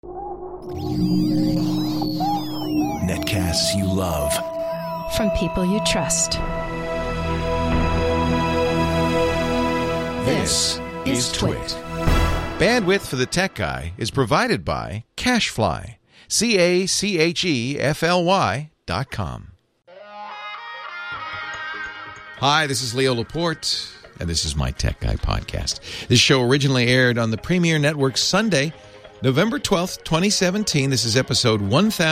Netcasts you love. From people you trust. This is Twit. Bandwidth for the Tech Guy is provided by CacheFly. CacheFly.com. Hi, this is Leo Laporte, and this is my Tech Guy podcast. This show originally aired on the Premier Network Sunday, November 12th, 2017. This is episode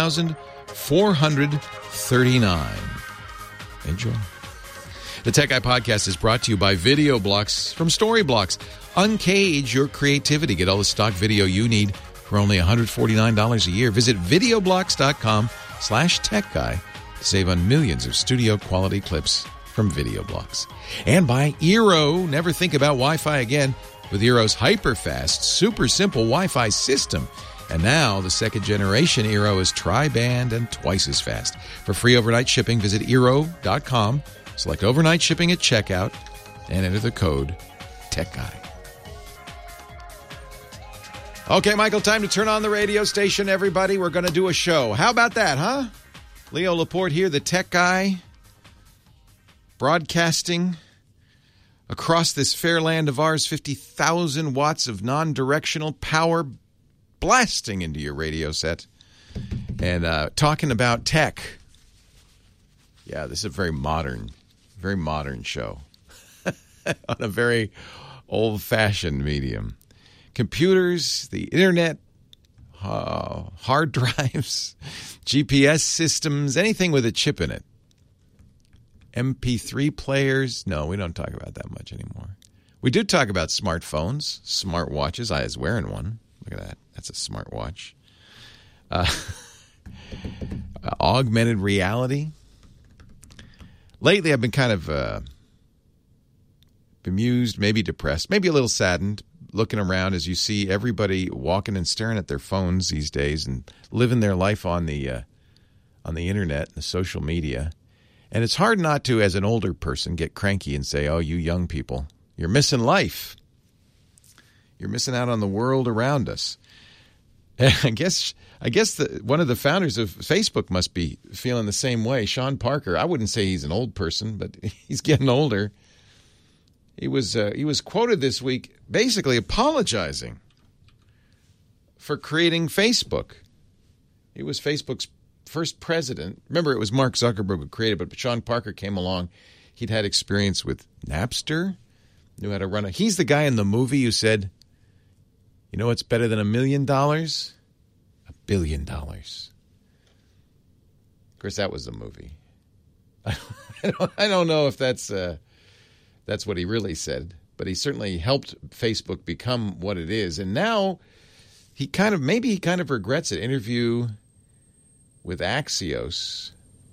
1439. Enjoy. The Tech Guy podcast is brought to you by Video Blocks from Storyblocks. Uncage your creativity. Get all the stock video you need for only $149 a year. Visit videoblocks.com/techguy to save on millions of studio quality clips from Video Blocks. And by Eero. Never think about Wi-Fi again with Eero's hyper-fast, super simple Wi-Fi system. And now the second generation Eero is tri-band and twice as fast. For free overnight shipping, visit Eero.com, select overnight shipping at checkout, and enter the code TechGuy. Okay, Michael, time to turn on the radio station, everybody. We're going to do a show. How about that, huh? Leo Laporte here, the Tech Guy, broadcasting across this fair land of ours, 50,000 watts of non-directional power blasting into your radio set. And talking about tech. Yeah, this is a very modern show on a very old-fashioned medium. Computers, the internet, hard drives, GPS systems, anything with a chip in it. MP3 players. No, we don't talk about that much anymore. We do talk about smartphones, smartwatches. I was wearing one. Look at that. That's a smartwatch. Augmented reality. Lately, I've been kind of bemused, maybe depressed, maybe a little saddened, looking around as you see everybody walking and staring at their phones these days and living their life on the internet and the social media. And it's hard not to, as an older person, get cranky and say, oh, you young people, you're missing life. You're missing out on the world around us. I guess one of the founders of Facebook must be feeling the same way. Sean Parker. I wouldn't say he's an old person, but he's getting older. He was quoted this week basically apologizing for creating Facebook. He was Facebook's first president. Remember, it was Mark Zuckerberg who created it, but Sean Parker came along. He'd had experience with Napster, knew how to run it. He's the guy in the movie who said, you know what's better than $1 million? $1 billion. Of course, that was the movie. I don't know if that's what he really said, but he certainly helped Facebook become what it is. And now he kind of regrets it. Interview with Axios.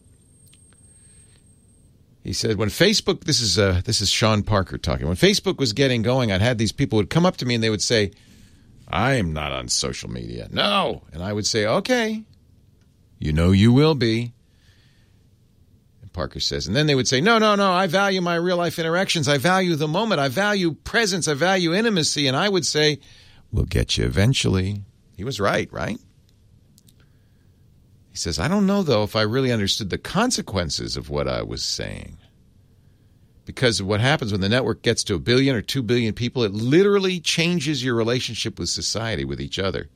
He said, when Facebook, this is Sean Parker talking, when Facebook was getting going, I'd had these people would come up to me and they would say, I am not on social media. No. And I would say, okay, you know you will be. And Parker says, and then they would say, no, I value my real life interactions. I value the moment. I value presence. I value intimacy. And I would say, we'll get you eventually. He was right? He says, I don't know, though, if I really understood the consequences of what I was saying. Because of what happens when the network gets to 1 billion or 2 billion people, it literally changes your relationship with society, with each other.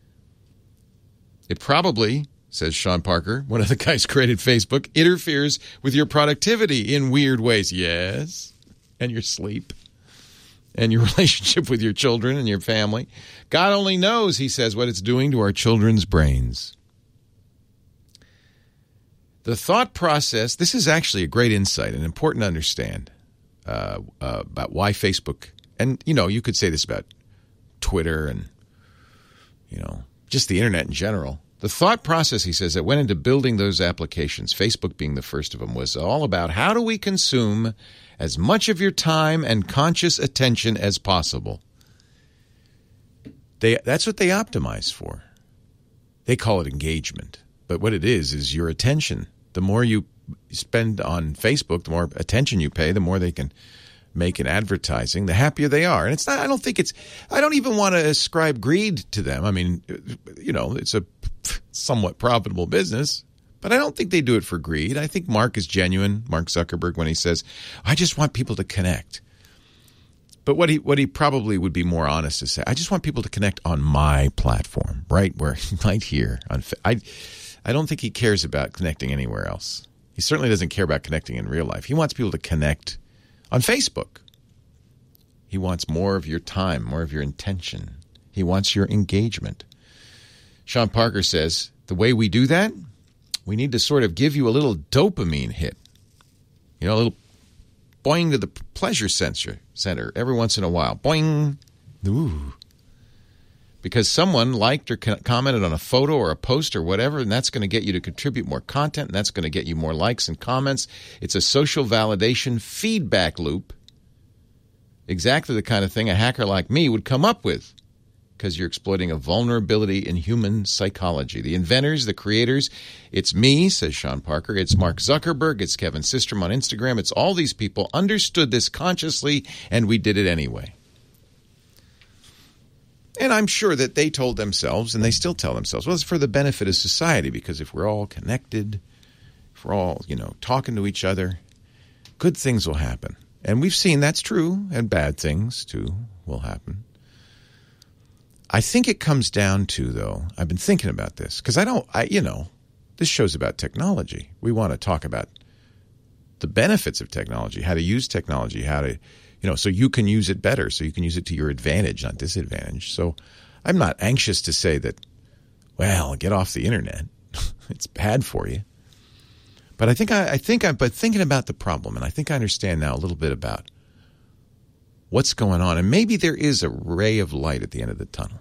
It probably, says Sean Parker, one of the guys who created Facebook, interferes with your productivity in weird ways. Yes, and your sleep, and your relationship with your children and your family. God only knows, he says, what it's doing to our children's brains. The thought process, this is actually a great insight and important to understand about why Facebook, and, you could say this about Twitter and, just the internet in general. The thought process, he says, that went into building those applications, Facebook being the first of them, was all about how do we consume as much of your time and conscious attention as possible. That's what they optimize for. They call it engagement. But what it is your attention. The more you spend on Facebook, the more attention you pay, the more they can make in advertising, the happier they are. And it's not, I don't even want to ascribe greed to them. I mean, it's a somewhat profitable business, but I don't think they do it for greed. I think Mark is genuine, Mark Zuckerberg, when he says, I just want people to connect. But what he probably would be more honest to say, I just want people to connect on my platform, right here. I don't think he cares about connecting anywhere else. He certainly doesn't care about connecting in real life. He wants people to connect on Facebook. He wants more of your time, more of your intention. He wants your engagement. Sean Parker says, the way we do that, we need to sort of give you a little dopamine hit. A little boing to the pleasure center every once in a while. Boing. Ooh. Because someone liked or commented on a photo or a post or whatever, and that's going to get you to contribute more content, and that's going to get you more likes and comments. It's a social validation feedback loop. Exactly the kind of thing a hacker like me would come up with, because you're exploiting a vulnerability in human psychology. The inventors, the creators, it's me, says Sean Parker, it's Mark Zuckerberg, it's Kevin Systrom on Instagram, it's all these people understood this consciously, and we did it anyway. And I'm sure that they told themselves, and they still tell themselves, well, it's for the benefit of society, because if we're all connected, if we're all, talking to each other, good things will happen. And we've seen that's true, and bad things, too, will happen. I think it comes down to, though, I've been thinking about this, because this show's about technology. We want to talk about the benefits of technology, how to use technology, how to so you can use it better, so you can use it to your advantage, not disadvantage. So I'm not anxious to say that, well, get off the internet. It's bad for you. But I think I've been thinking about the problem, and I think I understand now a little bit about what's going on. And maybe there is a ray of light at the end of the tunnel.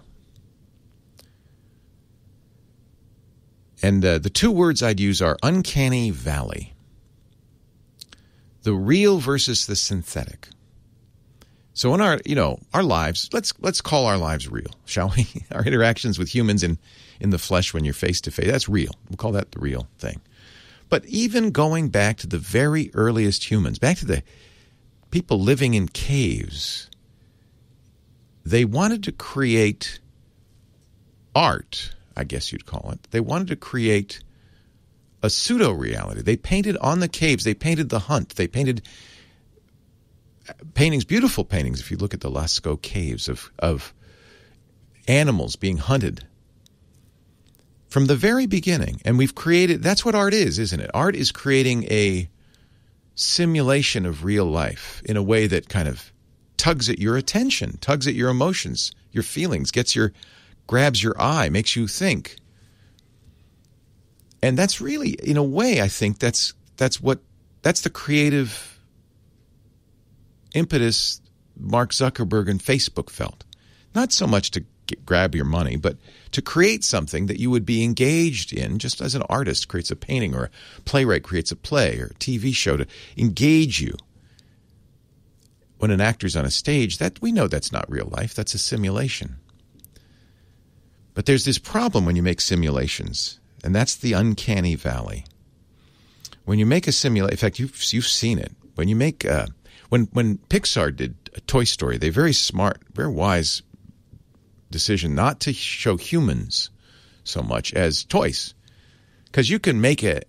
And the two words I'd use are uncanny valley. The real versus the synthetic. So in our lives, let's call our lives real, shall we? Our interactions with humans in the flesh when you're face to face, that's real. We'll call that the real thing. But even going back to the very earliest humans, back to the people living in caves, they wanted to create art, I guess you'd call it. They wanted to create a pseudo-reality. They painted on the caves. They painted the hunt. They painted paintings, beautiful paintings, if you look at the Lascaux caves of animals being hunted from the very beginning. And we've created, that's what art is, isn't it? Art is creating a simulation of real life in a way that kind of tugs at your attention, tugs at your emotions, your feelings, grabs your eye, makes you think. And that's really, in a way, I think that's the creative impetus Mark Zuckerberg and Facebook felt. Not so much to grab your money, but to create something that you would be engaged in, just as an artist creates a painting or a playwright creates a play or a TV show to engage you. When an actor's on a stage, that we know that's not real life. That's a simulation. But there's this problem when you make simulations, and that's the uncanny valley. When you make a simulation, in fact, you've seen it. When you make when Pixar did Toy Story, they very smart, very wise decision not to show humans so much as toys, because you can make a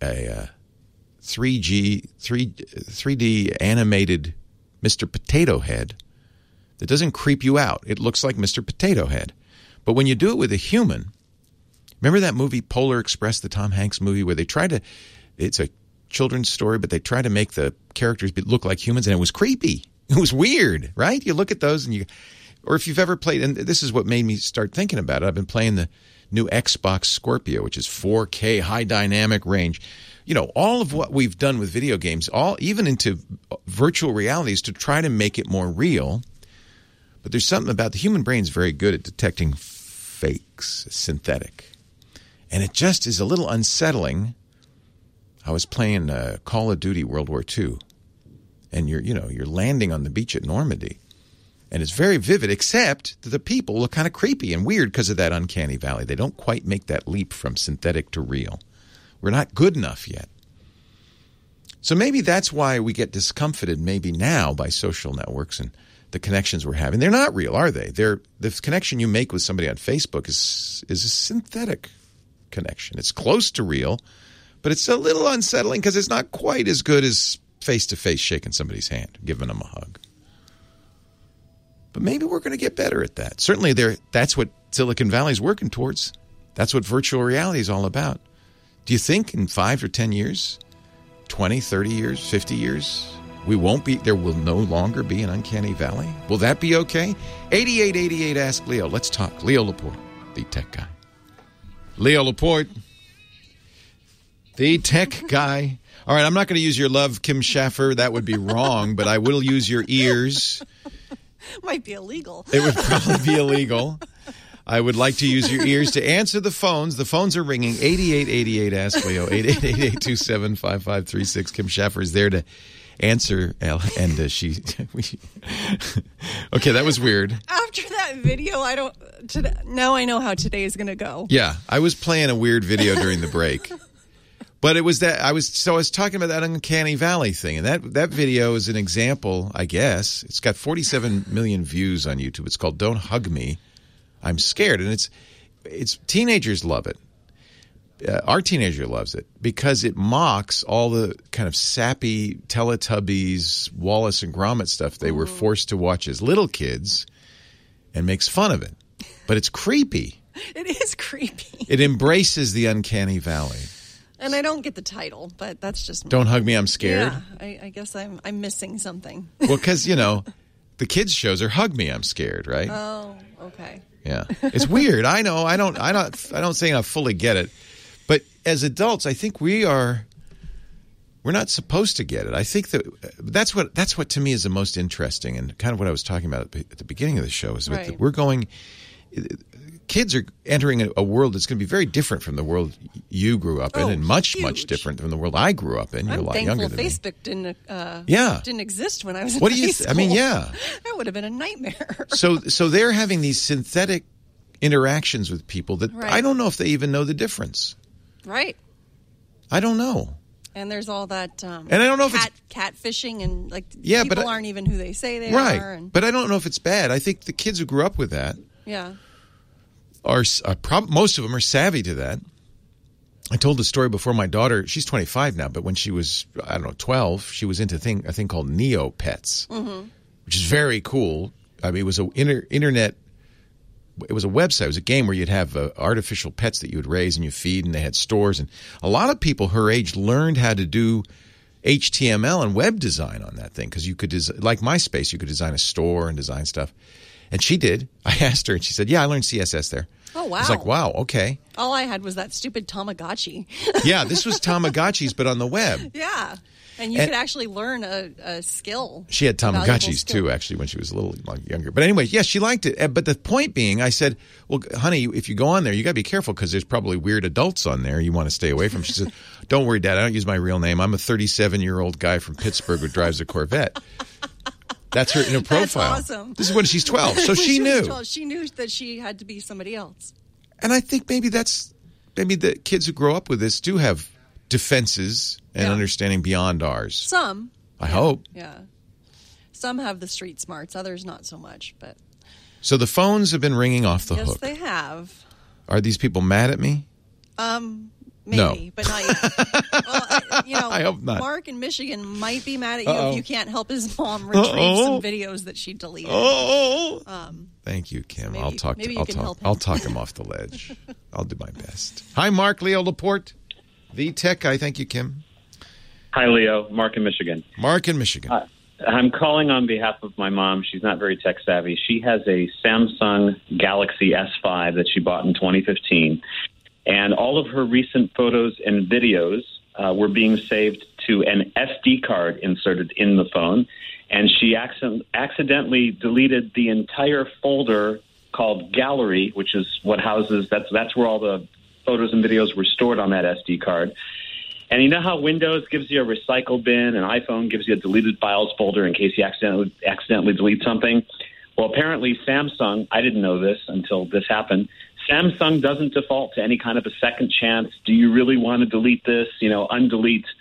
3D animated Mr. Potato Head that doesn't creep you out. It looks like Mr. Potato Head. But when you do it with a human, remember that movie Polar Express, the Tom Hanks movie, where they tried to, it's a children's story, but they tried to make the characters look like humans, and it was creepy. It was weird, right? You look at those and or if you've ever played, and this is what made me start thinking about it, I've been playing the new Xbox Scorpio, which is 4K, high dynamic range. All of what we've done with video games, even into virtual realities, to try to make it more real. But there's something about the human brain is very good at detecting fakes, synthetic. And it just is a little unsettling. I was playing Call of Duty World War II, and you're landing on the beach at Normandy. And it's very vivid, except that the people look kind of creepy and weird because of that uncanny valley. They don't quite make that leap from synthetic to real. We're not good enough yet. So maybe that's why we get discomfited maybe now by social networks and the connections we're having. They're not real, are they? The connection you make with somebody on Facebook is a synthetic connection. It's close to real, but it's a little unsettling because it's not quite as good as face-to-face shaking somebody's hand, giving them a hug. But maybe we're going to get better at that. Certainly that's what Silicon Valley's working towards. That's what virtual reality is all about. Do you think in 5 or 10 years, 20, 30 years, 50 years, there will no longer be an uncanny valley? Will that be okay? 8888 Ask Leo. Let's talk. Leo Laporte, the tech guy. Leo Laporte, the tech guy. All right, I'm not going to use your love, Kim Schaffer. That would be wrong, but I will use your ears. Might be illegal. It would probably be illegal. I would like to use your ears to answer the phones. The phones are ringing. 8888 Ask Leo. 888-827-5536. Kim Schaffer is there to answer. And okay, that was weird. After that video, now I know how today is going to go. Yeah, I was playing a weird video during the break. But it was that I was talking about that uncanny valley thing, and that video is an example, I guess. It's got 47 million views on YouTube. It's called "Don't Hug Me, I'm Scared," and it's teenagers love it. Our teenager loves it because it mocks all the kind of sappy Teletubbies, Wallace and Gromit stuff they were forced to watch as little kids, and makes fun of it. But it's creepy. It is creepy. It embraces the uncanny valley. And I don't get the title, but that's just me. Don't hug me, I'm scared. Yeah, I guess I'm missing something. Well, because, the kids' shows are Hug Me, I'm Scared, right? Oh, okay. Yeah. It's weird. I know. I don't say I fully get it. But as adults, I think we're not supposed to get it. I think that's what to me is the most interesting, and kind of what I was talking about at the beginning of the show is right. We're going. Kids are entering a world that's going to be very different from the world you grew up in, and much different from the world I grew up in. You're a lot younger than Facebook me. didn't exist when I was in what do high you? school. I mean, yeah, that would have been a nightmare. So they're having these synthetic interactions with people that right. I don't know if they even know the difference. Right. I don't know. And there's all that and I don't know if it's catfishing and people but aren't even who they say they right. are. But I don't know if it's bad. I think the kids who grew up with that most of them are savvy to that. I told the story before. My daughter, she's 25 now, but when she was, 12, she was into a thing called Neopets, which is very cool. I mean, it was an internet. It was a website. It was a game where you'd have artificial pets that you would raise and you feed, and they had stores. And a lot of people her age learned how to do HTML and web design on that thing because you could, like MySpace, you could design a store and design stuff. And she did. I asked her, and she said, "Yeah, I learned CSS there." Oh, wow. I was like, wow, okay. All I had was that stupid Tamagotchi. Yeah, this was Tamagotchis, but on the web. Yeah. And you could actually learn a skill. She had Tamagotchis, too, actually, when she was a little younger. But anyway, yes, she liked it. But the point being, I said, well, honey, if you go on there, you got to be careful because there's probably weird adults on there you want to stay away from. She said, don't worry, Dad, I don't use my real name. I'm a 37-year-old guy from Pittsburgh who drives a Corvette. That's her in a profile. That's awesome. This is when she's 12. So she knew. 12, she knew that she had to be somebody else. And I think maybe the kids who grow up with this do have defenses and understanding beyond ours. Some. I hope. Yeah. Some have the street smarts, others not so much. But so the phones have been ringing off the hook. Yes, they have. Are these people mad at me? Maybe, no. But not yet. Well, I hope not. Mark in Michigan might be mad at you if you can't help his mom retrieve some videos that she deleted. Thank you, Kim. Maybe, I'll talk him off the ledge. I'll do my best. Hi, Mark. Leo Laporte, the tech guy. Thank you, Kim. Hi, Leo. Mark in Michigan. Mark in Michigan. I'm calling on behalf of my mom. She's not very tech savvy. She has a Samsung Galaxy S5 that she bought in 2015. And all of her recent photos and videos were being saved to an SD card inserted in the phone. And she accidentally deleted the entire folder called Gallery, which is what houses, that's where all the photos and videos were stored on that SD card. And you know how Windows gives you a recycle bin and iPhone gives you a deleted files folder in case you accidentally delete something? Well, apparently Samsung, I didn't know this until this happened, Samsung doesn't default to any kind of a second chance. Do you really want to delete this? Undelete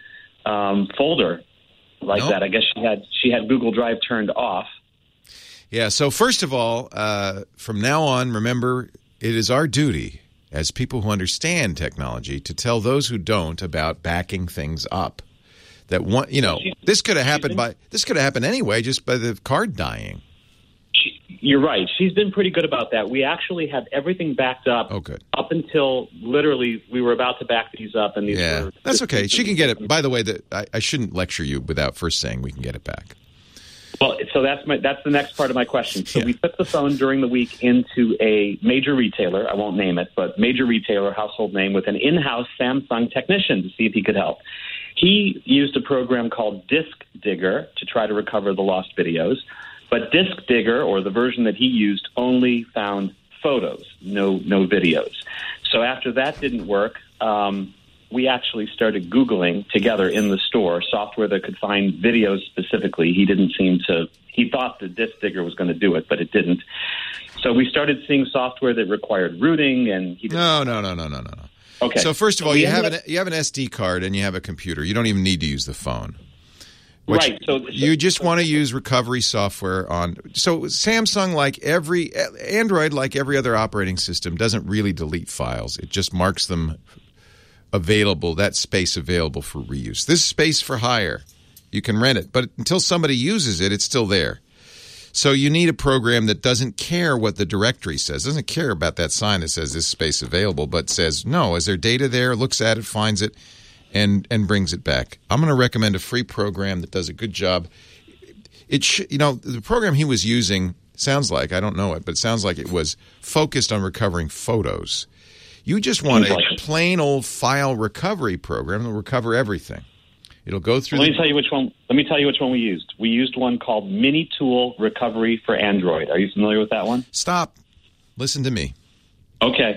folder like Nope. that. I guess she had Google Drive turned off. Yeah, so first of all, from now on, remember, it is our duty as people who understand technology to tell those who don't about backing things up. That one, this could have happened anyway, just by the card dying. You're right. She's been pretty good about that. We actually have everything backed up. Oh, good. Up until literally we were about to back these up, and these were that's okay. She can get it. By the way, I shouldn't lecture you without first saying we can get it back. Well, so that's the next part of my question. So we took the phone during the week into a major retailer. I won't name it, but major retailer, household name, with an in-house Samsung technician to see if he could help. He used a program called Disk Digger to try to recover the lost videos. But Disk Digger, or the version that he used, only found photos, no videos. So after that didn't work, we actually started Googling together in the store software that could find videos specifically. He thought the Disk Digger was going to do it, but it didn't. So we started seeing software that required rooting, and he didn't. No. Okay. So first of all, you have an SD card and you have a computer. You don't even need to use the phone. Right. So you just want to use recovery software on. So Samsung, Android, like every other operating system, doesn't really delete files. It just marks them available, that space available for reuse. This space for hire, you can rent it, but until somebody uses it, it's still there. So you need a program that doesn't care what the directory says, doesn't care about that sign that says this space available, but says, no, is there data there, looks at it, finds it, and brings it back. I'm going to recommend a free program that does a good job. The program he was using sounds like, I don't know it, but it sounds like it was focused on recovering photos. You just want a plain old file recovery program that will recover everything. It'll go through. Let me tell you which one we used. We used one called Mini Tool Recovery for Android. Are you familiar with that one? Stop. Listen to me. Okay.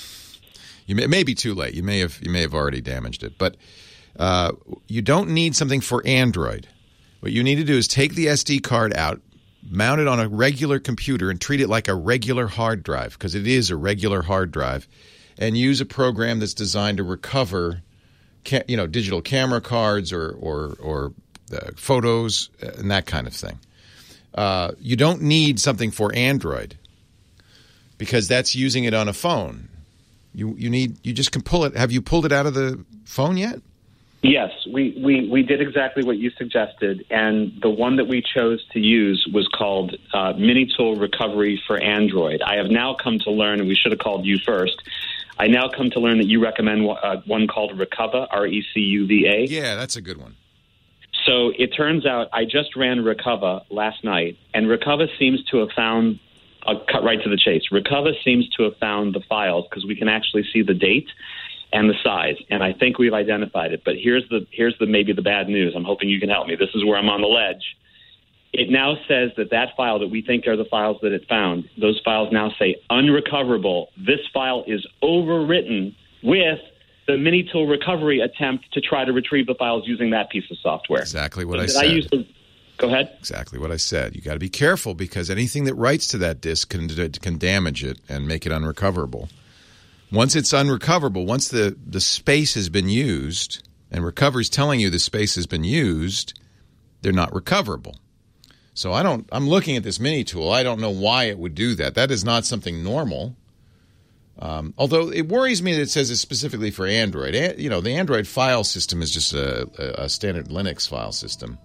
It may be too late. You may have already damaged it, but you don't need something for Android. What you need to do is take the SD card out, mount it on a regular computer, and treat it like a regular hard drive, because it is a regular hard drive, and use a program that's designed to recover, digital camera cards or photos and that kind of thing. You don't need something for Android because that's using it on a phone. You just can pull it. Have you pulled it out of the phone yet? Yes, we did exactly what you suggested, and the one that we chose to use was called Mini Tool Recovery for Android. I have now come to learn, and we should have called you first, I now come to learn that you recommend one called Recuva, Recuva. Yeah, that's a good one. So it turns out I just ran Recuva last night, and Recuva seems to have found, I'll cut right to the chase, Recuva seems to have found the files because we can actually see the date and the size, and I think we've identified it. But here's the maybe the bad news. I'm hoping you can help me. This is where I'm on the ledge. It now says that file that we think are the files that it found, those files now say unrecoverable. This file is overwritten with the Mini Tool recovery attempt to try to retrieve the files using that piece of software. Exactly what I said. Go ahead. Exactly what I said. You got to be careful because anything that writes to that disk can damage it and make it unrecoverable. Once it's unrecoverable, once the space has been used, and recovery's telling you the space has been used, they're not recoverable. So I'm looking at this Mini Tool. I don't know why it would do that. That is not something normal. Although it worries me that it says it's specifically for Android. The Android file system is just a standard Linux file system.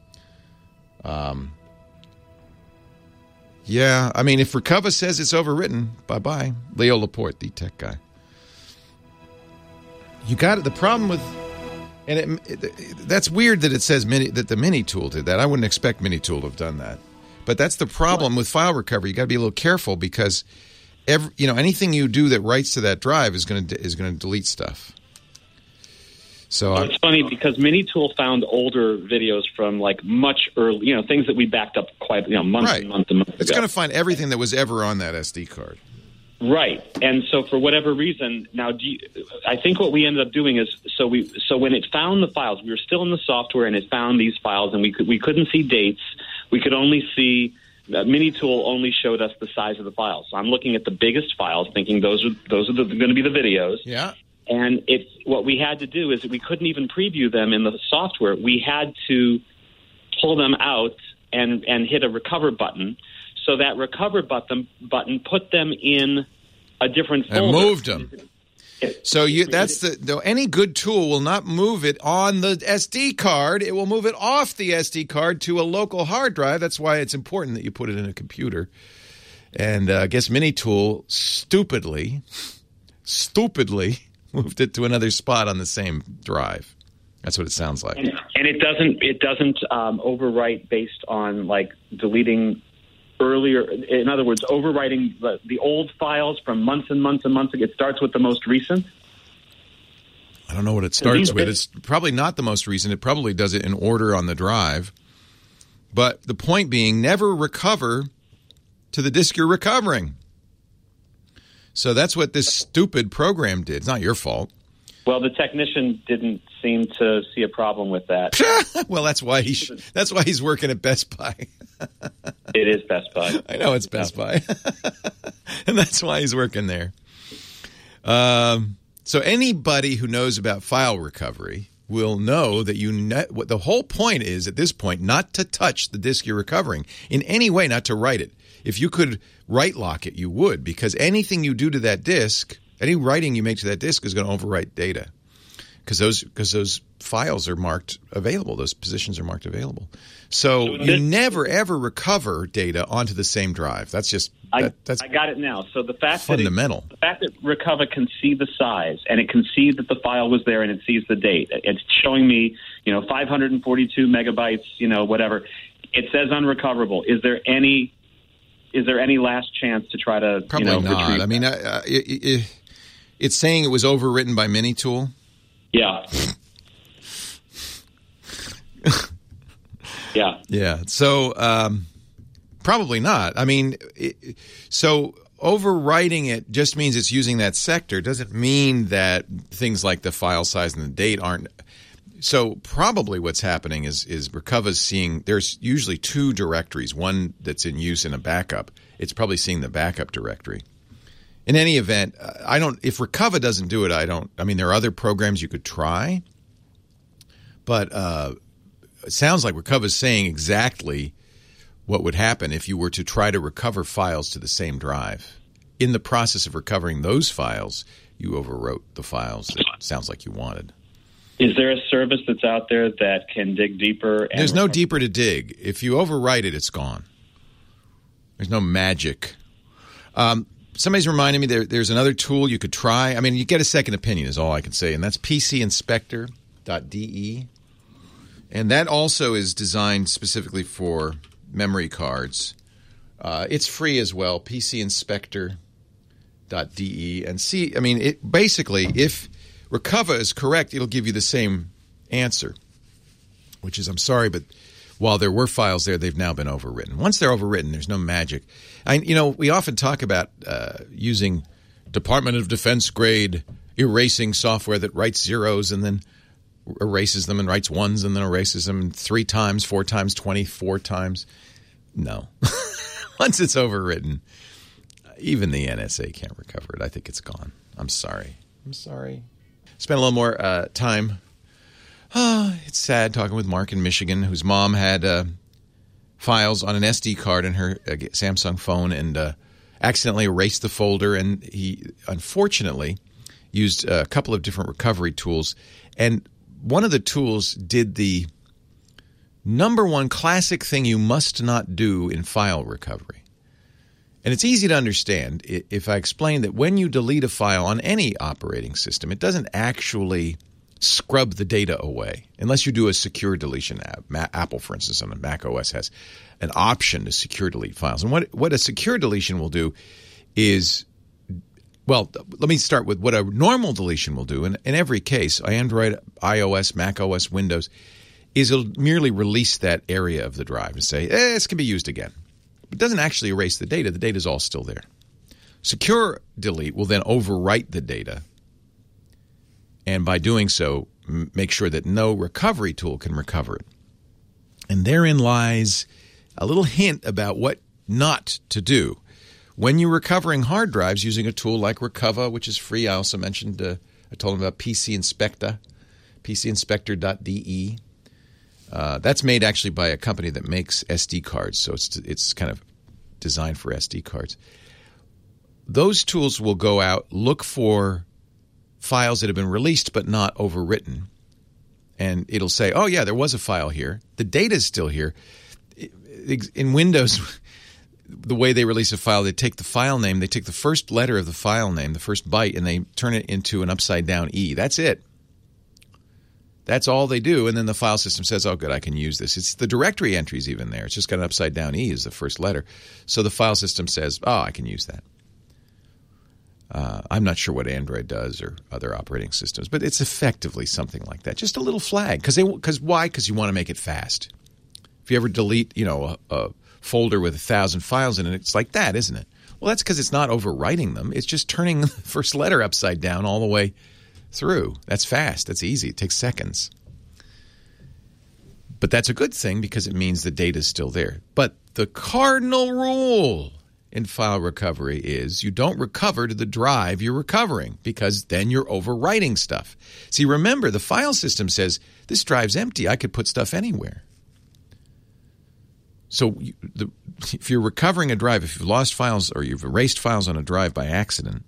Yeah, I mean, if Recuva says it's overwritten, bye-bye. Leo Laporte, the tech guy. You got it. The problem with... And that's weird that it says that the Mini Tool did that. I wouldn't expect Mini Tool to have done that. But that's the problem with file recovery. You got to be a little careful because anything you do that writes to that drive is going to delete stuff. So it's funny because Mini Tool found older videos from much early, things that we backed up quite months and months ago. It's going to find everything that was ever on that SD card. Right, and so for whatever reason, now I think what we ended up doing is so when it found the files, we were still in the software, and it found these files, and we couldn't see dates. We could only see Mini Tool only showed us the size of the files. So I'm looking at the biggest files, thinking those are going to be the videos. Yeah. And what we had to do is we couldn't even preview them in the software. We had to pull them out and hit a recover button. So that recover button put them in a different folder. And moved them. So any good tool will not move it on the SD card. It will move it off the SD card to a local hard drive. That's why it's important that you put it in a computer. And I guess Minitool stupidly moved it to another spot on the same drive. That's what it sounds like. And it doesn't overwrite based on like deleting earlier. In other words, overwriting the old files from months and months and months ago. It starts with the most recent. I don't know what it starts with. It's probably not the most recent. It probably does it in order on the drive. But the point being, never recover to the disk you're recovering. So that's what this stupid program did. It's not your fault. Well, the technician didn't seem to see a problem with that. Well, that's why he's working at Best Buy. It is Best Buy. I know it's Best Buy. And that's why he's working there. So anybody who knows about file recovery will know that what the whole point is at this point, not to touch the disk you're recovering in any way, not to write it. If you could write lock it, you would, because anything you do to that disk, any writing you make to that disk is going to overwrite data, because those files are marked available. Those positions are marked available. So you never ever recover data onto the same drive. That's just that's I got it now. So the fact fundamental. The fact that Recover can see the size and it can see that the file was there and it sees the date. It's showing me 542 megabytes. Whatever. It says unrecoverable. Is there any last chance to try to probably not? retrieve? I mean, it's saying it was overwritten by Minitool. Yeah. Yeah. Yeah. So probably not. I mean, so overwriting it just means it's using that sector. Doesn't mean that things like the file size and the date aren't. So probably what's happening is Recova's seeing there's usually two directories, one that's in use and a backup. It's probably seeing the backup directory. In any event, if Recova doesn't do it, I mean, there are other programs you could try, but it sounds like Recova's saying exactly what would happen if you were to try to recover files to the same drive. In the process of recovering those files, you overwrote the files that sounds like you wanted. Is there a service that's out there that can dig deeper? There's no deeper to dig. If you overwrite it, it's gone. There's no magic. Somebody's reminding me there's another tool you could try. I mean, you get a second opinion is all I can say, and that's PCinspector.de. And that also is designed specifically for memory cards. It's free as well, PCinspector.de. And see, I mean, basically, if Recova is correct, it'll give you the same answer, which is, I'm sorry, but while there were files there, they've now been overwritten. Once they're overwritten, there's no magic. We often talk about using Department of Defense grade erasing software that writes zeros and then erases them and writes ones and then erases them 3 times, 4 times, 24 times. No. Once it's overwritten, even the NSA can't recover it. I think it's gone. I'm sorry. Spent a little more time. It's sad talking with Mark in Michigan, whose mom had files on an SD card in her Samsung phone and accidentally erased the folder. And he, unfortunately, used a couple of different recovery tools. And one of the tools did the number one classic thing you must not do in file recovery. And it's easy to understand if I explain that when you delete a file on any operating system, it doesn't actually scrub the data away unless you do a secure deletion. Apple, for instance, on Mac OS has an option to secure delete files. And what a secure deletion will do is, well, let me start with what a normal deletion will do. In every case, Android, iOS, Mac OS, Windows, is it'll merely release that area of the drive and say, this can be used again. It doesn't actually erase the data. The data is all still there. Secure delete will then overwrite the data, and by doing so, make sure that no recovery tool can recover it. And therein lies a little hint about what not to do when you're recovering hard drives using a tool like Recova, which is free. I also mentioned I told him about PC Inspector, PCInspector.de. That's made actually by a company that makes SD cards, so it's kind of designed for SD cards. Those tools will go out, look for files that have been released but not overwritten, and it'll say, oh, yeah, there was a file here. The data is still here. In Windows, the way they release a file, they take the file name, they take the first letter of the file name, the first byte, and they turn it into an upside-down E. That's it. That's all they do, and then the file system says, oh, good, I can use this. It's the directory entries even there. It's just got an upside-down E as the first letter. So the file system says, oh, I can use that. I'm not sure what Android does or other operating systems, but it's effectively something like that. Just a little flag. Why? Because you want to make it fast. If you ever delete, a folder with 1,000 files in it, it's like that, isn't it? Well, that's because it's not overwriting them. It's just turning the first letter upside down all the way through. That's fast. That's easy. It takes seconds. But that's a good thing because it means the data is still there. But the cardinal rule in file recovery is you don't recover to the drive you're recovering because then you're overwriting stuff. See, remember, the file system says, this drive's empty. I could put stuff anywhere. So if you're recovering a drive, if you've lost files or you've erased files on a drive by accident,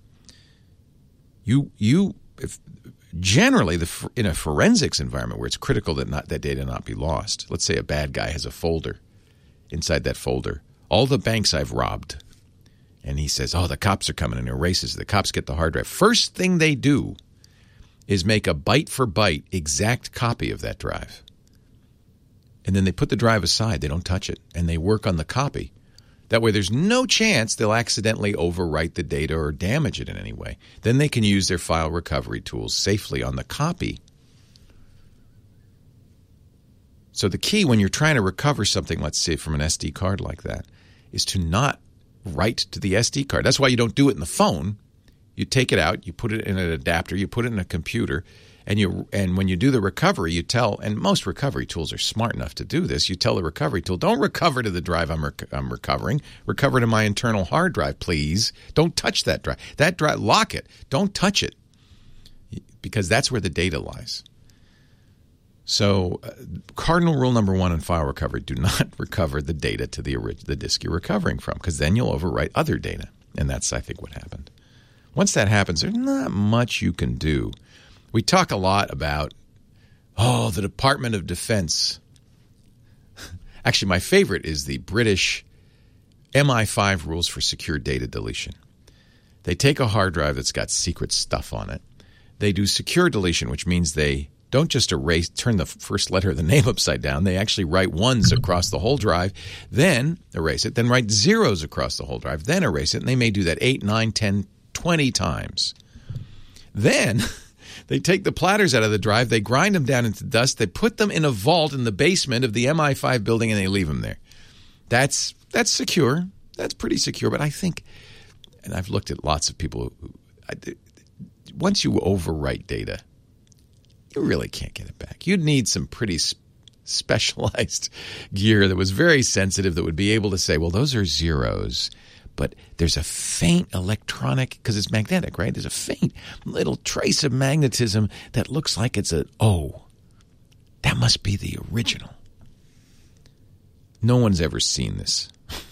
generally in a forensics environment where it's critical that data not be lost, let's say a bad guy has a folder. Inside that folder, all the banks I've robbed. And he says, oh, the cops are coming, and erases. The cops get the hard drive. First thing they do is make a byte-for-byte exact copy of that drive. And then they put the drive aside. They don't touch it. And they work on the copy. That way there's no chance they'll accidentally overwrite the data or damage it in any way. Then they can use their file recovery tools safely on the copy. So the key when you're trying to recover something, let's say from an SD card like that, is to not write to the SD card. That's why you don't do it in the phone. You take it out, you put it in an adapter, you put it in a computer, and when you do the recovery, you tell, and most recovery tools are smart enough to do this, you tell the recovery tool, don't recover to the drive I'm recovering. Recover to my internal hard drive, please. Don't touch that drive. That drive, lock it. Don't touch it because that's where the data lies. So cardinal rule number 1 in file recovery, do not recover the data to the disk you're recovering from because then you'll overwrite other data. And that's, I think, what happened. Once that happens, there's not much you can do. We talk a lot about, the Department of Defense. Actually, my favorite is the British MI5 rules for secure data deletion. They take a hard drive that's got secret stuff on it. They do secure deletion, which means they don't just turn the first letter of the name upside down. They actually write ones across the whole drive, then erase it, then write zeros across the whole drive, then erase it. And they may do that 8, 9, 10, 20 times. Then they take the platters out of the drive, they grind them down into dust, they put them in a vault in the basement of the MI5 building, and they leave them there. That's secure. That's pretty secure. But I think, and I've looked at lots of people, once you overwrite data, you really can't get it back. You'd need some pretty specialized gear that was very sensitive that would be able to say, well, those are zeros, but there's a faint electronic, because it's magnetic, right? There's a faint little trace of magnetism that looks like it's that must be the original. No one's ever seen this.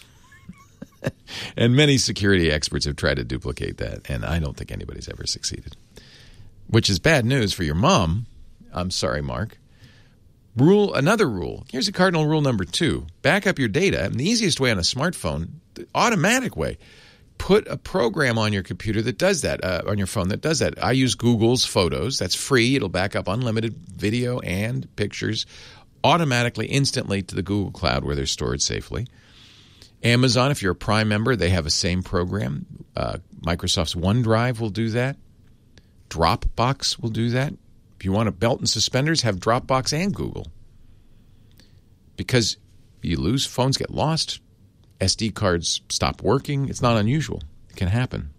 And many security experts have tried to duplicate that, and I don't think anybody's ever succeeded. Which is bad news for your mom. I'm sorry, Mark. Another rule. Here's a cardinal rule number 2. Back up your data. And the easiest way on a smartphone, the automatic way, put a program on your computer that does that, on your phone that does that. I use Google's Photos. That's free. It'll back up unlimited video and pictures automatically, instantly to the Google Cloud where they're stored safely. Amazon, if you're a Prime member, they have a same program. Microsoft's OneDrive will do that. Dropbox will do that. If you want a belt and suspenders, have Dropbox and Google. Because you lose, phones get lost, SD cards stop working. It's not unusual. It can happen.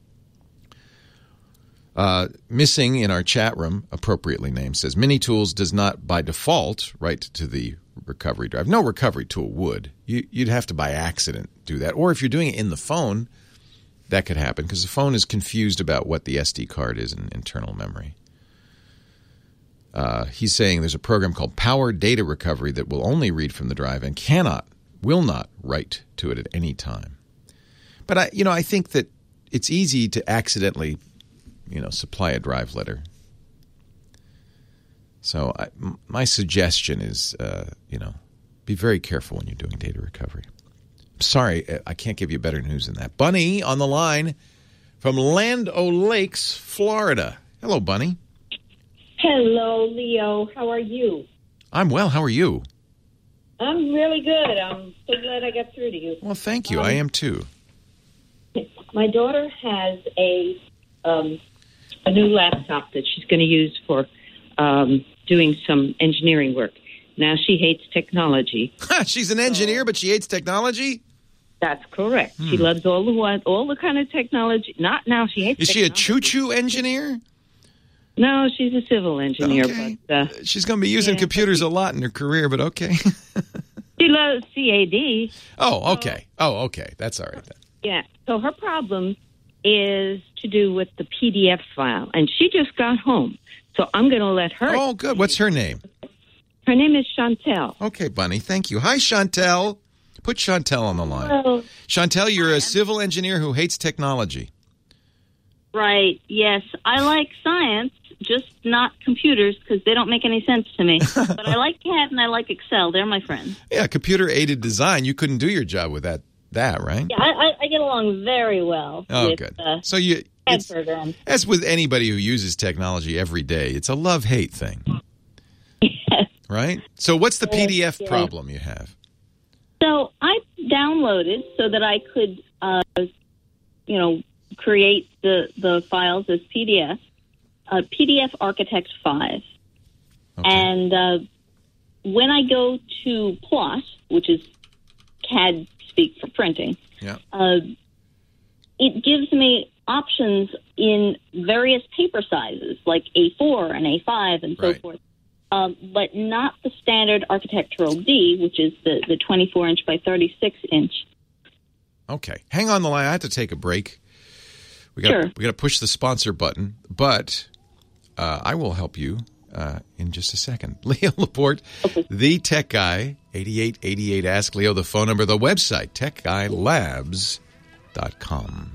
Missing in our chat room, appropriately named, says Minitools does not by default write to the recovery drive. No recovery tool would. You'd have to by accident do that. Or if you're doing it in the phone, that could happen because the phone is confused about what the SD card is in internal memory. He's saying there's a program called Power Data Recovery that will only read from the drive and will not write to it at any time. But I think that it's easy to accidentally, supply a drive letter. So my suggestion is, be very careful when you're doing data recovery. Sorry, I can't give you better news than that. Bunny on the line from Land O'Lakes, Florida. Hello, Bunny. Hello, Leo. How are you? I'm well. How are you? I'm really good. I'm so glad I got through to you. Well, thank you. I am too. My daughter has a new laptop that she's going to use for doing some engineering work. Now, she hates technology. She's an engineer, but she hates technology? That's correct. She loves all the kind of technology. Not now. She hates. Is technology. She a choo-choo engineer? No, she's a civil engineer. Okay. But she's going to be using computers a lot in her career, but okay. She loves CAD. Oh, okay. That's all right then. Yeah. So her problem is to do with the PDF file, and she just got home. So I'm going to let her. Oh, good. What's her name? Her name is Chantel. Okay, Bunny. Thank you. Hi, Chantel. Put Chantel on the line. Hello. Chantel, you're a civil engineer who hates technology. Right. Yes. I like science, just not computers because they don't make any sense to me. But I like CAD and I like Excel. They're my friends. Yeah, computer-aided design. You couldn't do your job with that, right? Yeah, I get along very well with good. So CAD programs. As with anybody who uses technology every day, it's a love-hate thing. Yes. Right? So what's the PDF problem you have? So I downloaded so that I could, create the files as PDF, PDF Architect 5. Okay. And when I go to Plus, which is CAD speak for printing, it gives me options in various paper sizes, like A4 and A5 and so forth. But not the standard Architectural D, which is the 24-inch by 36-inch. Okay. Hang on the line. I have to take a break. We got to push the sponsor button, but I will help you in just a second. Leo Laporte, the Tech Guy, 8888 Ask Leo, the phone number, the website, techguylabs.com.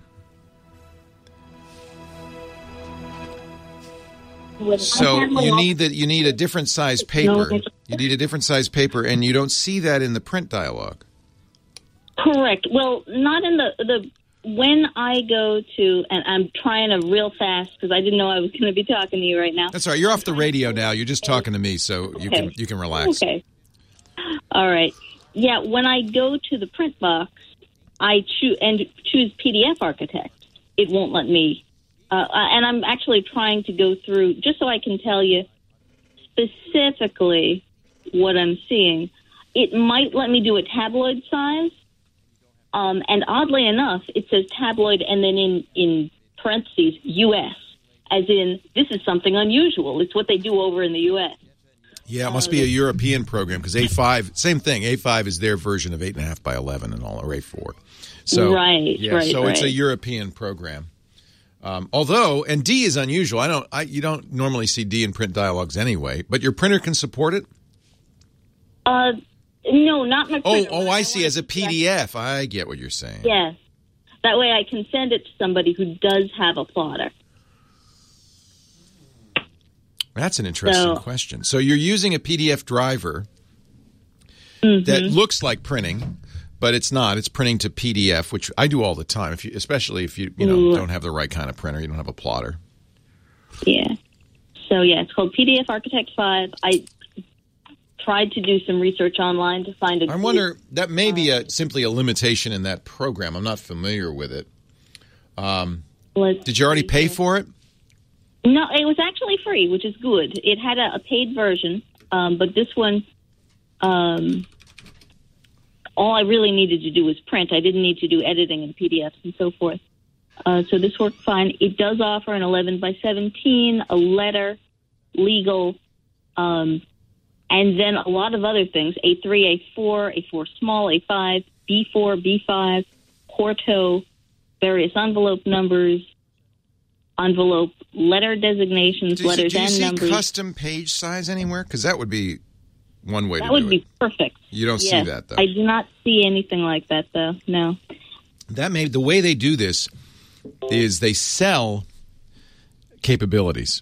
So you need a different size paper. You need a different size paper, and you don't see that in the print dialogue. Correct. Well, not in the when I go to, and I'm trying to real fast because I didn't know I was going to be talking to you right now. That's all right. You're off the radio now. You're just talking to me, so you can relax. Okay. All right. Yeah. When I go to the print box, I choose PDF Architect. It won't let me. And I'm actually trying to go through just so I can tell you specifically what I'm seeing. It might let me do a tabloid size. And oddly enough, it says tabloid and then in parentheses, U.S., as in this is something unusual. It's what they do over in the U.S. Yeah, it must be a European program because A5, same thing. A5 is their version of 8.5 by 11 and all, or A4. So, it's a European program. Although, and D is unusual. You don't normally see D in print dialogues anyway, but your printer can support it? No, not my printer. I see. As a PDF. I get what you're saying. Yes. That way I can send it to somebody who does have a plotter. That's an interesting question. So you're using a PDF driver that looks like printing, but it's not. It's printing to PDF, which I do all the time. Especially if you don't have the right kind of printer, you don't have a plotter. Yeah. So it's called PDF Architect 5. I tried to do some research online to find a. I wonder, that may be simply a limitation in that program. I'm not familiar with it. Did you already pay for it? No, it was actually free, which is good. It had a paid version, but this one, all I really needed to do was print. I didn't need to do editing in PDFs and so forth. So this worked fine. It does offer an 11 by 17, a letter, legal, and then a lot of other things, A3, A4, A4 small, A5, B4, B5, Quarto, various envelope numbers, envelope letter designations, letters do you and see numbers. Custom page size anywhere? Because that would be one way to do it. That would be perfect. You don't see that, though. I do not see anything like that, though. No. The way they do this is they sell capabilities.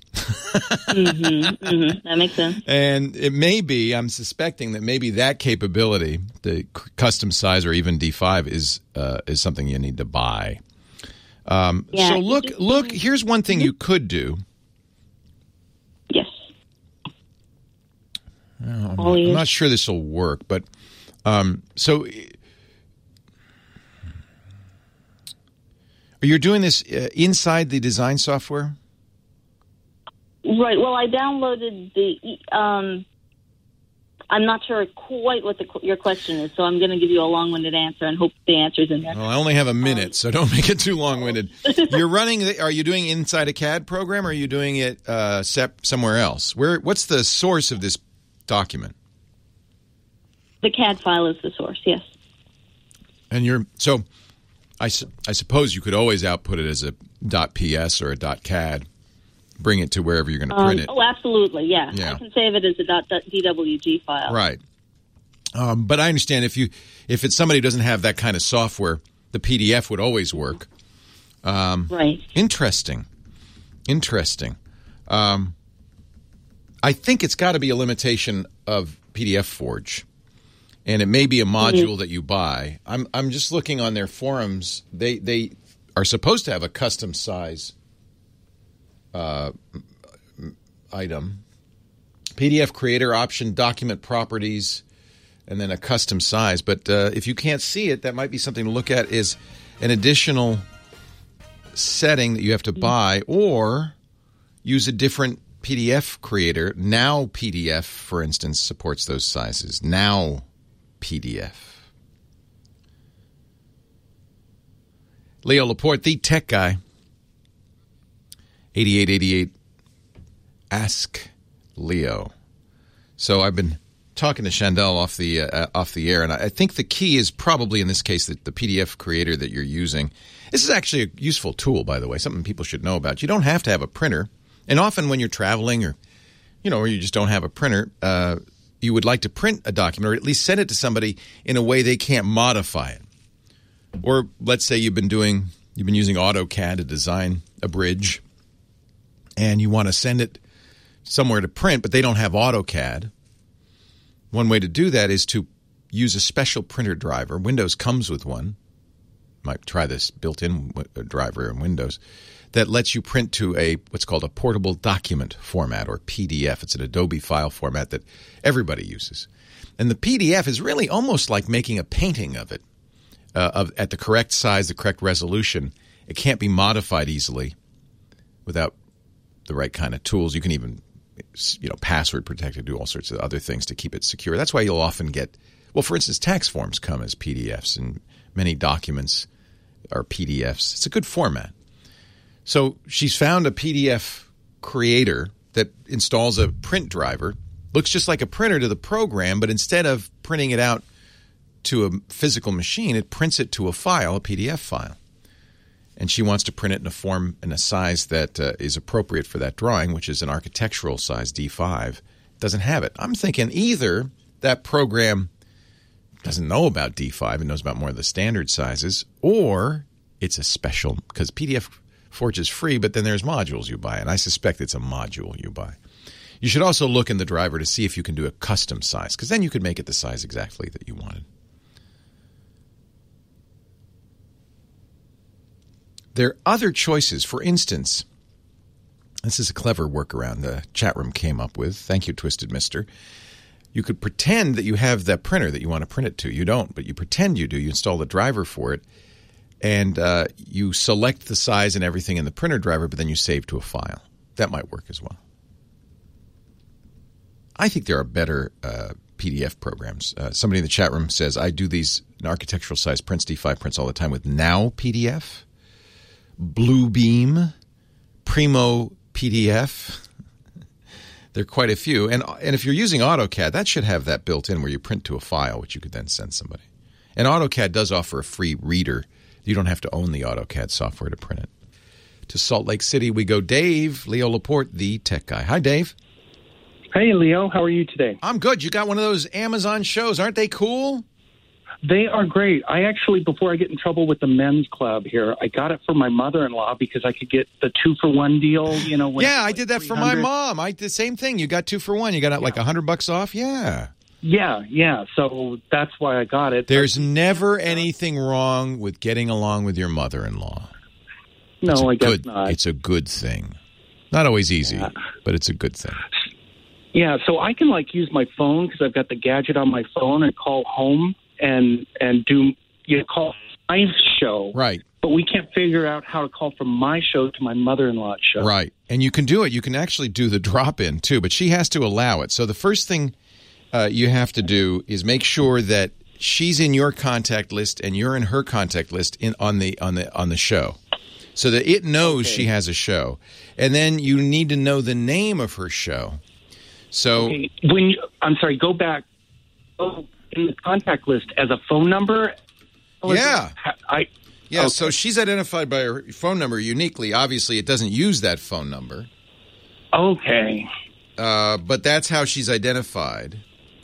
That makes sense. And it may be, I'm suspecting that maybe that capability, the custom size or even D5, is something you need to buy. So look. Here's one thing you could do. Yes. I'm not sure this will work, but so you're doing this inside the design software? Right. Well, I downloaded the. I'm not sure quite what your question is, so I'm going to give you a long-winded answer and hope the answer's in there. Well, I only have a minute, so don't make it too long-winded. You're running. Are you doing inside a CAD program, or are you doing it somewhere else? What's the source of this document? The CAD file is the source. Yes. And I suppose you could always output it as a .ps or a .cad. Bring it to wherever you're going to print it. Oh, absolutely, yeah. I can save it as a .dwg file. Right. But I understand if it's somebody who doesn't have that kind of software, the PDF would always work. Right. Interesting. I think it's got to be a limitation of PDF Forge, and it may be a module that you buy. I'm just looking on their forums. They are supposed to have a custom size item, PDF creator option, document properties, and then a custom size. But if you can't see it, that might be something to look at, is an additional setting that you have to buy, or use a different PDF creator. Now PDF, for instance, supports those sizes. Now PDF. Leo Laporte, the tech guy. 8888 Ask Leo. So I've been talking to Chandel off the air, and I think the key is probably in this case that the PDF creator that you're using. This is actually a useful tool, by the way, something people should know about. You don't have to have a printer, and often when you're traveling or you just don't have a printer, you would like to print a document or at least send it to somebody in a way they can't modify it. Or let's say you've been using AutoCAD to design a bridge, and you want to send it somewhere to print, but they don't have AutoCAD. One way to do that is to use a special printer driver. Windows comes with one. Might try this built-in driver in Windows that lets you print to what's called a portable document format, or PDF. It's an Adobe file format that everybody uses. And the PDF is really almost like making a painting of it at the correct size, the correct resolution. It can't be modified easily without the right kind of tools. You can even, password protect it, do all sorts of other things to keep it secure. That's why you'll often get, for instance, tax forms come as PDFs, and many documents are PDFs. It's a good format. So she's found a PDF creator that installs a print driver. Looks just like a printer to the program, but instead of printing it out to a physical machine, it prints it to a file, a PDF file. And she wants to print it in a form and a size that is appropriate for that drawing, which is an architectural size, D5. Doesn't have it. I'm thinking either that program doesn't know about D5 and knows about more of the standard sizes, or it's a special, because PDF Forge is free, but then there's modules you buy, and I suspect it's a module you buy. You should also look in the driver to see if you can do a custom size, because then you could make it the size exactly that you wanted. There are other choices. For instance, this is a clever workaround the chat room came up with. Thank you, Twisted Mister. You could pretend that you have that printer that you want to print it to. You don't, but you pretend you do. You install the driver for it, and you select the size and everything in the printer driver, but then you save to a file. That might work as well. I think there are better PDF programs. Somebody in the chat room says, I do these in architectural size prints, D5 prints all the time with Now PDF. Bluebeam, Primo PDF. There are quite a few. And if you're using AutoCAD, that should have that built in where you print to a file, which you could then send somebody. And AutoCAD does offer a free reader You don't have to own the AutoCAD software to print it. To Salt Lake City we go. Dave, Leo Laporte, the tech guy. Hi, Dave. Hey, Leo. How are you today? I'm good. You got one of those Amazon shows. Aren't they cool? They are great. I actually, before I get in trouble with the men's club here, I got it for my mother-in-law because I could get the 2-for-1 deal. You know, when I did that for my mom. I did the same thing. You got 2 for 1. You got like $100 off. Yeah. Yeah. So that's why I got it. There's never anything wrong with getting along with your mother-in-law. No, I guess not. It's a good thing. Not always easy, but it's a good thing. Yeah, so I can use my phone because I've got the gadget on my phone and call home and do call my show. Right. But we can't figure out how to call from my show to my mother-in-law's show. Right. And you can do it. You can actually do the drop-in too, but she has to allow it. So the first thing you have to do is make sure that she's in your contact list and you're in her contact list on the show, so that it knows she has a show. And then you need to know the name of her show. So I'm sorry, go back. Oh, in the contact list as a phone number? Yeah. So she's identified by her phone number uniquely. Obviously, it doesn't use that phone number. Okay. But that's how she's identified.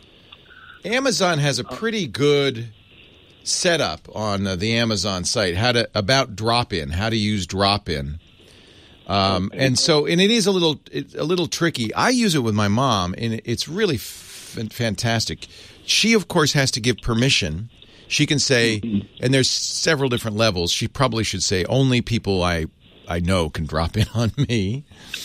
Amazon has a pretty good setup on the Amazon site, about drop-in, how to use drop-in. And it is a little tricky. I use it with my mom, and it's really fantastic. She, of course, has to give permission. She can say, and there's several different levels. She probably should say, only people I know can drop in on me.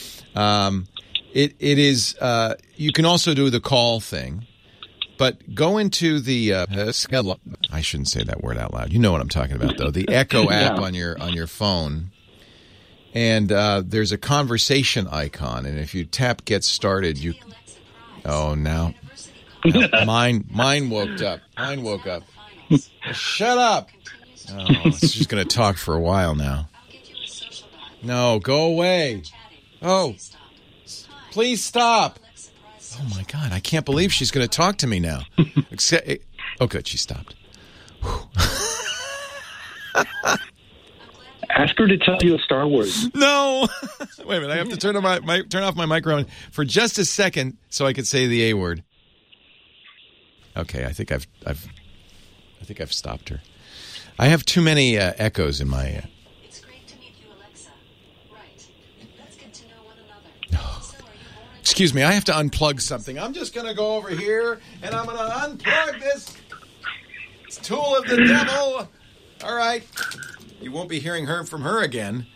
It is. You can also do the call thing. But go into the I shouldn't say that word out loud. You know what I'm talking about, though. The Echo app on your phone. And there's a conversation icon, and if you tap Get Started, you. Oh, now mine woke up. Mine woke up. Shut up! Oh, she's going to talk for a while now. No, go away. Oh, please stop. Oh my God, I can't believe she's going to talk to me now. Oh, good, she stopped. Ask her to tell you a Star Wars. No. Wait a minute. I have to turn off my microphone for just a second so I could say the A word. Okay, I think I've stopped her. I have too many echoes in my. It's great to meet you, Alexa. Right. Let's get to know one another. So are you born? Excuse me. I have to unplug something. I'm just going to go over here and I'm going to unplug this tool of the devil. All right. You won't be hearing from her again.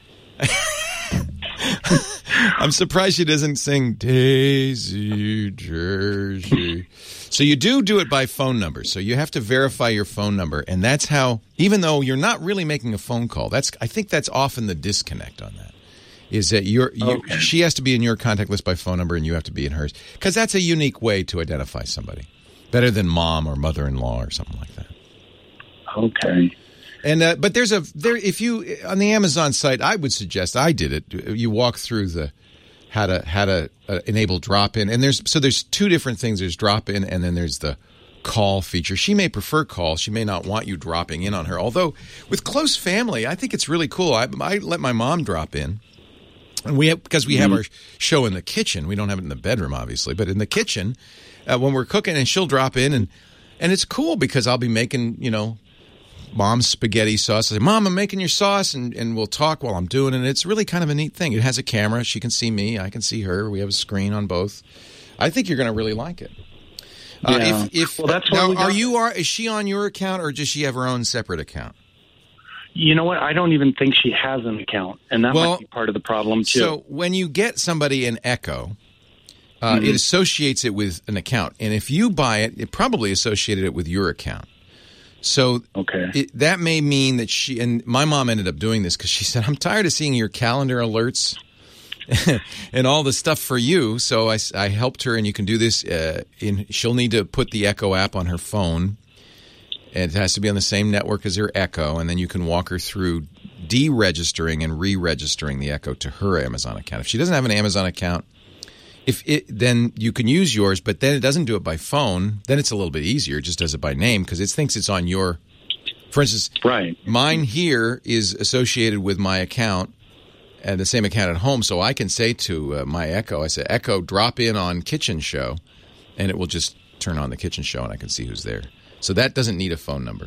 I'm surprised she doesn't sing Daisy Jersey. So you do it by phone number. So you have to verify your phone number, and that's how. Even though you're not really making a phone call, I think that's often the disconnect on that. Is that she has to be in your contact list by phone number, and you have to be in hers, because that's a unique way to identify somebody, better than mom or mother-in-law or something like that. Okay. And but if you on the Amazon site, I would suggest I did it. You walk through the how to enable drop-in, and there's 2 different things. There's drop-in, and then there's the call feature. She may prefer call. She may not want you dropping in on her. Although with close family, I think it's really cool. I let my mom drop in, and because we have our show in the kitchen. We don't have it in the bedroom, obviously, but in the kitchen when we're cooking, and she'll drop in, and it's cool because I'll be making Mom's spaghetti sauce. I say, Mom, I'm making your sauce, and we'll talk while I'm doing it. And it's really kind of a neat thing. It has a camera. She can see me. I can see her. We have a screen on both. I think you're going to really like it. Yeah. That's is she on your account, or does she have her own separate account? You know what? I don't even think she has an account, and that might be part of the problem, too. So when you get somebody an Echo, it associates it with an account. And if you buy it, it probably associated it with your account. So that may mean that and my mom ended up doing this because she said, I'm tired of seeing your calendar alerts and all the stuff for you. So I helped her, and you can do this. She'll need to put the Echo app on her phone. And it has to be on the same network as her Echo, and then you can walk her through deregistering and re-registering the Echo to her Amazon account. If she doesn't have an Amazon account, then you can use yours, but then it doesn't do it by phone. Then it's a little bit easier. It just does it by name because it thinks it's on your For instance, Right. mine here is associated with my account and the same account at home, so I can say to my Echo, I say, Echo, drop in on Kitchen Show, and it will just turn on the Kitchen Show, and I can see who's there. So that doesn't need a phone number.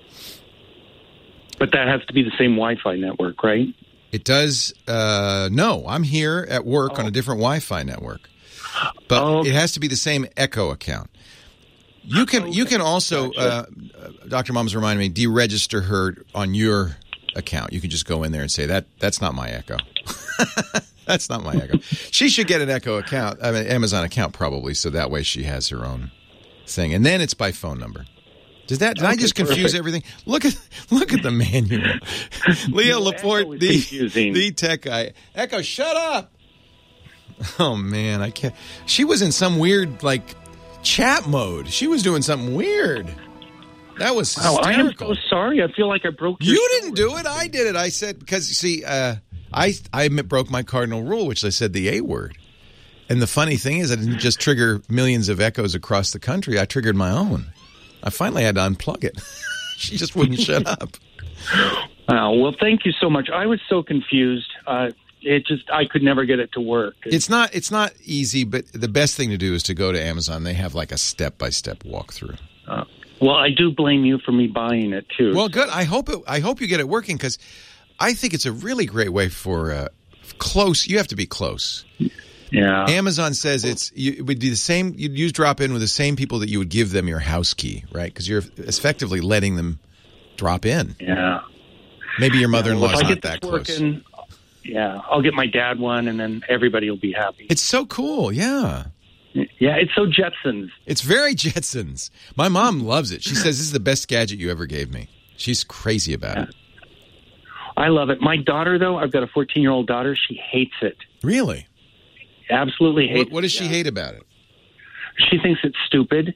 But that has to be the same Wi-Fi network, right? It does. No, I'm here at work on a different Wi-Fi network, but it has to be the same Echo account. You can also, Dr. Mom's reminded me, deregister her on your account. You can just go in there and say that's not my Echo. That's not my Echo. She should get an Echo account, I mean Amazon account probably, so that way she has her own thing, and then it's by phone number. Did I just confuse everything? Look at the manual. Leo Laporte, the tech guy. Echo, shut up! Oh man, I can't. She was in some weird chat mode. She was doing something weird. That was hysterical. I am so sorry. I feel like I broke your You didn't do it. I did it. I said, because, see, I broke my cardinal rule, which I said the A word. And the funny thing is I didn't just trigger millions of echoes across the country. I triggered my own. I finally had to unplug it. She just wouldn't shut up. Well, thank you so much. I was so confused. I could never get it to work. It's not easy, but the best thing to do is to go to Amazon. They have a step-by-step walkthrough. Well, I do blame you for me buying it too. Well, good. I hope you get it working, because I think it's a really great way for close. You have to be close. Yeah. Amazon says it would do the same. You'd use drop-in with the same people that you would give them your house key, right? Because you're effectively letting them drop in. Yeah. Maybe your mother-in-law's not that close. Working, yeah, I'll get my dad one, and then everybody will be happy. It's so cool, yeah. Yeah, it's so Jetsons. It's very Jetsons. My mom loves it. She says this is the best gadget you ever gave me. She's crazy about it. I love it. My daughter, though, I've got a 14-year-old daughter. She hates it. Really? Absolutely hates it. What does she hate about it? She thinks it's stupid.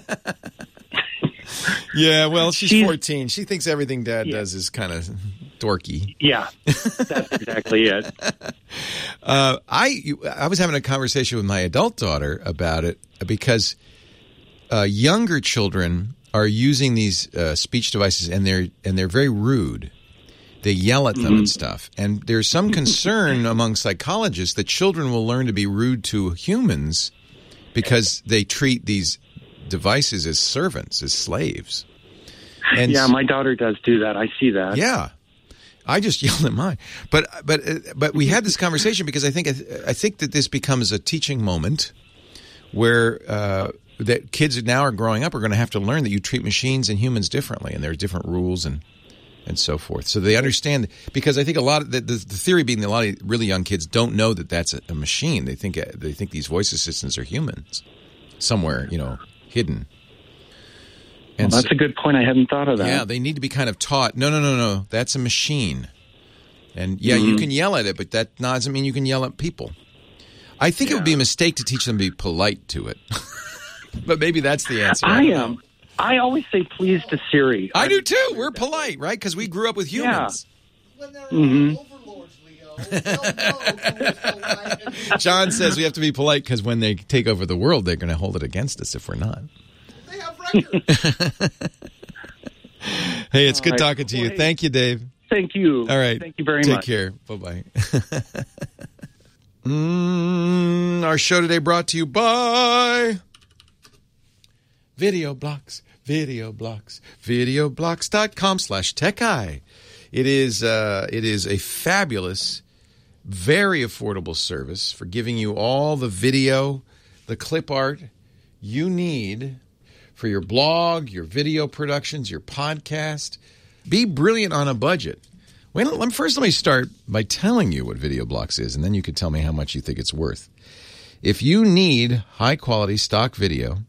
Yeah, well, she's 14. She thinks everything Dad does is kind of dorky. Yeah, that's exactly it. I was having a conversation with my adult daughter about it because younger children are using these speech devices, and they're very rude. They yell at them and stuff. And there's some concern among psychologists that children will learn to be rude to humans because they treat these devices as servants, as slaves. And yeah, my daughter does do that. I see that. Yeah. I just yelled at mine. But we had this conversation because I think that this becomes a teaching moment where that kids now are growing up are going to have to learn that you treat machines and humans differently, and there are different rules and so forth. So they understand, because I think a lot of the theory being that a lot of really young kids don't know that that's a machine. They think these voice assistants are humans somewhere, hidden. And that's a good point. I hadn't thought of that. Yeah, they need to be kind of taught, no, that's a machine. And you can yell at it, but that doesn't mean you can yell at people. I think it would be a mistake to teach them to be polite to it. But maybe that's the answer. I am. I always say please to Siri. I do too. We're polite, right? Because we grew up with humans. Yeah. John says we have to be polite because when they take over the world, they're going to hold it against us if we're not. They have records. Hey, it's good talking to you. Thank you, Dave. Thank you. All right. Thank you very Take much. care. Bye-bye. Our show today brought to you by VideoBlocks. VideoBlocks.com/TechEye. It is a fabulous, very affordable service for giving you all the video, the clip art you need for your blog, your video productions, your podcast. Be brilliant on a budget. Let me start by telling you what VideoBlocks is, and then you can tell me how much you think it's worth. If you need high-quality stock video,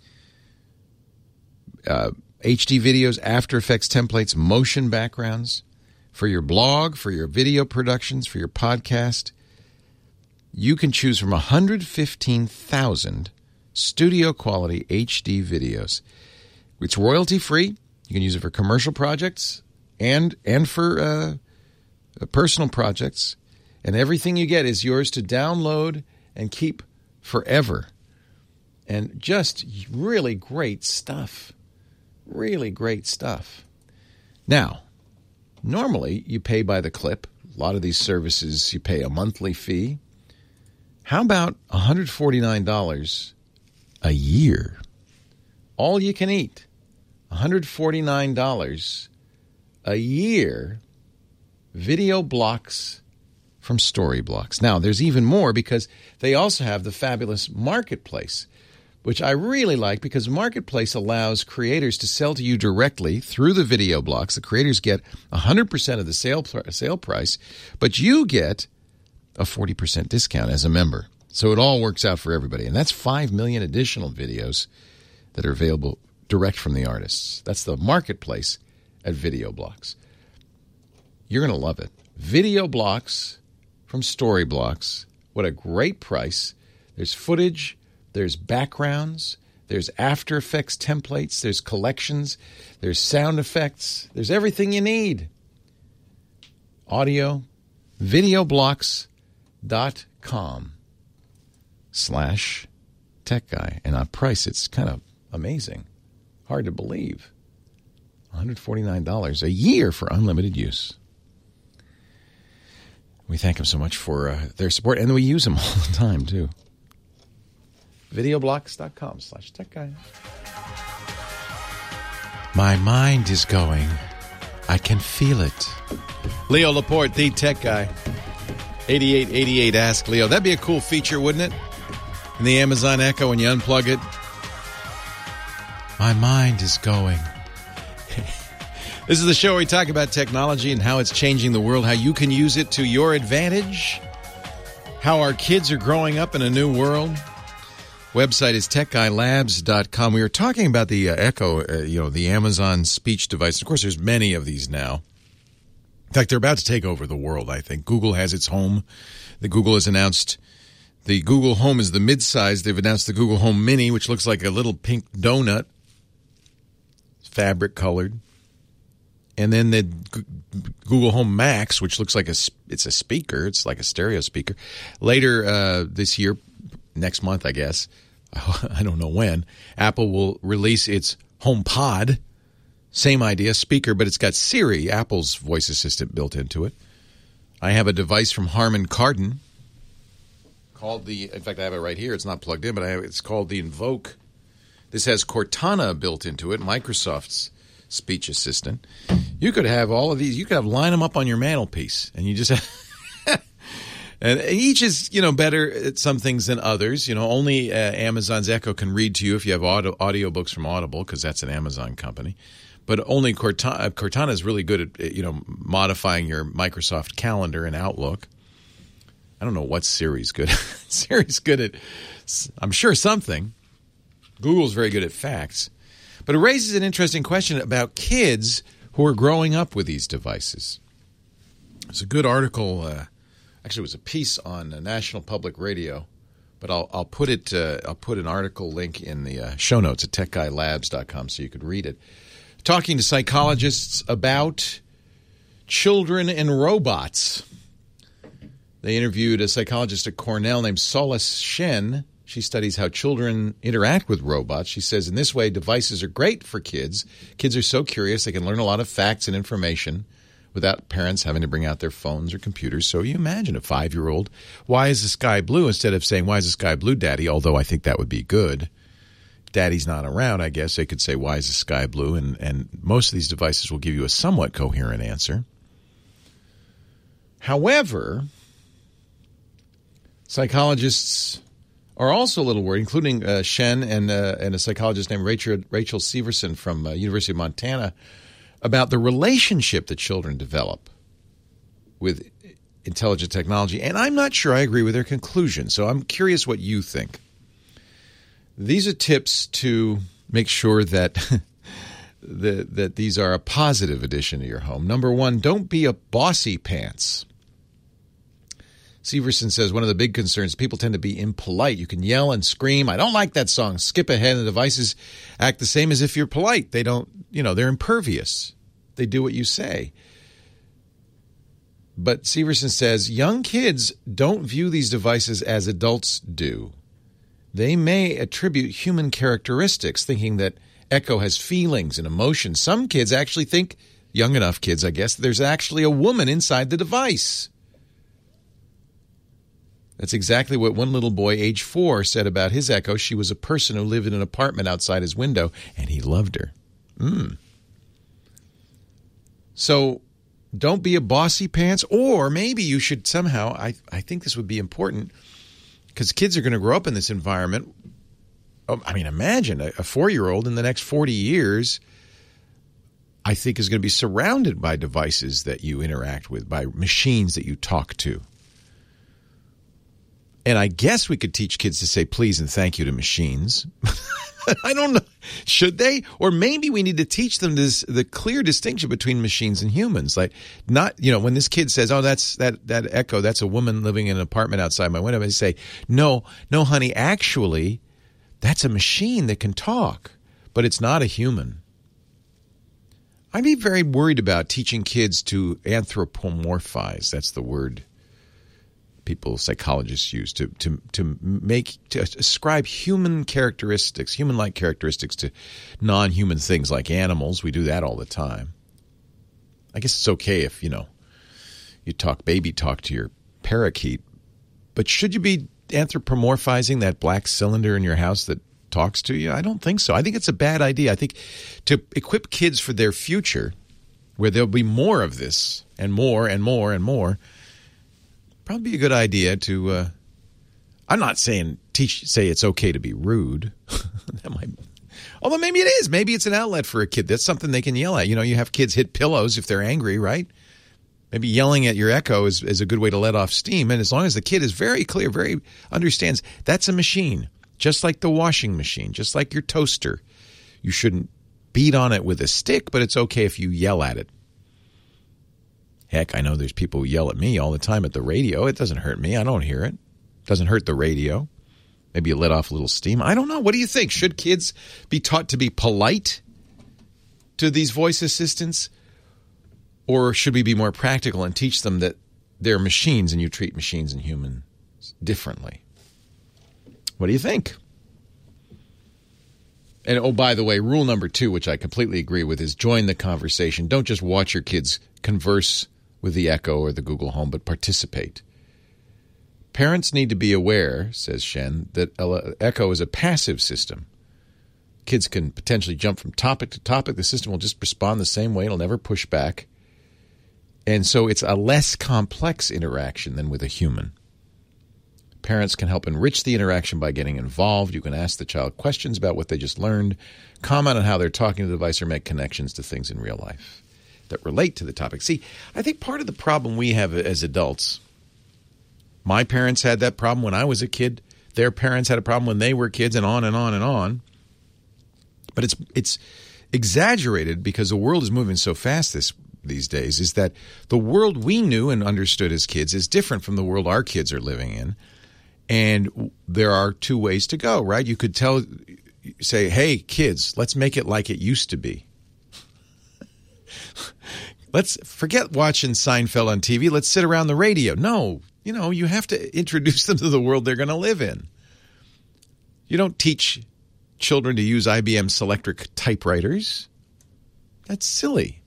HD videos, After Effects templates, motion backgrounds for your blog, for your video productions, for your podcast, you can choose from 115,000 studio-quality HD videos. It's royalty-free. You can use it for commercial projects and for personal projects. And everything you get is yours to download and keep forever. And just really great stuff. Really great stuff. Now, normally you pay by the clip. A lot of these services, you pay a monthly fee. How about $149 a year? All you can eat. $149 a year. Video blocks from Storyblocks. Now, there's even more because they also have the fabulous Marketplace, which I really like because Marketplace allows creators to sell to you directly through the video blocks. The creators get 100% of the sale price, but you get a 40% discount as a member. So it all works out for everybody. And that's 5 million additional videos that are available direct from the artists. That's the Marketplace at Video Blocks. You're going to love it. Video Blocks from Storyblocks. What a great price. There's footage, there's backgrounds, there's After Effects templates, there's collections, there's sound effects, there's everything you need. Audio, videoblocks.com/techguy. And on price, it's kind of amazing. Hard to believe. $149 a year for unlimited use. We thank them so much for their support, and we use them all the time, too. Videoblocks.com/techguy. My mind is going. I can feel it. Leo Laporte, the tech guy. 8888 Ask Leo. That'd be a cool feature, wouldn't it? In the Amazon Echo when you unplug it. My mind is going. This is the show where we talk about technology and how it's changing the world, how you can use it to your advantage, how our kids are growing up in a new world. Website is techguylabs.com. We were talking about the Echo, the Amazon speech device. Of course, there's many of these now. In fact, they're about to take over the world, I think. Google has its Home. Google has announced the Google Home is the mid-size. They've announced the Google Home Mini, which looks like a little pink donut, fabric-colored. And then the Google Home Max, which looks like it's a speaker. It's like a stereo speaker. Later this year, next month, I guess, I don't know when, Apple will release its HomePod. Same idea, speaker, but it's got Siri, Apple's voice assistant, built into it. I have a device from Harman Kardon called in fact, I have it right here. It's not plugged in, but it's called the Invoke. This has Cortana built into it, Microsoft's speech assistant. You could have all of these. You could line them up on your mantelpiece, and you just have and each is, better at some things than others. Only Amazon's Echo can read to you if you have audiobooks from Audible, because that's an Amazon company. But only Cortana is really good at, modifying your Microsoft calendar and Outlook. I don't know what Siri's good at. Siri's good at, I'm sure, something. Google's very good at facts. But it raises an interesting question about kids who are growing up with these devices. There's a good article. Actually, it was a piece on National Public Radio, but I'll put it. I'll put an article link in the show notes at techguylabs.com so you could read it. Talking to psychologists about children and robots. They interviewed a psychologist at Cornell named Solace Shen. She studies how children interact with robots. She says, in this way, devices are great for kids. Kids are so curious, they can learn a lot of facts and information without parents having to bring out their phones or computers. So you imagine a 5-year-old, why is the sky blue? Instead of saying, why is the sky blue, Daddy? Although I think that would be good. Daddy's not around, I guess. They could say, why is the sky blue? And most of these devices will give you a somewhat coherent answer. However, psychologists are also a little worried, including Shen and a psychologist named Rachel Severson from University of Montana, about the relationship that children develop with intelligent technology. And I'm not sure I agree with their conclusion, so I'm curious what you think. These are tips to make sure that that these are a positive addition to your home. Number one, don't be a bossy pants. Severson says one of the big concerns, people tend to be impolite. You can yell and scream, I don't like that song, skip ahead, and the devices act the same as if you're polite. They don't, they're impervious. They do what you say. But Severson says young kids don't view these devices as adults do. They may attribute human characteristics, thinking that Echo has feelings and emotions. Some kids actually think, young enough kids, I guess, there's actually a woman inside the device. That's exactly what one little boy, age 4, said about his Echo. She was a person who lived in an apartment outside his window, and he loved her. So don't be a bossy pants, or maybe you should somehow, I think this would be important, because kids are going to grow up in this environment. I mean, imagine a 4-year-old in the next 40 years, I think, is going to be surrounded by devices that you interact with, by machines that you talk to. And I guess we could teach kids to say please and thank you to machines. I don't know. Should they? Or maybe we need to teach them the clear distinction between machines and humans. Like, not, when this kid says, oh, that's that Echo, that's a woman living in an apartment outside my window. I say, no, honey, actually, that's a machine that can talk, but it's not a human. I'd be very worried about teaching kids to anthropomorphize. That's the word people, psychologists use to ascribe human characteristics, human-like characteristics to non-human things like animals. We do that all the time. I guess it's okay if, you talk baby talk to your parakeet, but should you be anthropomorphizing that black cylinder in your house that talks to you? I don't think so. I think it's a bad idea. I think to equip kids for their future, where there'll be more of this and more and more and more, probably be a good idea to, I'm not saying say it's okay to be rude. Although maybe it is. Maybe it's an outlet for a kid. That's something they can yell at. You have kids hit pillows if they're angry, right? Maybe yelling at your Echo is a good way to let off steam. And as long as the kid is very clear, very understands, that's a machine, just like the washing machine, just like your toaster. You shouldn't beat on it with a stick, but it's okay if you yell at it. Heck, I know there's people who yell at me all the time at the radio. It doesn't hurt me. I don't hear it. It doesn't hurt the radio. Maybe you let off a little steam. I don't know. What do you think? Should kids be taught to be polite to these voice assistants? Or should we be more practical and teach them that they're machines and you treat machines and humans differently? What do you think? And, oh, by the way, rule number 2, which I completely agree with, is join the conversation. Don't just watch your kids converse with the Echo or the Google Home, but participate. Parents need to be aware, says Shen, that Echo is a passive system. Kids can potentially jump from topic to topic. The system will just respond the same way. It'll never push back. And so it's a less complex interaction than with a human. Parents can help enrich the interaction by getting involved. You can ask the child questions about what they just learned, comment on how they're talking to the device, or make connections to things in real life that relate to the topic. See, I think part of the problem we have as adults, my parents had that problem when I was a kid. Their parents had a problem when they were kids, and on and on and on. But it's exaggerated because the world is moving so fast these days, is that the world we knew and understood as kids is different from the world our kids are living in. And there are 2 ways to go, right? You could say, hey, kids, let's make it like it used to be. Let's forget watching Seinfeld on TV. Let's sit around the radio. No, you have to introduce them to the world they're going to live in. You don't teach children to use IBM Selectric typewriters. That's silly.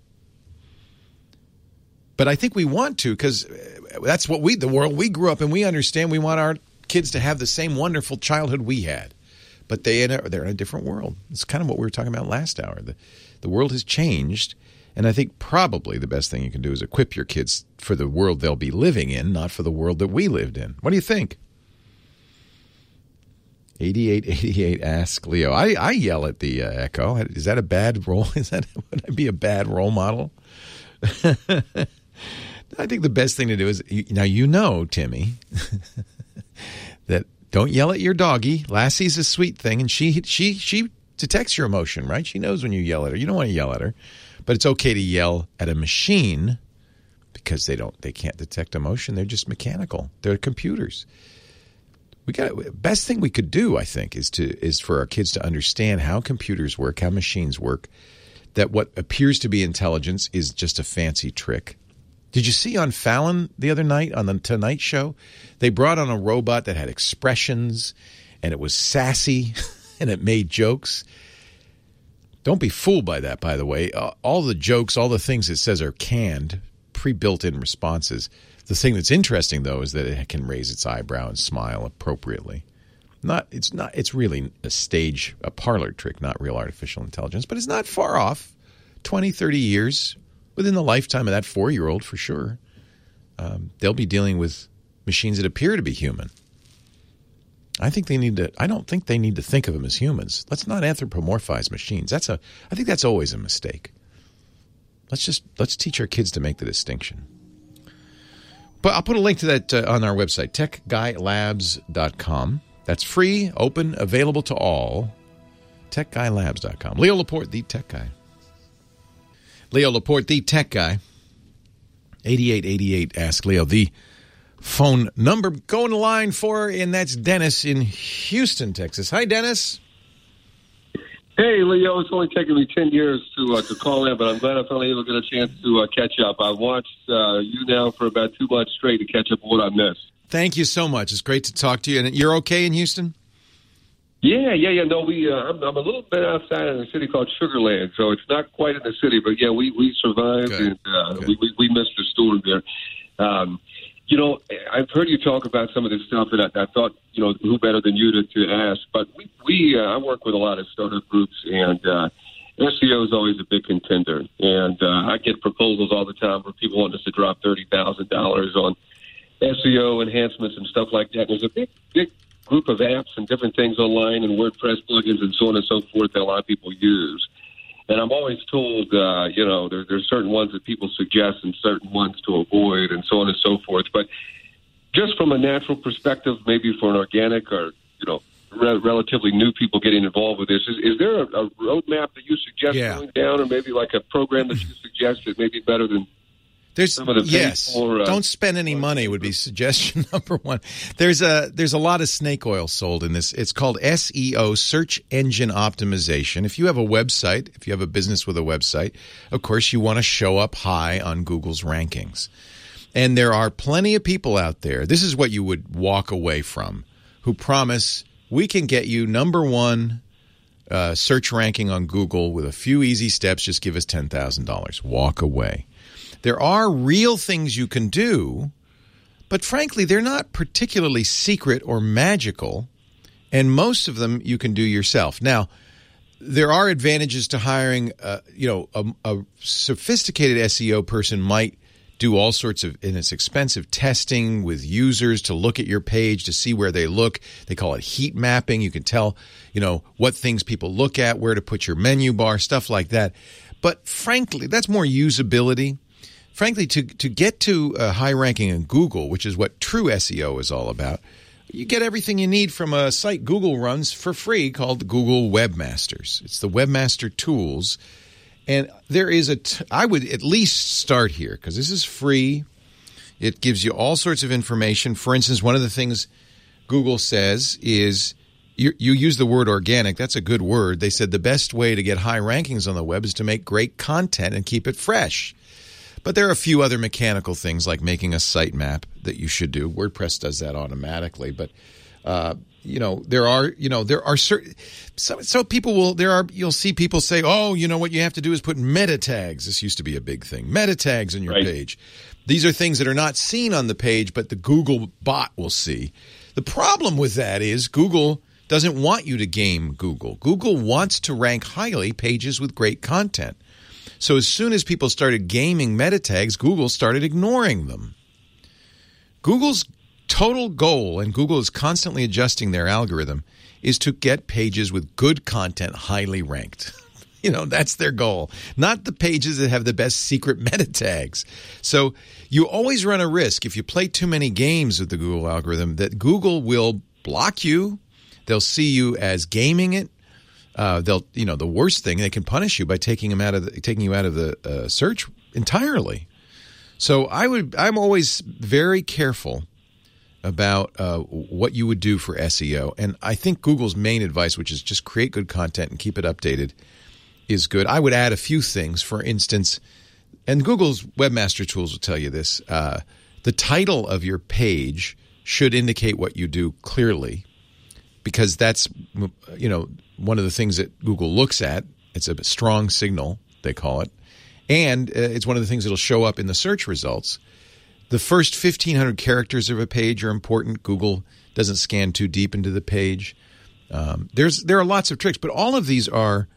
But I think we want to, because that's what the world we grew up in, we understand. We want our kids to have the same wonderful childhood we had. But they're in a different world. It's kind of what we were talking about last hour. The world has changed, and I think probably the best thing you can do is equip your kids for the world they'll be living in, not for the world that we lived in. What do you think? 8888 ask Leo. I yell at the Echo. Is that a bad role? Would I be a bad role model? I think the best thing to do is, now Timmy, that don't yell at your doggy. Lassie's a sweet thing, and she detects your emotion, right? She knows when you yell at her. You don't want to yell at her, but it's okay to yell at a machine because they can't detect emotion. They're just mechanical. They're computers. Best thing we could do, I think, is for our kids to understand how computers work, how machines work. That what appears to be intelligence is just a fancy trick. Did you see on Fallon the other night on the Tonight Show? They brought on a robot that had expressions, and it was sassy, and it made jokes. Don't be fooled by that, by the way. All the jokes, all the things it says are canned, pre-built-in responses. The thing that's interesting, though, is that it can raise its eyebrow and smile appropriately. It's really a parlor trick, not real artificial intelligence, but it's not far off. 20, 30 years within the lifetime of that 4-year-old, for sure. They'll be dealing with machines that appear to be human. I don't think they need to think of them as humans. Let's not anthropomorphize machines. I think that's always a mistake. Let's teach our kids to make the distinction. But I'll put a link to that on our website, techguylabs.com. That's free, open, available to all. techguylabs.com. Leo Laporte, the tech guy. Leo Laporte, the tech guy. 8888 Ask Leo, the phone number. Going to line 4, and that's Dennis in Houston, Texas. Hi, Dennis. Hey, Leo. It's only taken me 10 years to call in, but I'm glad I finally able to get a chance to catch up. I've watched you now for about 2 months straight to catch up on what I missed. Thank you so much. It's great to talk to you. And you're okay in Houston? Yeah. No, I'm a little bit outside in a city called Sugar Land, so it's not quite in the city, but yeah, we survived. Good. And we missed the storm there. I've heard you talk about some of this stuff, and I thought, who better than you to ask? But I work with a lot of startup groups, and SEO is always a big contender. And I get proposals all the time where people want us to drop $30,000 on SEO enhancements and stuff like that. There's a big group of apps and different things online and WordPress plugins and so on and so forth that a lot of people use. And I'm always told, there's certain ones that people suggest and certain ones to avoid and so on and so forth. But just from a natural perspective, maybe for an organic or, relatively new people getting involved with this, is there a roadmap that you suggest going down, or maybe like a program that you suggest that may be better than some of the don't spend any money would be suggestion number one. There's a lot of snake oil sold in this. It's called SEO, search engine optimization. If you have a website, if you have a business with a website, of course you want to show up high on Google's rankings. And there are plenty of people out there, this is what you would walk away from, who promise we can get you number one search ranking on Google with a few easy steps. Just give us $10,000. Walk away. There are real things you can do, but frankly, they're not particularly secret or magical, and most of them you can do yourself. Now, there are advantages to hiring, a sophisticated SEO person might do all sorts of, and it's expensive, testing with users to look at your page to see where they look. They call it heat mapping. You can tell, what things people look at, where to put your menu bar, stuff like that. But frankly, that's more usability. Frankly, to get to a high ranking in Google, which is what true SEO is all about, you get everything you need from a site Google runs for free called Google Webmasters. It's the Webmaster Tools. And there is I would at least start here because this is free. It gives you all sorts of information. For instance, one of the things Google says is you use the word organic. That's a good word. They said the best way to get high rankings on the web is to make great content and keep it fresh. But there are a few other mechanical things like making a sitemap that you should do. WordPress does that automatically, but there are certain so people you'll see people say, "Oh, what you have to do is put meta tags." This used to be a big thing. Meta tags on your page. These are things that are not seen on the page, but the Google bot will see. The problem with that is Google doesn't want you to game Google. Google wants to rank highly pages with great content. So as soon as people started gaming meta tags, Google started ignoring them. Google's total goal, and Google is constantly adjusting their algorithm, is to get pages with good content highly ranked. That's their goal, not the pages that have the best secret meta tags. So you always run a risk if you play too many games with the Google algorithm that Google will block you. They'll see you as gaming it. The worst thing, they can punish you by taking you out of the search entirely. So I'm always very careful about what you would do for SEO. And I think Google's main advice, which is just create good content and keep it updated, is good. I would add a few things. For instance, and Google's Webmaster Tools will tell you this, the title of your page should indicate what you do clearly, because that's one of the things that Google looks at It's a strong signal, they call it. And it's one of the things that will show up in the search results. The first 1,500 characters of a page are important. Google doesn't scan too deep into the page. There are lots of tricks, but all of these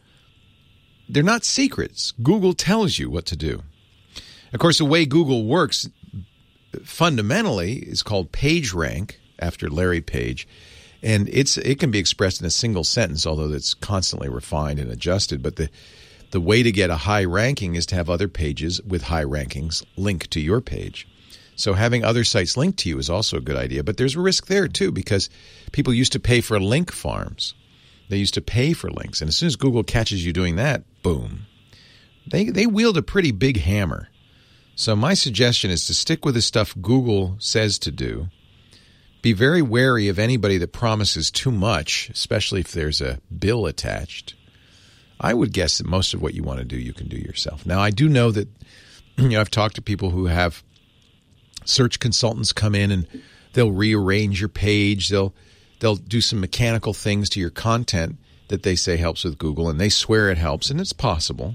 they're not secrets. Google tells you what to do. Of course, the way Google works fundamentally is called PageRank, after Larry Page. And it can be expressed in a single sentence, although it's constantly refined and adjusted. But the way to get a high ranking is to have other pages with high rankings link to your page. So having other sites linked to you is also a good idea. But there's a risk there, too, because people used to pay for link farms. They used to pay for links. And as soon as Google catches you doing that, boom. They wield a pretty big hammer. So my suggestion is to stick with the stuff Google says to do. Be very wary of anybody that promises too much, especially if there's a bill attached. I would guess that most of what you want to do, you can do yourself. Now, I do know that I've talked to people who have search consultants come in and they'll rearrange your page. They'll do some mechanical things to your content that they say helps with Google, and they swear it helps, and it's possible.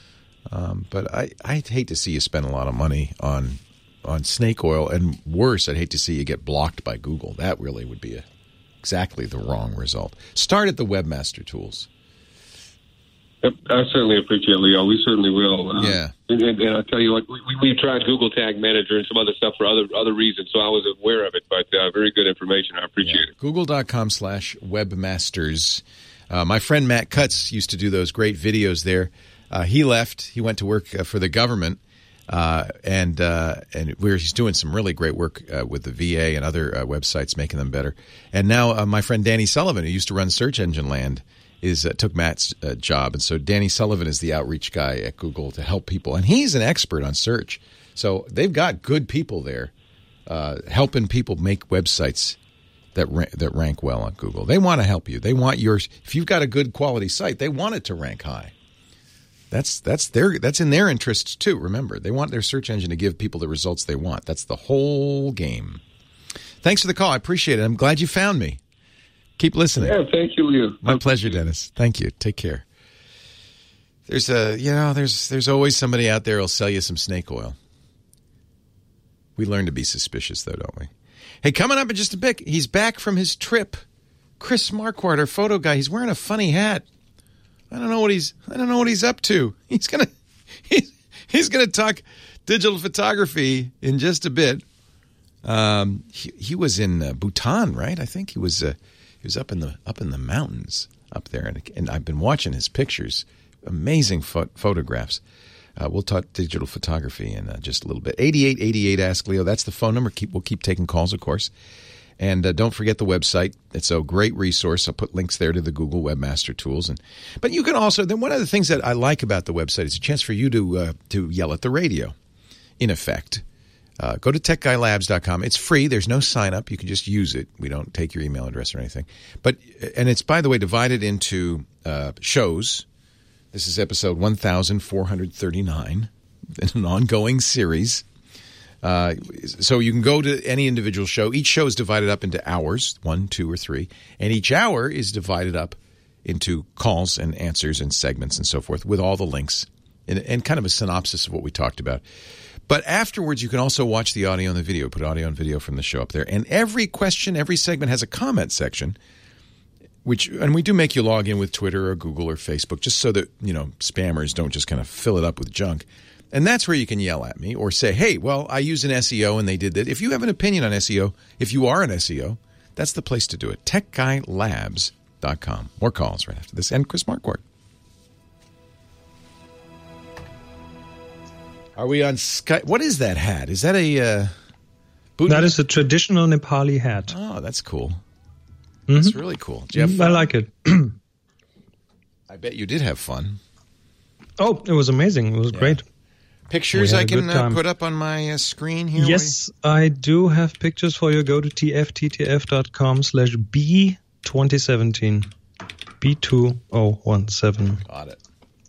But I'd hate to see you spend a lot of money on snake oil, and worse, I'd hate to see you get blocked by Google. That really would be exactly the wrong result. Start at the Webmaster Tools. Yep, I certainly appreciate it, Leo. We certainly will. Yeah. And I'll tell you what, we've tried Google Tag Manager and some other stuff for other reasons, so I was aware of it, but very good information. I appreciate it. Google.com/webmasters. My friend Matt Cutts used to do those great videos there. He left. He went to work for the government, and he's doing some really great work with the VA and other websites, making them better. And now my friend Danny Sullivan, who used to run Search Engine Land, took Matt's job. And so Danny Sullivan is the outreach guy at Google to help people. And he's an expert on search. So they've got good people there helping people make websites that rank well on Google. They want to help you. They want yours. If you've got a good quality site, they want it to rank high. That's in their interest too. Remember, they want their search engine to give people the results they want. That's the whole game. Thanks for the call. I appreciate it. I'm glad you found me. Keep listening. Yeah, thank you, Leo. My pleasure, Dennis. Thank you. Take care. There's always somebody out there who'll sell you some snake oil. We learn to be suspicious, though, don't we? Hey, coming up in just a bit, he's back from his trip. Chris Marquardt, our photo guy, he's wearing a funny hat. I don't know what he's up to. He's gonna talk digital photography in just a bit. He was in Bhutan, right? I think he was up in the mountains up there, and I've been watching his pictures. Amazing photographs. We'll talk digital photography in just a little bit. 8888 Ask Leo. That's the phone number. We'll keep taking calls, of course. And don't forget the website. It's a great resource. I'll put links there to the Google Webmaster Tools. But you can also, then one of the things that I like about the website is a chance for you to yell at the radio, in effect. Go to techguylabs.com. It's free. There's no sign up. You can just use it. We don't take your email address or anything. And it's, by the way, divided into shows. This is episode 1439, an ongoing series. So you can go to any individual show. Each show is divided up into hours, 1, 2, or 3. And each hour is divided up into calls and answers and segments and so forth with all the links and kind of a synopsis of what we talked about. But afterwards, you can also watch the audio and the video. Put audio and video from the show up there. And every question, every segment has a comment section, and we do make you log in with Twitter or Google or Facebook just so that, spammers don't just kind of fill it up with junk. And that's where you can yell at me or say, hey, well, I use an SEO and they did that. If you have an opinion on SEO, if you are an SEO, that's the place to do it. TechGuyLabs.com. More calls right after this. And Chris Marquardt. Are we on Skype? What is that hat? Is that a That is a traditional Nepali hat. Oh, that's cool. Mm-hmm. That's really cool. Did you have fun? I like it. I bet you did have fun. Oh, it was amazing. It was great. Pictures I can put up on my screen here? Yes, I do have pictures for you. Go to tftTF.com/B2017. B2017. Got it.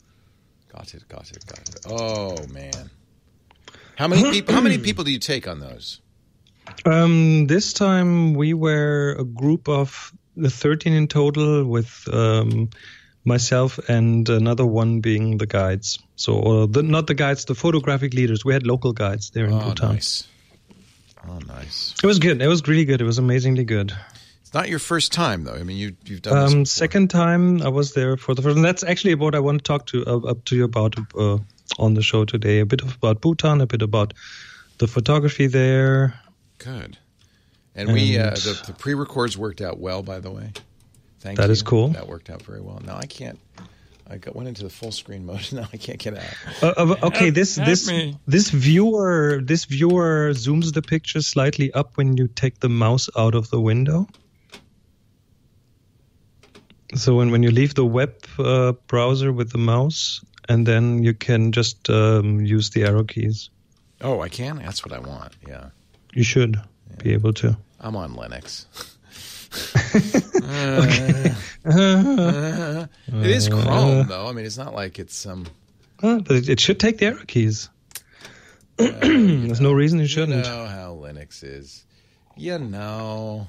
Oh, man. How many people do you take on those? This time we were a group of 13 in total with myself and another one being the guides. So, not the guides, the photographic leaders. We had local guides there in Bhutan. Nice. Oh, nice. It was good. It was really good. It was amazingly good. It's not your first time, though. I mean, you've done this before. Second time I was there for the first. And that's actually what I want to talk to you about on the show today. A bit about Bhutan, a bit about the photography there. Good. And we the pre-records worked out well, by the way. Thank you. That is cool. That worked out very well. Now I can't. Went into the full screen mode. Now I can't get out. Okay, this viewer zooms the picture slightly up when you take the mouse out of the window. So when you leave the web browser with the mouse, and then you can just use the arrow keys. Oh, I can? That's what I want. Yeah. You should be able to. I'm on Linux. It is Chrome, though. I mean, it's not like it's some. But it should take the arrow keys. There's no reason it shouldn't. You know how Linux is. You know.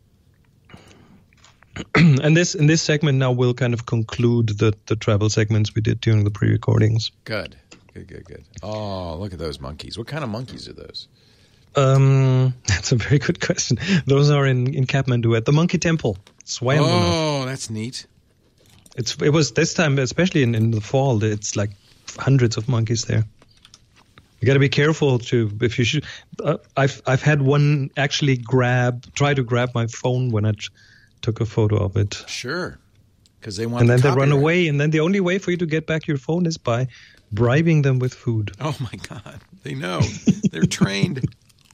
And in this segment now we'll kind of conclude the travel segments we did during the pre-recordings. Good. Oh, look at those monkeys. What kind of monkeys are those? That's a very good question. Those are in Kathmandu at the Monkey Temple. Swayambunatha. Oh, that's neat. It was this time, especially in the fall. It's like hundreds of monkeys there. You got to be careful if you should. I've had one actually try to grab my phone when I took a photo of it. Sure, because they want. And then they run away, and then the only way for you to get back your phone is by bribing them with food. Oh my God, they know. They're trained.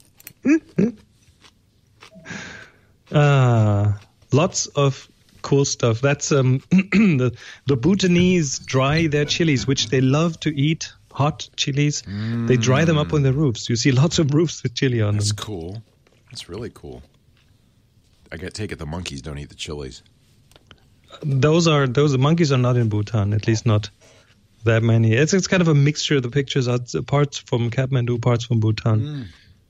Lots of cool stuff. That's the Bhutanese dry their chilies, which they love to eat. Hot chilies. They dry them up on the roofs. You see lots of roofs with chili on them. That's cool. That's really cool. I take it the monkeys don't eat the chilies. The monkeys are not in Bhutan, at least not that many. It's kind of a mixture. The pictures are parts from Kathmandu, parts from Bhutan.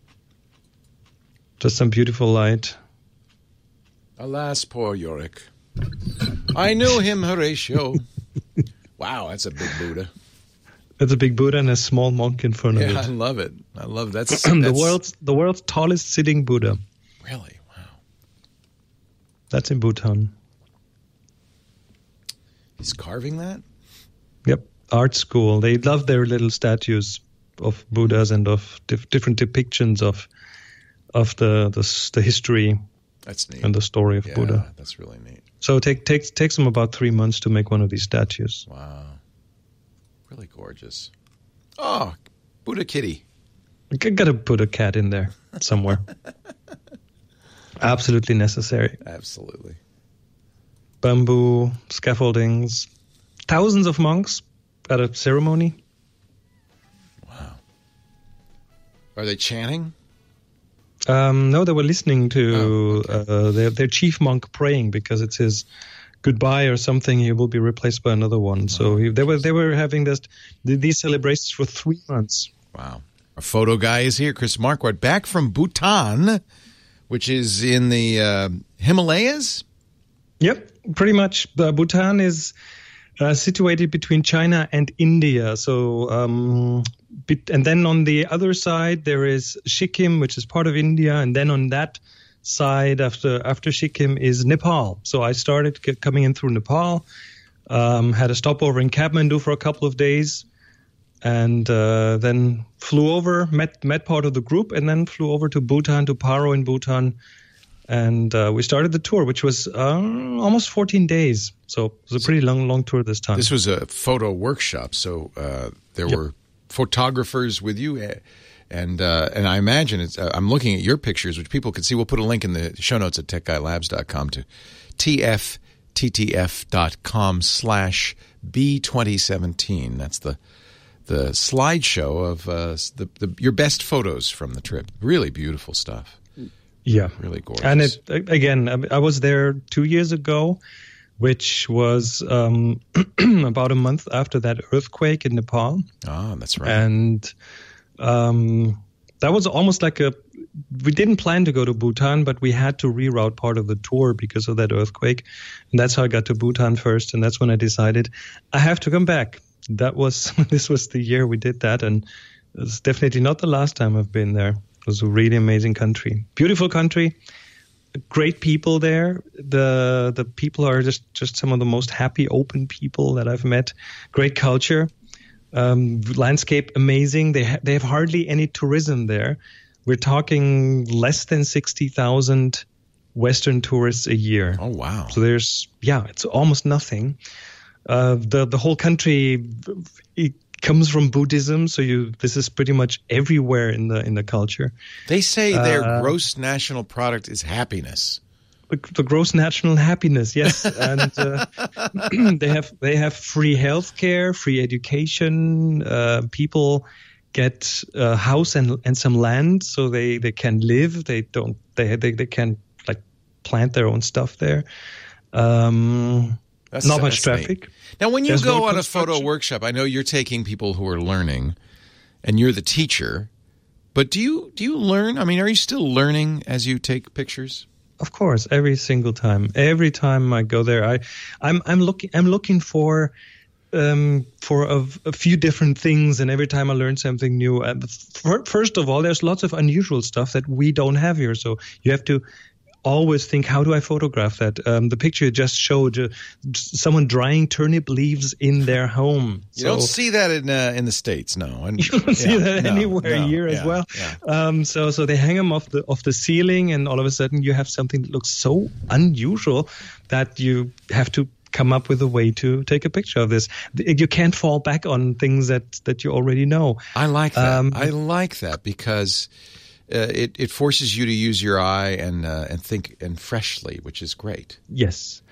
Just some beautiful light. Alas, poor Yorick. I knew him, Horatio. Wow, that's a big Buddha. That's a big Buddha and a small monk in front of it. Yeah, I love it. That's the world's tallest sitting Buddha. Really? Wow. That's in Bhutan. He's carving that? Yep. Art school. They love their little statues of Buddhas and of different depictions of the history. That's neat. And the story of Buddha. That's really neat. So it takes them about 3 months to make one of these statues. Wow. Really gorgeous. Oh, Buddha kitty. Got to put a cat in there somewhere. Absolutely necessary. Absolutely. Bamboo, scaffoldings, thousands of monks at a ceremony. Wow. Are they chanting? No, they were listening to their chief monk praying because it's his goodbye or something. He will be replaced by another one. So they were having these celebrations for 3 months. Wow. Our photo guy is here, Chris Marquardt, back from Bhutan, which is in the Himalayas. Yep, pretty much. Bhutan is situated between China and India. So, and then on the other side, there is Sikkim, which is part of India. And then on that side, after Sikkim, is Nepal. So I started coming in through Nepal, had a stopover in Kathmandu for a couple of days, and then flew over, met part of the group, and then flew over to Bhutan, to Paro in Bhutan. And we started the tour, which was almost 14 days. So it was a pretty long tour this time. This was a photo workshop, so there were photographers with you, and I imagine I'm looking at your pictures, which people can see. We'll put a link in the show notes at techguylabs.com to tfttf.com/B2017. That's the slideshow of your best photos from the trip. Really beautiful stuff. Yeah. Really gorgeous. And again, I was there 2 years ago, which was about a month after that earthquake in Nepal. Oh, that's right. And that was almost like we didn't plan to go to Bhutan, but we had to reroute part of the tour because of that earthquake. And that's how I got to Bhutan first. And that's when I decided I have to come back. This was the year we did that. And it's definitely not the last time I've been there. It was a really amazing country. Beautiful country. Great people there. The people are just some of the most happy, open people that I've met. Great culture. Landscape amazing. They have hardly any tourism there. We're talking less than 60,000 Western tourists a year. Oh wow! So it's almost nothing. The whole country, it comes from Buddhism, so this is pretty much everywhere in the culture. They say their gross national product is happiness. The gross national happiness, yes, and they have free healthcare, free education. People get a house and some land, so they can live. They can like plant their own stuff there. Not much traffic. Neat. Now, when you go on a photo workshop, I know you're taking people who are learning, and you're the teacher. But do you learn? I mean, are you still learning as you take pictures? Of course, every single time. Every time I go there, I'm looking for a few different things, and every time I learn something new. First of all, there's lots of unusual stuff that we don't have here, so you have to always think, how do I photograph that? The picture you just showed, someone drying turnip leaves in their home. You don't see that in the States, no. And, you don't see that anywhere here as well. Yeah. So they hang them off the ceiling, and all of a sudden you have something that looks so unusual that you have to come up with a way to take a picture of this. You can't fall back on things that you already know. I like that. I like that because it forces you to use your eye and think and freshly, which is great. Yes.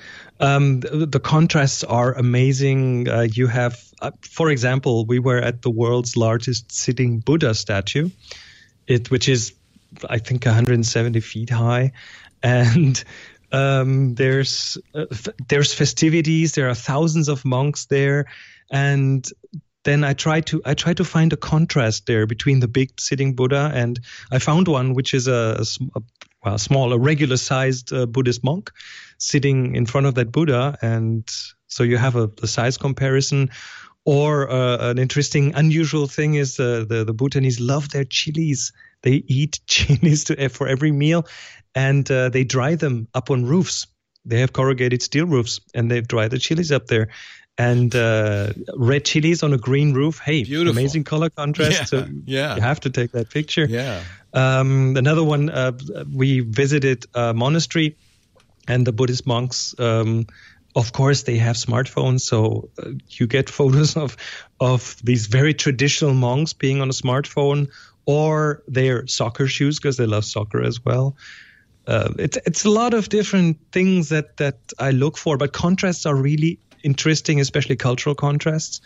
The contrasts are amazing. You have, for example, we were at the world's largest sitting Buddha statue, which is, I think, 170 feet high. And there's festivities. There are thousands of monks there. And then I try to find a contrast there between the big sitting Buddha, and I found one which is a regular sized Buddhist monk sitting in front of that Buddha, and so you have a size comparison. Or an interesting, unusual thing is the Bhutanese love their chilies. They eat chilies for every meal, and they dry them up on roofs. They have corrugated steel roofs, and they dry the chilies up there. And red chilies on a green roof. Hey, beautiful. Amazing color contrast. Yeah. You have to take that picture. Yeah. Another one, we visited a monastery, and the Buddhist monks, of course, they have smartphones. So you get photos of these very traditional monks being on a smartphone, or their soccer shoes, because they love soccer as well. It's a lot of different things that I look for, but contrasts are really interesting, especially cultural contrasts.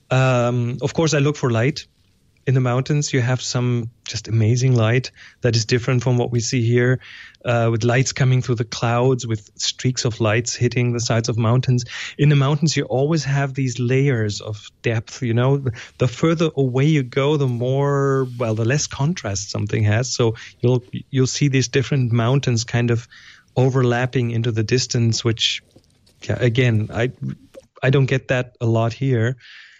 Of course, I look for light. In the mountains, you have some just amazing light that is different from what we see here, with lights coming through the clouds, with streaks of lights hitting the sides of mountains. In the mountains, you always have these layers of depth. You know, the further away you go, the less contrast something has. So you'll see these different mountains kind of overlapping into the distance, which, yeah, again, I don't get that a lot here.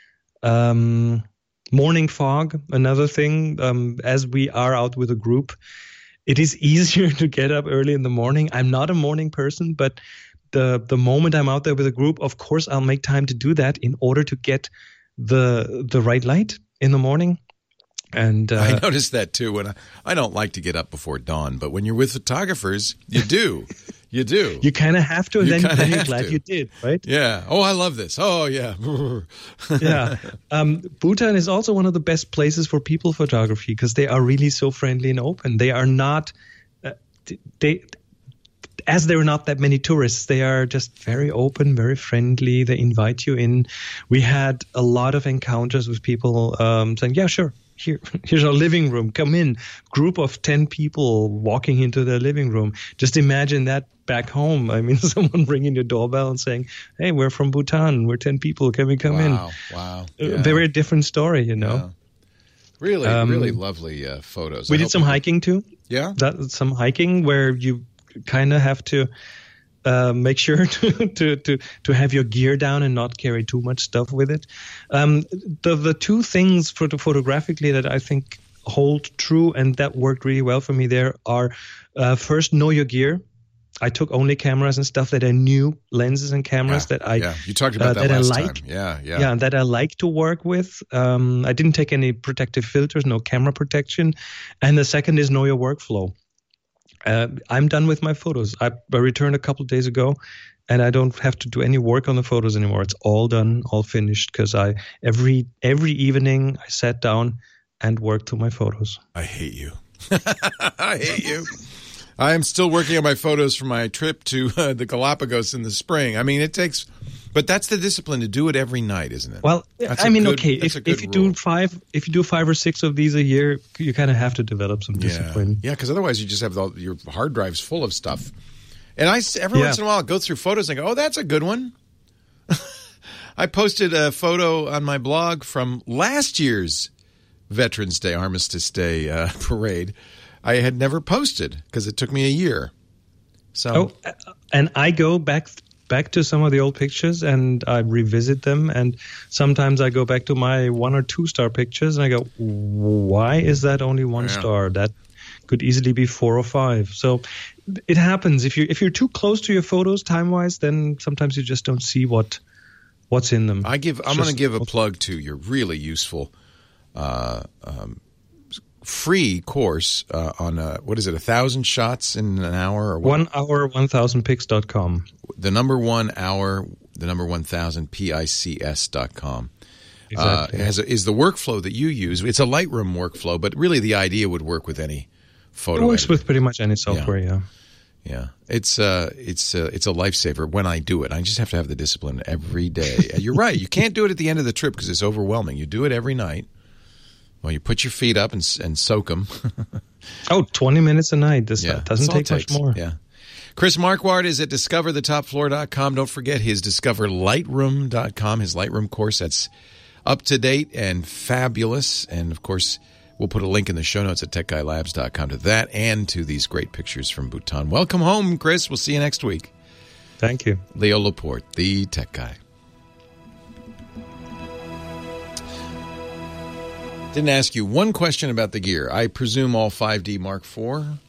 Morning fog, another thing. As we are out with a group, it is easier to get up early in the morning. I'm not a morning person, but the moment I'm out there with a group, of course, I'll make time to do that in order to get the right light in the morning. And I noticed that too. When I don't like to get up before dawn, but when you're with photographers, you do. You do. You kind of have to, and then you're glad you did, right? Yeah. Oh, I love this. Oh, yeah. Yeah. Bhutan is also one of the best places for people photography because they are really so friendly and open. They are not, as there are not that many tourists, they are just very open, very friendly. They invite you in. We had a lot of encounters with people saying, yeah, sure. Here's our living room. Come in. Group of 10 people walking into their living room. Just imagine that back home. I mean, someone ringing your doorbell and saying, hey, we're from Bhutan. We're 10 people. Can we come in? Wow. Yeah. Very different story, you know. Yeah. Really, really lovely photos. We did some hiking too. Yeah. Some hiking where you kind of have to make sure to have your gear down and not carry too much stuff with it. The two things photographically that I think hold true and that worked really well for me there are first, know your gear. I took only cameras and stuff that I knew, lenses and cameras that I you talked about that last time. Yeah, that I like to work with. I didn't take any protective filters, no camera protection. And the second is know your workflow. I'm done with my photos. I returned a couple of days ago, and I don't have to do any work on the photos anymore. It's all done, all finished, because every evening I sat down and worked through my photos. I hate you. I hate you. I am still working on my photos from my trip to the Galapagos in the spring. I mean, it takes, but that's the discipline to do it every night, isn't it? Well, if you do 5 or 6 of these a year, you kind of have to develop some discipline. Yeah, because otherwise you just have your hard drives full of stuff. And every once in a while I go through photos and I go, oh, that's a good one. I posted a photo on my blog from last year's Veterans Day, Armistice Day parade. I had never posted because it took me a year. So, and I go back to some of the old pictures and I revisit them. And sometimes I go back to my 1 or 2 star pictures and I go, why is that only 1 star? That could easily be 4 or 5. So it happens. If you're too close to your photos time wise, then sometimes you just don't see what's in them. I'm going to give a plug to your really useful free course on what is it, 1,000 shots in an hour or what? 1 hour 1000pics.com. The number 1 hour, the number 1000 pics.com. Exactly. Is the workflow that you use. It's a Lightroom workflow, but really the idea would work with any photo. It works editor. with pretty much any software. Yeah. It's a lifesaver when I do it. I just have to have the discipline every day. You're right. You can't do it at the end of the trip because it's overwhelming. You do it every night. Well, you put your feet up and soak them. 20 minutes a night. That doesn't take much more. Yeah. Chris Marquardt is at discoverthetopfloor.com. Don't forget his discoverlightroom.com, his Lightroom course. That's up to date and fabulous. And, of course, we'll put a link in the show notes at techguylabs.com to that and to these great pictures from Bhutan. Welcome home, Chris. We'll see you next week. Thank you. Leo Laporte, the tech guy. Didn't ask you one question about the gear. I presume all 5D Mark IV?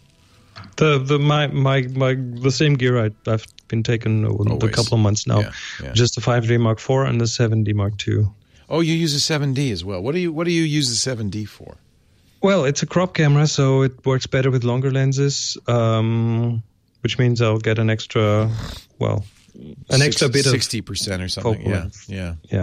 The same gear I've been taking a couple of months now. Yeah. Just the 5D Mark IV and the 7D Mark II. Oh, you use a 7D as well. What do you use the 7D for? Well, it's a crop camera, so it works better with longer lenses, which means I'll get an extra bit of 60% or something. Yeah.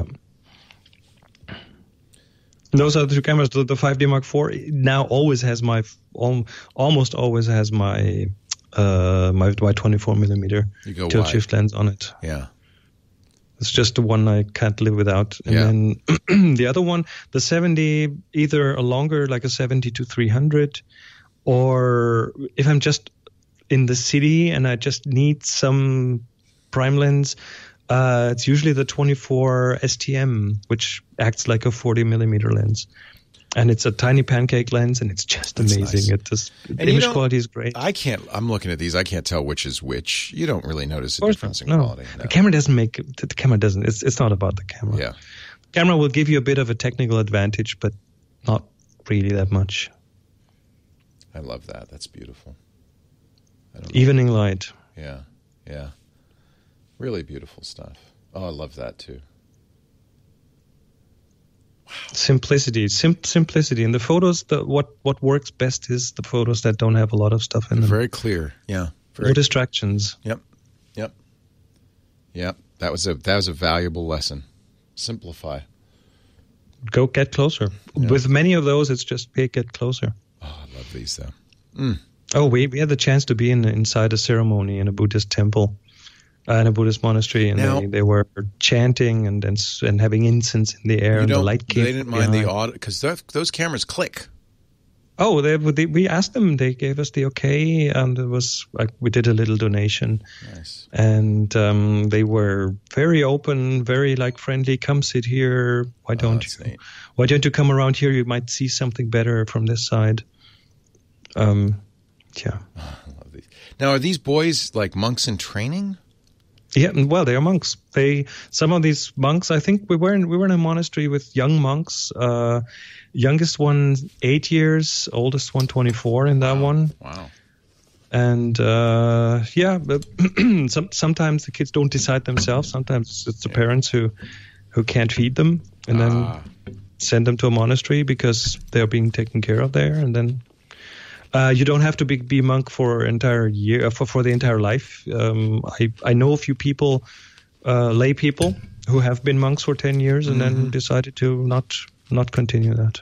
Those are the 2 cameras. The 5D Mark IV now always has almost always has my my 24 millimeter tilt shift lens on it. Yeah, it's just the one I can't live without. And then the other one, the 70, either a longer like a 70-300, or if I'm just in the city and I just need some prime lens. It's usually the 24 STM, which acts like a 40 millimeter lens, and it's a tiny pancake lens, and it's just amazing. Nice. The image quality is great. I'm looking at these. I can't tell which is which. You don't really notice a difference in quality. No. The camera doesn't. It's not about the camera. Yeah, the camera will give you a bit of a technical advantage, but not really that much. I love that. That's beautiful. Evening light. Yeah. Really beautiful stuff. Oh, I love that too. Wow. Simplicity. Simplicity. In the photos, what works best is the photos that don't have a lot of stuff in them. Very clear. Yeah. No distractions. Yep. That was a valuable lesson. Simplify. Go get closer. Yeah. With many of those, it's just get closer. Oh, I love these though. Oh, we had the chance to be inside a ceremony in a Buddhist temple. In a Buddhist monastery, and they were chanting and having incense in the air, and the light came. They didn't mind the audio because those cameras click. Oh, we asked them. They gave us the okay, and it was like we did a little donation. Nice. And they were very open, very friendly. Come sit here. Why don't you come around here? You might see something better from this side. Yeah. Now, are these boys like monks in training? Yeah, well, they are monks. Some of these monks, I think we were in a monastery with young monks. Youngest one 8 years, oldest one 24 in that one. Wow. And but sometimes the kids don't decide themselves. Sometimes it's the parents who can't feed them, and then send them to a monastery because they're being taken care of there. And then you don't have to be a monk for entire year for the entire life. I know a few people, lay people, who have been monks for 10 years and then decided to not continue that.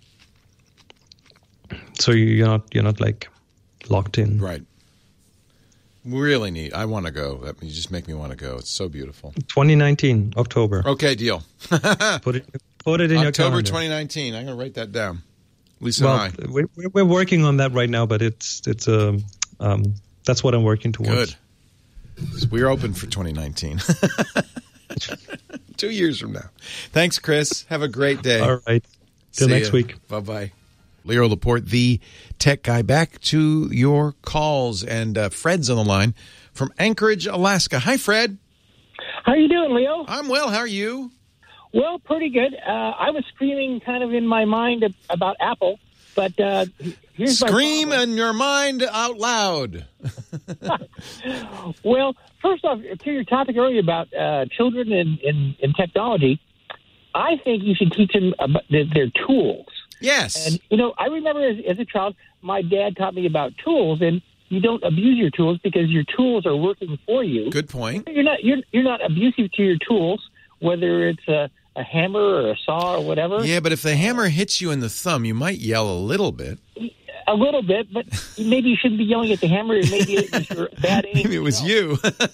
So you're not like locked in. Right. Really neat. I want to go. You just make me want to go. It's so beautiful. 2019, October. Okay, deal. Put it in your calendar. October 2019. I'm going to write that down. Lisa and I. We're working on that right now, but it's that's what I'm working towards. Good. We're open for 2019. 2 years from now. Thanks, Chris. Have a great day. All right. Till next week. Bye-bye. Leo Laporte, the tech guy. Back to your calls. And Fred's on the line from Anchorage, Alaska. Hi, Fred. How you doing, Leo? I'm well. How are you? Well, pretty good. I was screaming kind of in my mind about Apple, but here's Scream in your mind out loud. Well, first off, to your topic earlier about children in technology, I think you should teach them about their tools. Yes. And, I remember as a child, my dad taught me about tools, and you don't abuse your tools because your tools are working for you. Good point. You're not abusive to your tools, whether it's a hammer or a saw or whatever. Yeah, but if the hammer hits you in the thumb, you might yell a little bit. A little bit, but maybe you shouldn't be yelling at the hammer. Maybe it was your bad aim. Maybe it was you.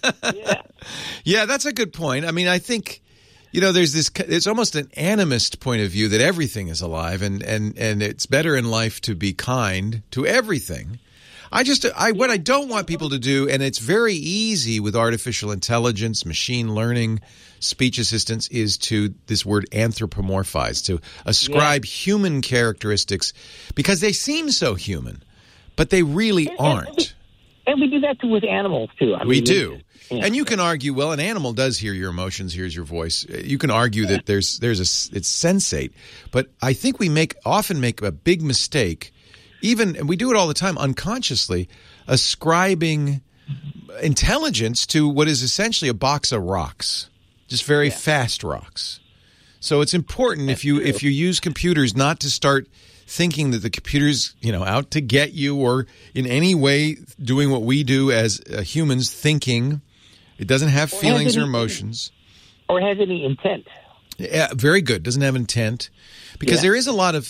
Yeah, that's a good point. I mean, I think, there's almost an animist point of view that everything is alive and it's better in life to be kind to everything. What I don't want people to do, and it's very easy with artificial intelligence, machine learning, speech assistance, is to this word anthropomorphize, to ascribe human characteristics because they seem so human, but they really aren't. And we do that with animals, too. We do. And you can argue, well, an animal does hear your emotions, hears your voice. You can argue that it's sensate. But I think we often make a big mistake, and we do it all the time unconsciously, ascribing intelligence to what is essentially a box of rocks, just very fast rocks. So it's important if you use computers not to start thinking that the computer's out to get you or in any way doing what we do as humans, thinking. It doesn't have feelings or emotions. Or has any intent. Yeah, very good. Doesn't have intent. Because there's a lot of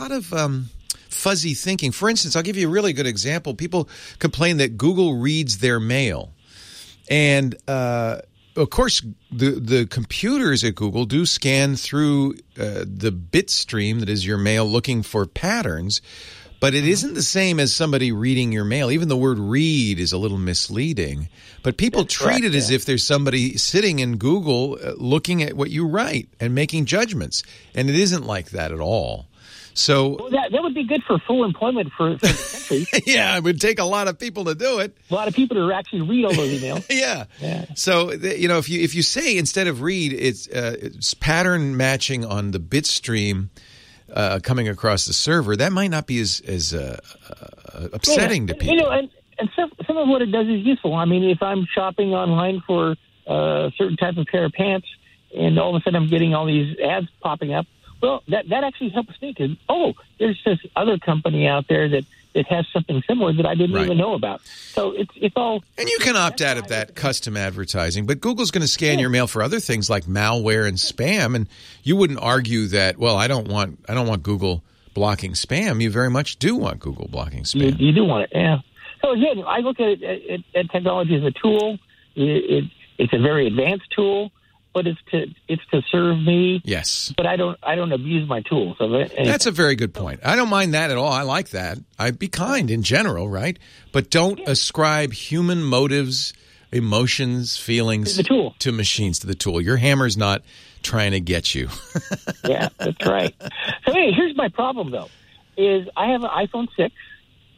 fuzzy thinking. For instance, I'll give you a really good example. People complain that Google reads their mail. And, of course, the computers at Google do scan through the bit stream that is your mail looking for patterns. But it isn't the same as somebody reading your mail. Even the word read is a little misleading. But people treat it as if there's somebody sitting in Google looking at what you write and making judgments. And it isn't like that at all. So that would be good for full employment for the country. Yeah, it would take a lot of people to do it. A lot of people to actually read all those emails. Yeah. So, if you say instead of read, it's pattern matching on the bit stream coming across the server, that might not be as upsetting to people. And some of what it does is useful. I mean, if I'm shopping online for a certain type of pair of pants, and all of a sudden I'm getting all these ads popping up, well, that actually helps me because, there's this other company out there that has something similar that I didn't even know about. So it's all... And you can opt out of that custom advertising, but Google's going to scan your mail for other things like malware and spam, and you wouldn't argue that, well, I don't want Google blocking spam. You very much do want Google blocking spam. You do want it, yeah. So again, I look at technology as a tool. It's a very advanced tool. But it's to serve me. Yes. But I don't abuse my tools. That's a very good point. I don't mind that at all. I like that. I'd be kind in general, right? But don't ascribe human motives, emotions, feelings to machines, to the tool. Your hammer's not trying to get you. Yeah, that's right. So hey, here's my problem though: is I have an iPhone 6,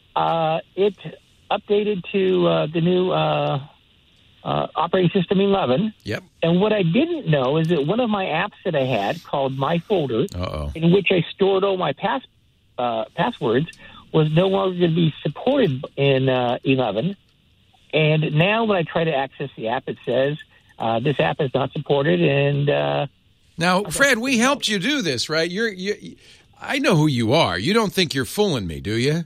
it updated to the new operating system 11. Yep. And what I didn't know is that one of my apps that I had called My Folder, in which I stored all my passwords, was no longer going to be supported in 11. And now when I try to access the app, it says this app is not supported. And now, Fred, we helped you do this, right? I know who you are. You don't think you're fooling me, do you?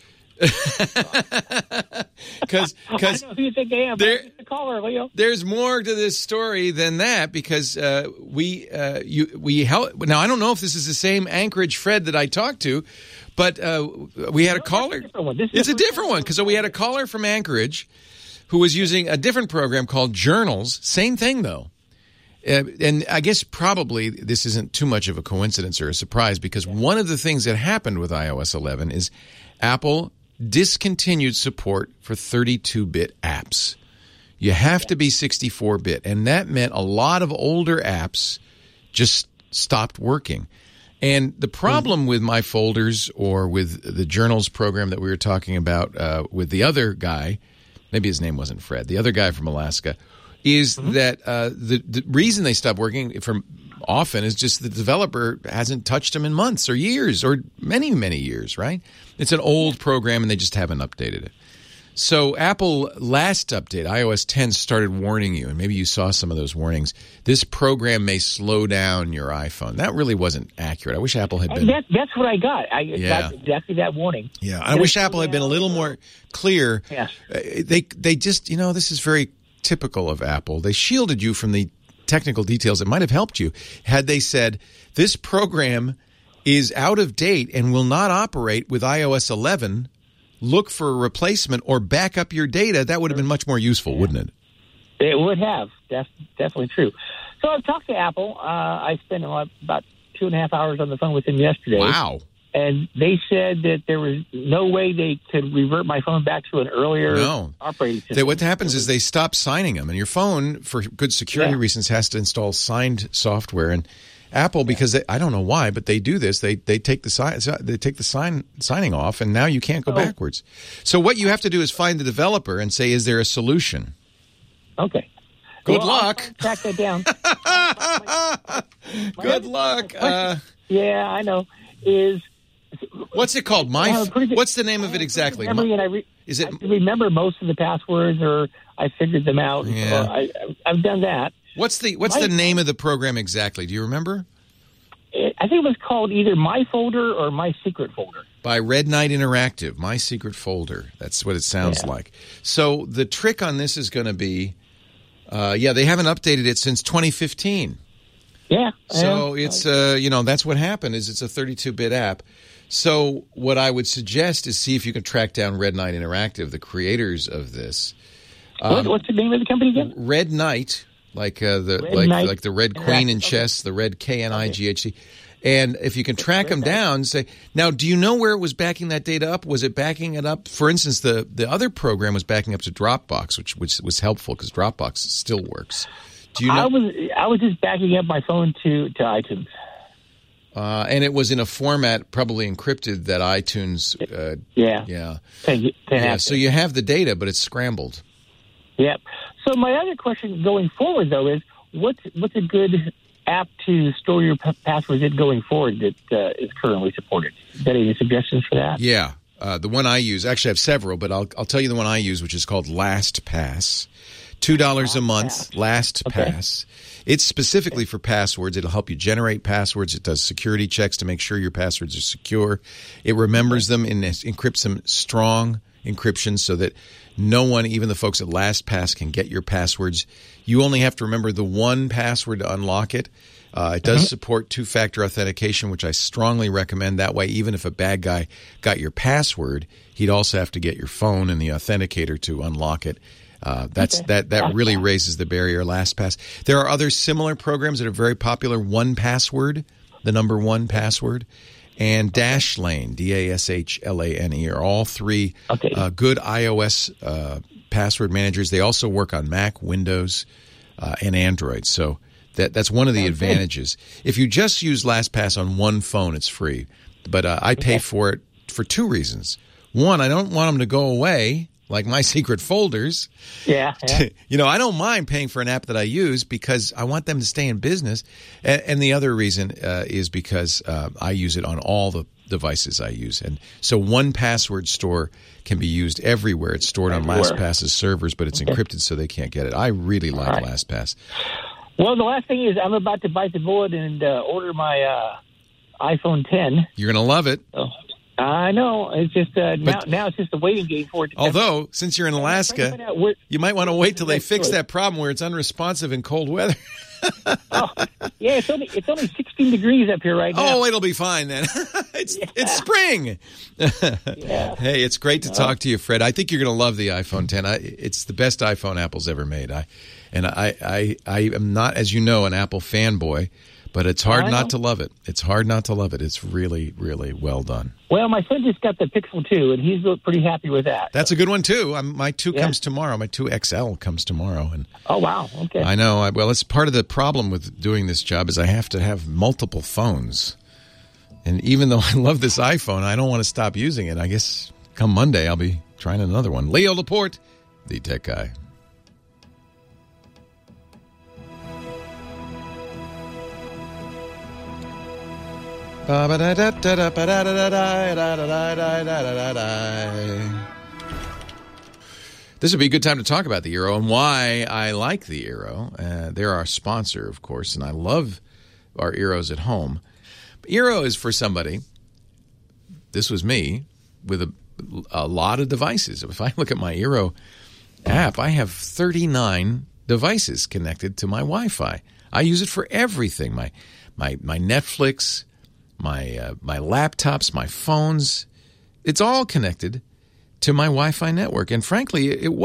Because I know who you think I am. Call her, Leo. There's more to this story than that, because we help. Now, I don't know if this is the same Anchorage Fred that I talked to, but we had a caller. It's a different one, because we had a caller from Anchorage who was using a different program called Journals. Same thing, though. And I guess probably this isn't too much of a coincidence or a surprise, because one of the things that happened with iOS 11 is Apple discontinued support for 32-bit apps. You have to be 64-bit, and that meant a lot of older apps just stopped working. And the problem with My Folders or with the Journals program that we were talking about with the other guy, maybe his name wasn't Fred, the other guy from Alaska, is that the reason they stop working from often is just the developer hasn't touched them in months or years or many, many years, right? It's an old program and they just haven't updated it. So Apple last update, iOS 10, started warning you, and maybe you saw some of those warnings. This program may slow down your iPhone. That really wasn't accurate. I wish Apple had been... That's what I got. I got exactly that warning. Yeah, I wish Apple had been a little more clear. Yes. They just, this is very typical of Apple. They shielded you from the technical details that might have helped you had they said, this program is out of date and will not operate with iOS 11. Look for a replacement or back up your data. That would have been much more useful, wouldn't it? It would have. That's definitely true. So I've talked to Apple. I spent about 2.5 hours on the phone with them yesterday. Wow. And they said that there was no way they could revert my phone back to an earlier operating system. What happens is they stop signing them. And your phone, for good security reasons, has to install signed software. And Apple, because I don't know why, but they do this. They take the signing off, and now you can't go backwards. So what you have to do is find the developer and say, "Is there a solution?" Okay. Good luck. I'll track that down. Good luck. Yeah, I know. What's it called? What's the name of it exactly? I remember most of the passwords, or I figured them out. Yeah. I've done that. What's the name of the program exactly? Do you remember? I think it was called either My Folder or My Secret Folder. By Red Knight Interactive, My Secret Folder. That's what it sounds like. So the trick on this is going to be, they haven't updated it since 2015. Yeah. So it's, that's what happened is it's a 32-bit app. So what I would suggest is see if you can track down Red Knight Interactive, the creators of this. What's the name of the company again? Red Knight, like the Red Queen in chess, the Red KNIGHT. And if you can track them down, say, now, do you know where it was backing that data up? Was it backing it up? For instance, the other program was backing up to Dropbox, which was helpful because Dropbox still works. Do you know? I was just backing up my phone to iTunes. And it was in a format probably encrypted that iTunes. So you have the data, but it's scrambled. Yeah. So my other question going forward, though, is what's a good app to store your passwords in going forward that is currently supported? Got any suggestions for that? Yeah. The one I use, actually I have several, but I'll tell you the one I use, which is called LastPass. $2 a month, LastPass. It's specifically for passwords. It'll help you generate passwords. It does security checks to make sure your passwords are secure. It remembers them and encrypts them strong encryption so that no one, even the folks at LastPass, can get your passwords. You only have to remember the one password to unlock it. It does support two-factor authentication, which I strongly recommend. That way, even if a bad guy got your password, he'd also have to get your phone and the authenticator to unlock it. That really raises the barrier. LastPass. There are other similar programs that are very popular. 1Password, the number 1 password, and Dashlane, DASHLANE, are all three good iOS password managers. They also work on Mac, Windows, and Android. So that's one of the advantages. If you just use LastPass on one phone, it's free. But I pay for it for two reasons. One, I don't want them to go away like my secret folders. Yeah. I don't mind paying for an app that I use because I want them to stay in business. And the other reason is because I use it on all the devices I use. And so 1Password Store can be used everywhere. It's stored on LastPass's servers, but it's encrypted so they can't get it. I really like LastPass. Well, the last thing is I'm about to bite the bullet and order my iPhone 10. You're going to love it. I know. It's just now it's just a waiting game for it. Although, since you're in Alaska, you might want to wait till they fix that problem where it's unresponsive in cold weather. Yeah, it's only 16 degrees up here right now. Oh, it'll be fine then. It's spring. Hey, it's great to talk to you, Fred. I think you're going to love the iPhone 10. It's the best iPhone Apple's ever made. I am not, as you know, an Apple fanboy. But it's hard not to love it. It's hard not to love it. It's really, really well done. Well, my son just got the Pixel 2, and he's pretty happy with that. That's a good one, too. My 2 comes tomorrow. My 2 XL comes tomorrow. And oh, wow. Okay. I know. Well, it's part of the problem with doing this job is I have to have multiple phones. And even though I love this iPhone, I don't want to stop using it. I guess come Monday, I'll be trying another one. Leo Laporte, the Tech Guy. This would be a good time to talk about the Eero and why I like the Eero. They're our sponsor, of course, and I love our Eeros at home. Eero is for somebody, this was me, with a lot of devices. If I look at my Eero app, I have 39 devices connected to my Wi-Fi. I use it for everything, my Netflix, my laptops, my phones. It's all connected to my Wi-Fi network. And frankly,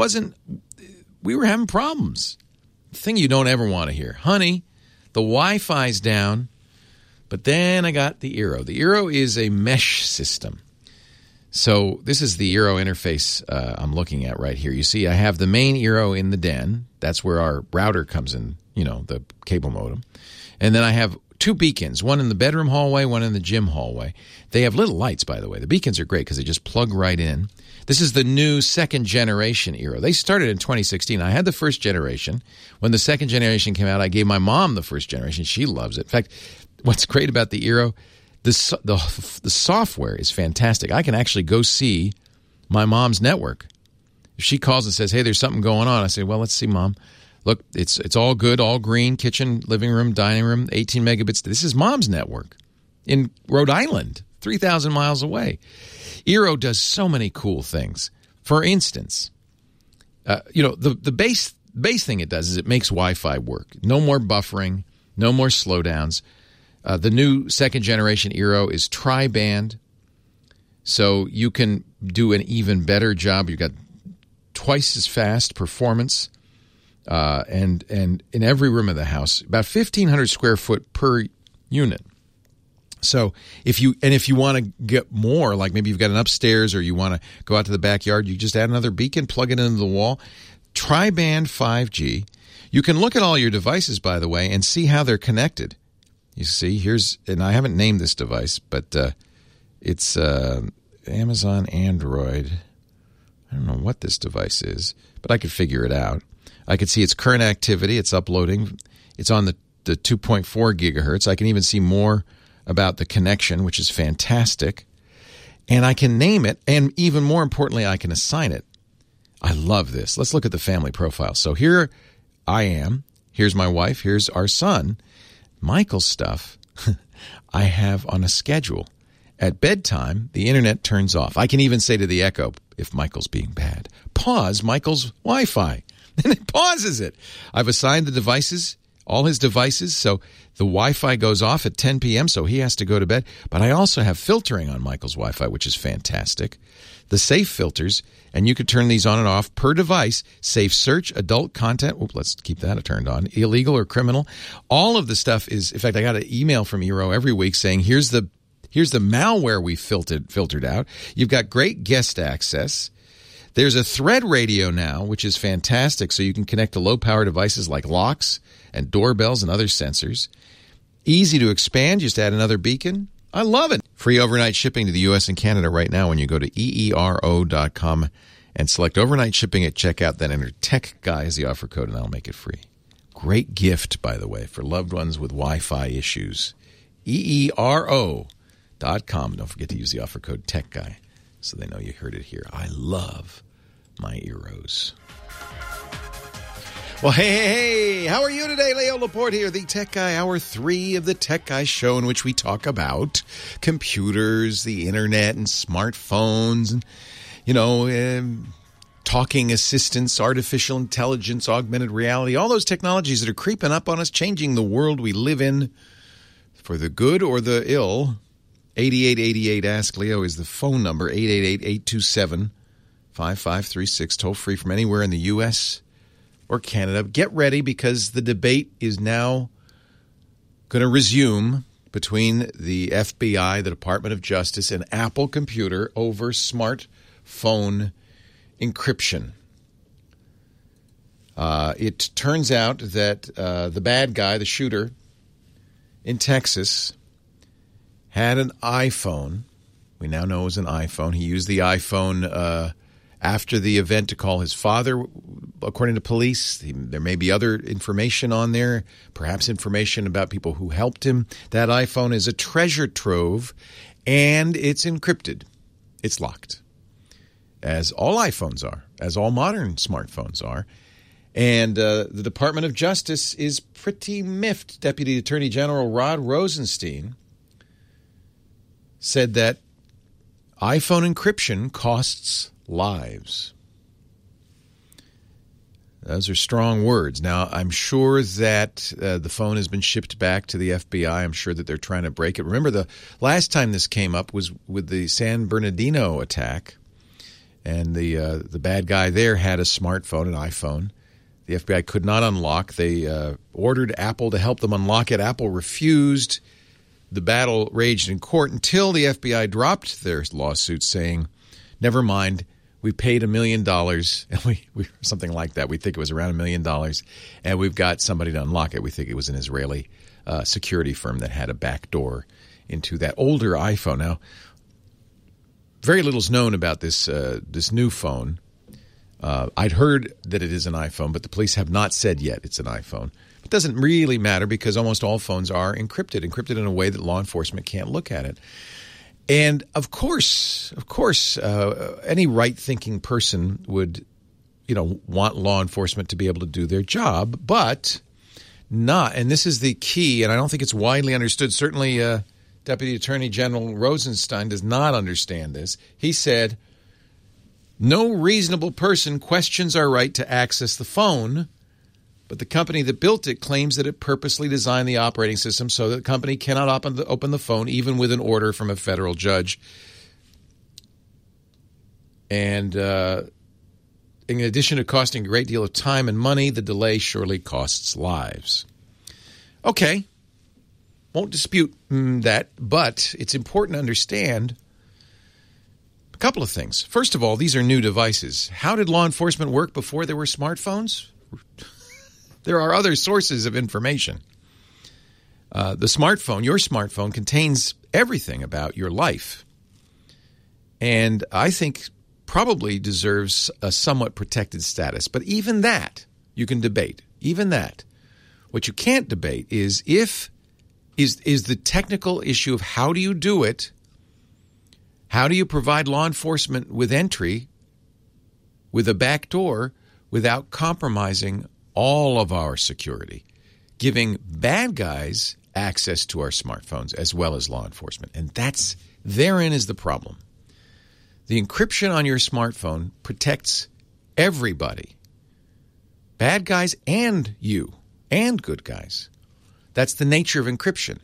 we were having problems. The thing you don't ever want to hear. Honey, the Wi-Fi's down. But then I got the Eero. The Eero is a mesh system. So this is the Eero interface I'm looking at right here. You see, I have the main Eero in the den. That's where our router comes in, the cable modem. And then I have 2 beacons, one in the bedroom hallway, one in the gym hallway. They have little lights, by the way. The beacons are great because they just plug right in. This is the new second-generation Eero. They started in 2016. I had the first generation. When the second generation came out, I gave my mom the first generation. She loves it. In fact, what's great about the Eero, the software is fantastic. I can actually go see my mom's network. If she calls and says, hey, there's something going on, I say, well, let's see, Mom. Look, it's all good, all green, kitchen, living room, dining room, 18 megabits. This is Mom's network in Rhode Island, 3,000 miles away. Eero does so many cool things. For instance, the base thing it does is it makes Wi-Fi work. No more buffering, no more slowdowns. The new second-generation Eero is tri-band, so you can do an even better job. You've got twice as fast performance. And in every room of the house, about 1,500 square foot per unit. So if you want to get more, like maybe you've got an upstairs or you want to go out to the backyard, you just add another beacon, plug it into the wall. Tri-band 5G. You can look at all your devices, by the way, and see how they're connected. You see, and I haven't named this device, but it's Amazon Android. I don't know what this device is, but I could figure it out. I can see its current activity. It's uploading. It's on the 2.4 gigahertz. I can even see more about the connection, which is fantastic. And I can name it, and even more importantly, I can assign it. I love this. Let's look at the family profile. So here I am. Here's my wife. Here's our son. Michael's stuff I have on a schedule. At bedtime, the internet turns off. I can even say to the Echo, if Michael's being bad, pause Michael's Wi-Fi. And it pauses it. I've assigned the devices, all his devices, so the Wi-Fi goes off at 10 p.m., so he has to go to bed. But I also have filtering on Michael's Wi-Fi, which is fantastic. The safe filters, and you could turn these on and off per device. Safe search, adult content. Let's keep that turned on. Illegal or criminal. All of the stuff is, in fact, I got an email from Eero every week saying, here's the malware we filtered out. You've got great guest access. There's a thread radio now, which is fantastic, so you can connect to low-power devices like locks and doorbells and other sensors. Easy to expand, just add another beacon. I love it. Free overnight shipping to the U.S. and Canada right now when you go to EERO.com and select overnight shipping at checkout, then enter Tech Guy as the offer code, and I'll make it free. Great gift, by the way, for loved ones with Wi-Fi issues. EERO.com. Don't forget to use the offer code Tech Guy so they know you heard it here. I love my Eros. Well, hey, how are you today? Leo Laporte here, the Tech Guy, Hour 3 of the Tech Guy Show, in which we talk about computers, the internet, and smartphones, and, talking assistants, artificial intelligence, augmented reality, all those technologies that are creeping up on us, changing the world we live in for the good or the ill. 8888 Ask Leo is the phone number, 888-827-5536, toll free from anywhere in the U.S. or Canada. Get ready, because the debate is now going to resume between the FBI, the Department of Justice, and Apple Computer over smartphone encryption. It turns out that the bad guy, the shooter in Texas, had an iPhone. We now know it was an iPhone. He used the iPhone after the event to call his father, according to police. There may be other information on there, perhaps information about people who helped him. That iPhone is a treasure trove, and it's encrypted. It's locked, as all iPhones are, as all modern smartphones are. And the Department of Justice is pretty miffed. Deputy Attorney General Rod Rosenstein said that iPhone encryption costs lives. Those are strong words. Now, I'm sure that the phone has been shipped back to the FBI. I'm sure that they're trying to break it. Remember, the last time this came up was with the San Bernardino attack, and the bad guy there had a smartphone, an iPhone. The FBI could not unlock. They ordered Apple to help them unlock it. Apple refused. The battle raged in court until the FBI dropped their lawsuit, saying, never mind, we paid $1 million, and we something like that. We think it was around $1 million, and we've got somebody to unlock it. We think it was an Israeli security firm that had a back door into that older iPhone. Now, very little's known about this new phone. I'd heard that it is an iPhone, but the police have not said yet it's an iPhone. It doesn't really matter, because almost all phones are encrypted in a way that law enforcement can't look at it. And of course, any right-thinking person would, want law enforcement to be able to do their job, but not. And this is the key, and I don't think it's widely understood. Certainly, Deputy Attorney General Rosenstein does not understand this. He said, no reasonable person questions our right to access the phone, but the company that built it claims that it purposely designed the operating system so that the company cannot open the phone even with an order from a federal judge. And in addition to costing a great deal of time and money, the delay surely costs lives. Okay, won't dispute that, but it's important to understand a couple of things. First of all, these are new devices. How did law enforcement work before there were smartphones? There are other sources of information. The smartphone, your smartphone, contains everything about your life. And I think probably deserves a somewhat protected status. But even that, you can debate. Even that. What you can't debate is the technical issue of how do you do it. How do you provide law enforcement with entry with a back door without compromising all of our security, giving bad guys access to our smartphones as well as law enforcement? And therein is the problem. The encryption on your smartphone protects everybody, bad guys and you, and good guys. That's the nature of encryption.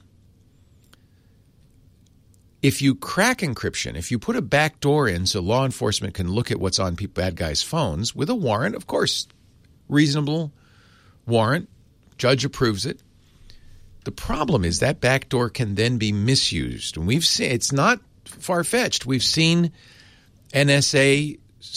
If you crack encryption, if you put a back door in so law enforcement can look at what's on bad guys' phones with a warrant, of course, reasonable warrant, judge approves it. The problem is that back door can then be misused. And we've seen, it's not far-fetched. We've seen NSA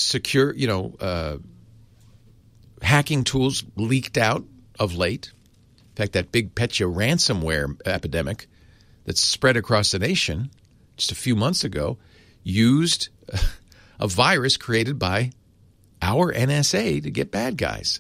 hacking tools leaked out of late. In fact, that big Petya ransomware epidemic that's spread across the nation just a few months ago used a virus created by our NSA to get bad guys.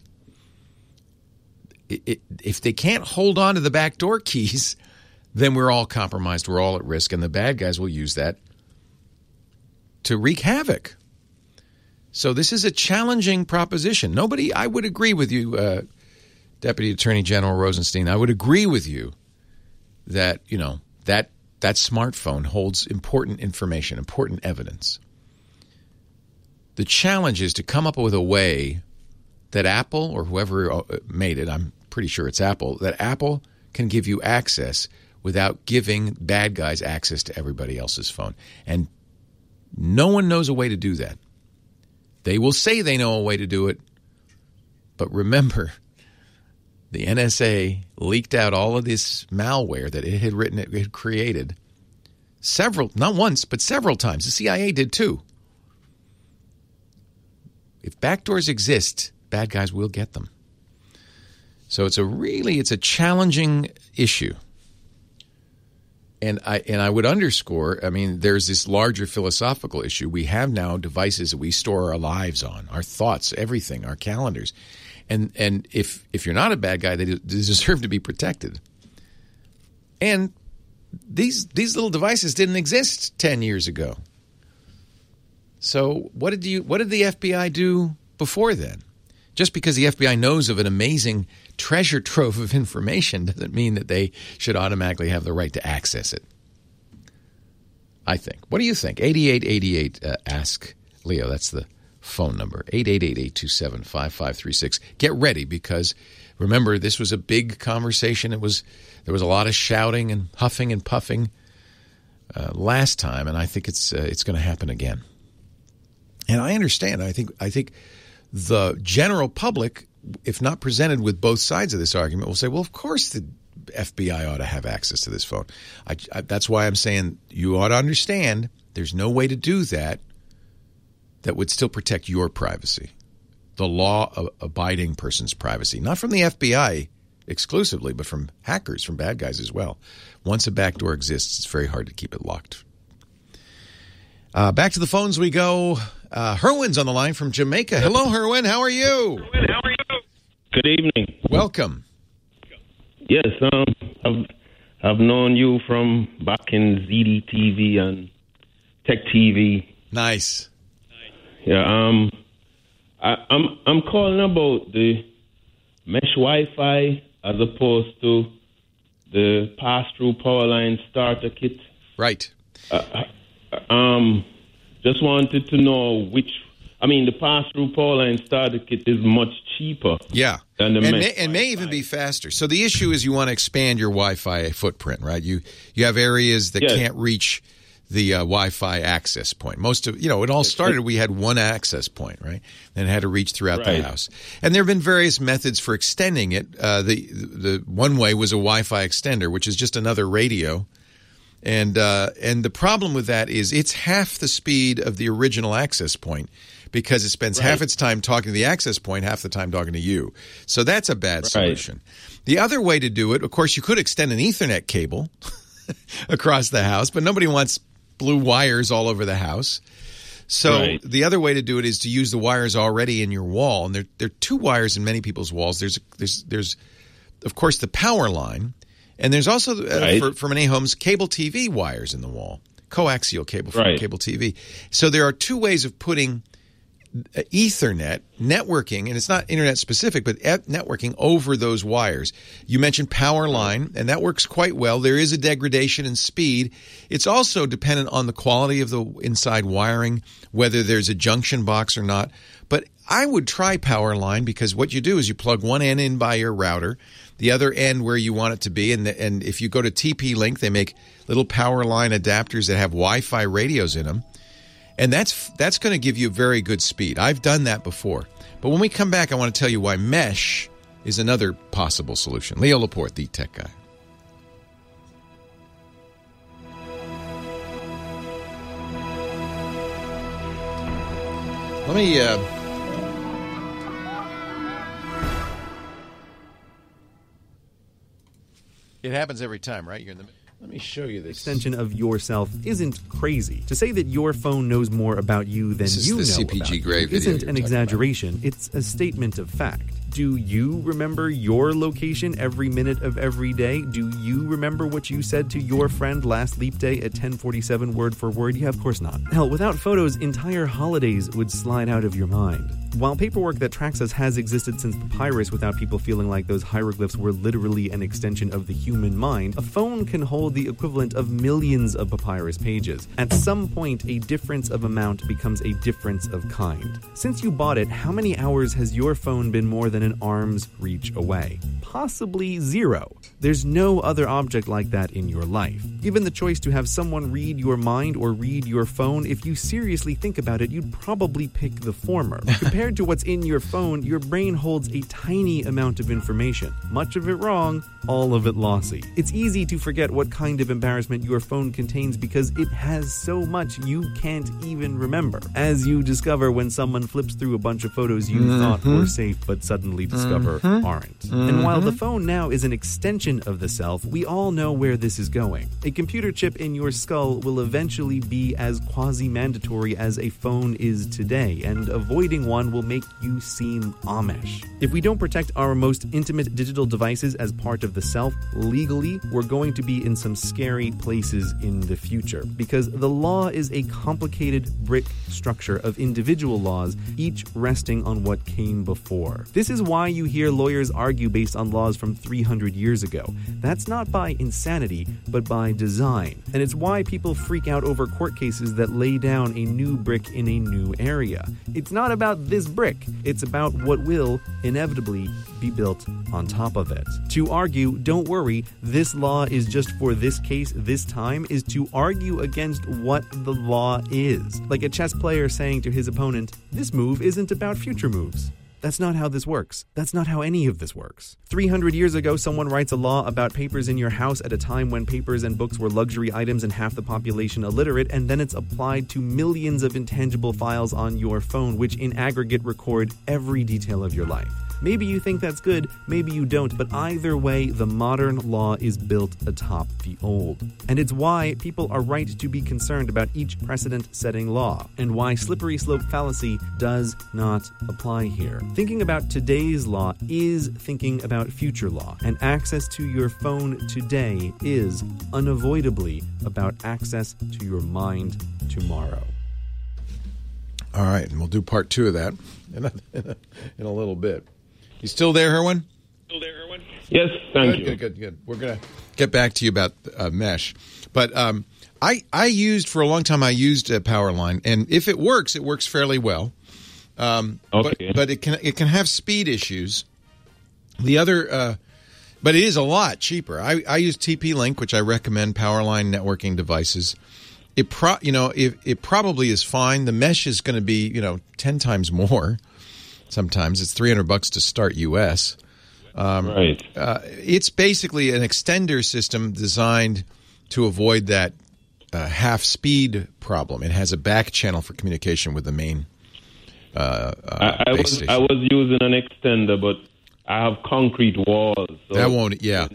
If they can't hold on to the backdoor keys, then we're all compromised. We're all at risk, and the bad guys will use that to wreak havoc. So this is a challenging proposition. I would agree with you, Deputy Attorney General Rosenstein. I would agree with you that, that smartphone holds important information, important evidence. The challenge is to come up with a way that Apple, or whoever made it, I'm pretty sure it's Apple, that Apple can give you access without giving bad guys access to everybody else's phone. And no one knows a way to do that. They will say they know a way to do it, but remember, the NSA leaked out all of this malware that it had created not once, but several times. The CIA did too. If backdoors exist, bad guys will get them. So it's a challenging issue. And I would underscore, there's this larger philosophical issue. We have now devices that we store our lives on, our thoughts, everything, our calendars. And if you're not a bad guy, they deserve to be protected. And these little devices didn't exist 10 years ago. So what did the FBI do before then? Just because the FBI knows of an amazing treasure trove of information doesn't mean that they should automatically have the right to access it. I think. What do you think? 8888 Ask Leo. That's the phone number. 888-827-5536. Get ready, because remember, this was a big conversation. There was a lot of shouting and huffing and puffing last time, and I think it's going to happen again. And I understand. I think the general public, if not presented with both sides of this argument, will say, well, of course the FBI ought to have access to this phone. That's why I'm saying you ought to understand there's no way to do that would still protect your privacy, the law-abiding person's privacy, not from the FBI exclusively, but from hackers, from bad guys as well. Once a backdoor exists, it's very hard to keep it locked. Back to the phones we go. Herwin's on the line from Jamaica. Hello, Herwin. How are you? Good evening. Welcome. Yes, I've known you from back in ZDTV and Tech TV. Nice. Yeah. I'm calling about the mesh Wi-Fi as opposed to the pass-through power line starter kit. Right. Just wanted to know the pass-through power line starter kit is much cheaper. Yeah. Than the mesh and may even be faster. So the issue is you want to expand your Wi-Fi footprint, right? You have areas that can't reach the Wi-Fi access point. It all started, we had one access point, right? And it had to reach throughout the house. And there have been various methods for extending it. The one way was a Wi-Fi extender, which is just another radio. And the problem with that is it's half the speed of the original access point, because it spends half its time talking to the access point, half the time talking to you. So that's a bad solution. The other way to do it, of course, you could extend an Ethernet cable across the house, but nobody wants blue wires all over the house. So the other way to do it is to use the wires already in your wall. And there are two wires in many people's walls. There's of course, the power line. And there's also, for many homes, cable TV wires in the wall, coaxial cable for cable TV. So there are two ways of putting Ethernet networking, and it's not internet specific, but networking over those wires. You mentioned power line, and that works quite well. There is a degradation in speed. It's also dependent on the quality of the inside wiring, whether there's a junction box or not. But I would try power line, because what you do is you plug one end in by your router, the other end where you want it to be, and if you go to TP-Link, they make little power line adapters that have Wi-Fi radios in them. And that's going to give you very good speed. I've done that before. But when we come back, I want to tell you why mesh is another possible solution. Leo Laporte, the tech guy. Let me... It happens every time, right? You're in the... Let me show you this. Extension of yourself isn't crazy. To say that your phone knows more about you than you know about you isn't an exaggeration. It's a statement of fact. Do you remember your location every minute of every day? Do you remember what you said to your friend last leap day at 10:47 word for word? Yeah, of course not. Hell, without photos, entire holidays would slide out of your mind. While paperwork that tracks us has existed since papyrus without people feeling like those hieroglyphs were literally an extension of the human mind, a phone can hold the equivalent of millions of papyrus pages. At some point, a difference of amount becomes a difference of kind. Since you bought it, how many hours has your phone been more than an arm's reach away? Possibly 0. There's no other object like that in your life. Given the choice to have someone read your mind or read your phone, if you seriously think about it, you'd probably pick the former. Compared to what's in your phone, your brain holds a tiny amount of information. Much of it wrong, all of it lossy. It's easy to forget what kind of embarrassment your phone contains because it has so much you can't even remember. As you discover when someone flips through a bunch of photos you thought were safe but suddenly discover aren't. And while the phone now is an extension of the self, we all know where this is going. A computer chip in your skull will eventually be as quasi-mandatory as a phone is today, and avoiding one will make you seem Amish. If we don't protect our most intimate digital devices as part of the self legally, we're going to be in some scary places in the future, because the law is a complicated brick structure of individual laws, each resting on what came before. This is why you hear lawyers argue based on laws from 300 years ago. That's not by insanity, but by design. And it's why people freak out over court cases that lay down a new brick in a new area. It's not about this brick, it's about what will inevitably be built on top of it. To argue, don't worry, this law is just for this case this time, is to argue against what the law is. Like a chess player saying to his opponent, this move isn't about future moves. That's not how this works. That's not how any of this works. 300 years ago, someone writes a law about papers in your house at a time when papers and books were luxury items and half the population illiterate, and then it's applied to millions of intangible files on your phone, which in aggregate record every detail of your life. Maybe you think that's good, maybe you don't, but either way, the modern law is built atop the old. And it's why people are right to be concerned about each precedent-setting law, and why slippery slope fallacy does not apply here. Thinking about today's law is thinking about future law, and access to your phone today is unavoidably about access to your mind tomorrow. All right, and we'll do part 2 of that in a little bit. You still there, Herwin? Yes, thank you. Good. We're going to get back to you about mesh. But I used, for a long time, I used Powerline, and if it works fairly well. Okay. But it can have speed issues. The other, but it is a lot cheaper. I use TP-Link, which I recommend Powerline networking devices. It probably is fine. The mesh is going to be 10 times more. Sometimes it's $300 to start US. Right. It's basically an extender system designed to avoid that half speed problem. It has a back channel for communication with the main base station. I was using an extender, but I have concrete walls. So that won't. Yeah.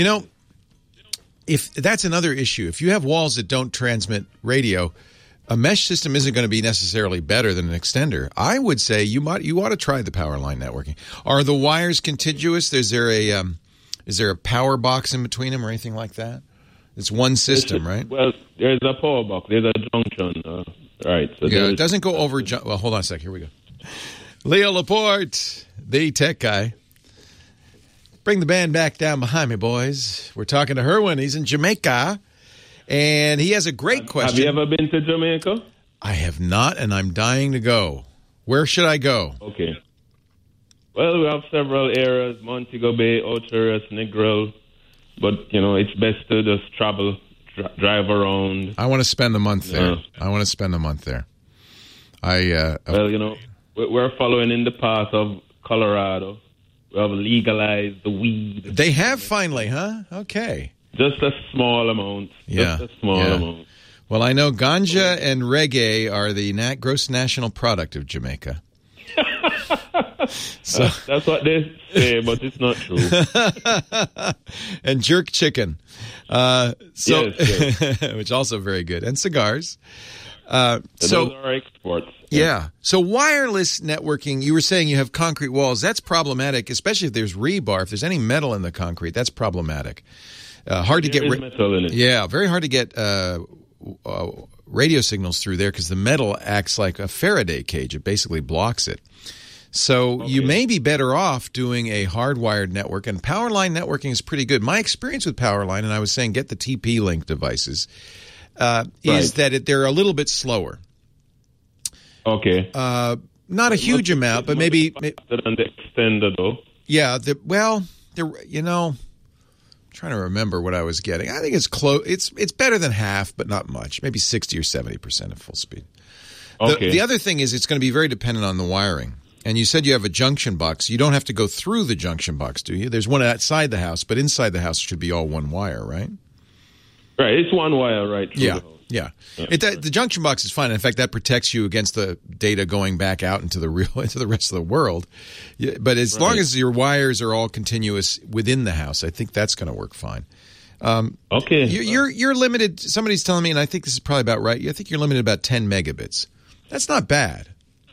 If that's another issue. If you have walls that don't transmit radio, a mesh system isn't going to be necessarily better than an extender. I would say you ought to try the Powerline networking. Are the wires contiguous? Is there a power box in between them or anything like that? It's one system, right? Well, there's a power box. There's a junction. Right. So yeah, it doesn't go over. Well, hold on a sec. Here we go. Leo Laporte, the tech guy. Bring the band back down behind me, boys. We're talking to Herwin. He's in Jamaica. And he has a great question. Have you ever been to Jamaica? I have not, and I'm dying to go. Where should I go? Okay. Well, we have several areas, Montego Bay, Outer Negril, but, it's best to just travel, drive around. I want to spend a month there. Well, we're following in the path of Colorado. We have legalized the weed. They have finally, huh? Okay. Just a small amount. Yeah. Just a small amount. Well, I know ganja and reggae are the gross national product of Jamaica. So that's what they say, but it's not true. And jerk chicken, yes. which also very good, and cigars. Those are exports. Yeah. So wireless networking, you were saying you have concrete walls. That's problematic, especially if there's rebar. If there's any metal in the concrete, that's problematic. Hard to get metal in it. Yeah, very hard to get radio signals through there because the metal acts like a Faraday cage. It basically blocks it. So you may be better off doing a hardwired network, and Powerline networking is pretty good. My experience with Powerline, and I was saying get the TP-Link devices, is that they're a little bit slower. Okay. Not a huge amount, but maybe faster than the extender, though. Yeah. Trying to remember what I was getting. I think it's close. It's better than half, but not much. Maybe 60 or 70% of full speed. Okay. The other thing is it's going to be very dependent on the wiring. And you said you have a junction box. You don't have to go through the junction box, do you? There's one outside the house, but inside the house should be all one wire, right? Right. It's one wire, right? Yeah. Yeah. The junction box is fine. In fact, that protects you against the data going back out into the rest of the world. But as long as your wires are all continuous within the house, I think that's going to work fine. Okay. You're limited. Somebody's telling me, and I think this is probably about right. I think you're limited about 10 megabits. That's not bad.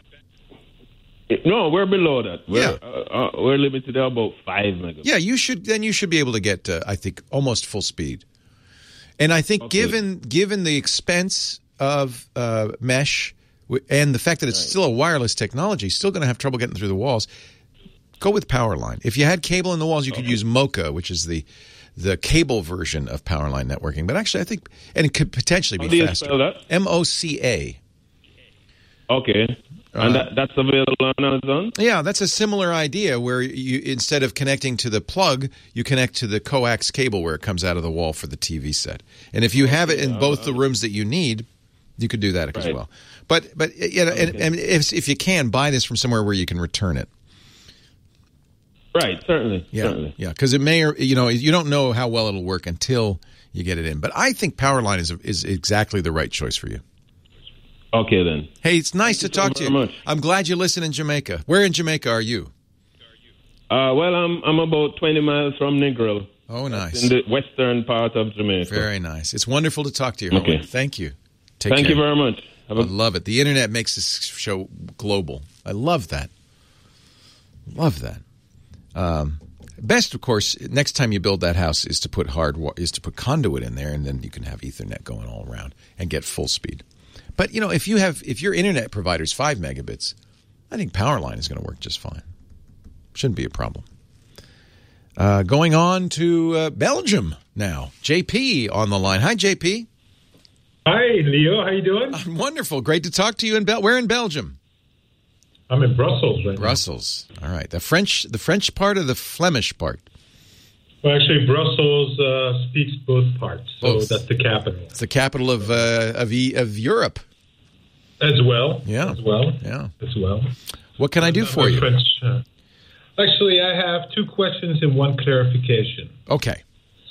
No, we're below that. We're limited to about 5 megabits. Yeah, you should be able to get, I think, almost full speed. And I think given the expense of mesh and the fact that it's still a wireless technology, still going to have trouble getting through the walls, go with Powerline. If you had cable in the walls, you could use MoCA, which is the cable version of Powerline networking. But actually, I think, and it could potentially be faster. How do you spell that? MoCA. Okay. And that's available on Amazon? Yeah, that's a similar idea where you, instead of connecting to the plug, you connect to the coax cable where it comes out of the wall for the TV set. And if you have it in both the rooms that you need, you could do that as well. But you know, and if you can, buy this from somewhere where you can return it. Right, certainly. Yeah, because it may, you don't know how well it'll work until you get it in. But I think Powerline is exactly the right choice for you. Okay, then. Hey, it's nice to talk to you. Much. I'm glad you listen in Jamaica. Where in Jamaica are you? Well, I'm about 20 miles from Negril. Oh, nice. In the western part of Jamaica. Very nice. It's wonderful to talk to you. Okay. Howard. Thank you. Thank you very much. I love it. The Internet makes this show global. I love that. Best, of course, next time you build that house is to put conduit in there, and then you can have Ethernet going all around and get full speed. But, if your internet provider is 5 megabits, I think Powerline is going to work just fine. Shouldn't be a problem. Going on to Belgium now. JP on the line. Hi, JP. Hi, Leo. How you doing? I'm wonderful. Great to talk to you. Where in Belgium? I'm in Brussels right now. Brussels. All right. The French part or the Flemish part? Well, actually, Brussels speaks both parts, so that's the capital. It's the capital of Europe. As well. Yeah. As well. Yeah. As well. What can I do for you? French, actually, I have 2 questions and 1 clarification. Okay.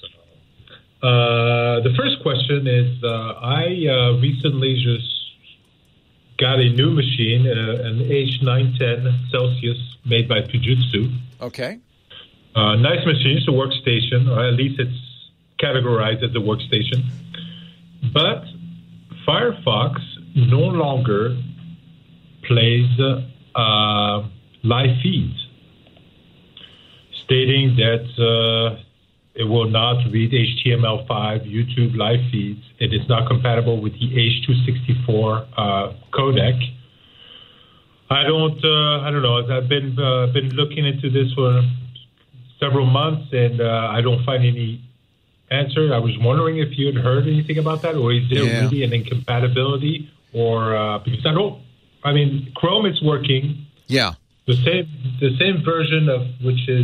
The first question is, I recently just got a new machine, an H910 Celsius made by Fujitsu. Okay. Nice machine. It's a workstation, or at least it's categorized as a workstation. But Firefox no longer plays live feeds, stating that it will not read HTML5 YouTube live feeds. It is not compatible with the H.264 codec. I don't know. I've been looking into this for several months, and I don't find any answer. I was wondering if you had heard anything about that, or is there really an incompatibility, or because Chrome is working. Yeah. The same version of which is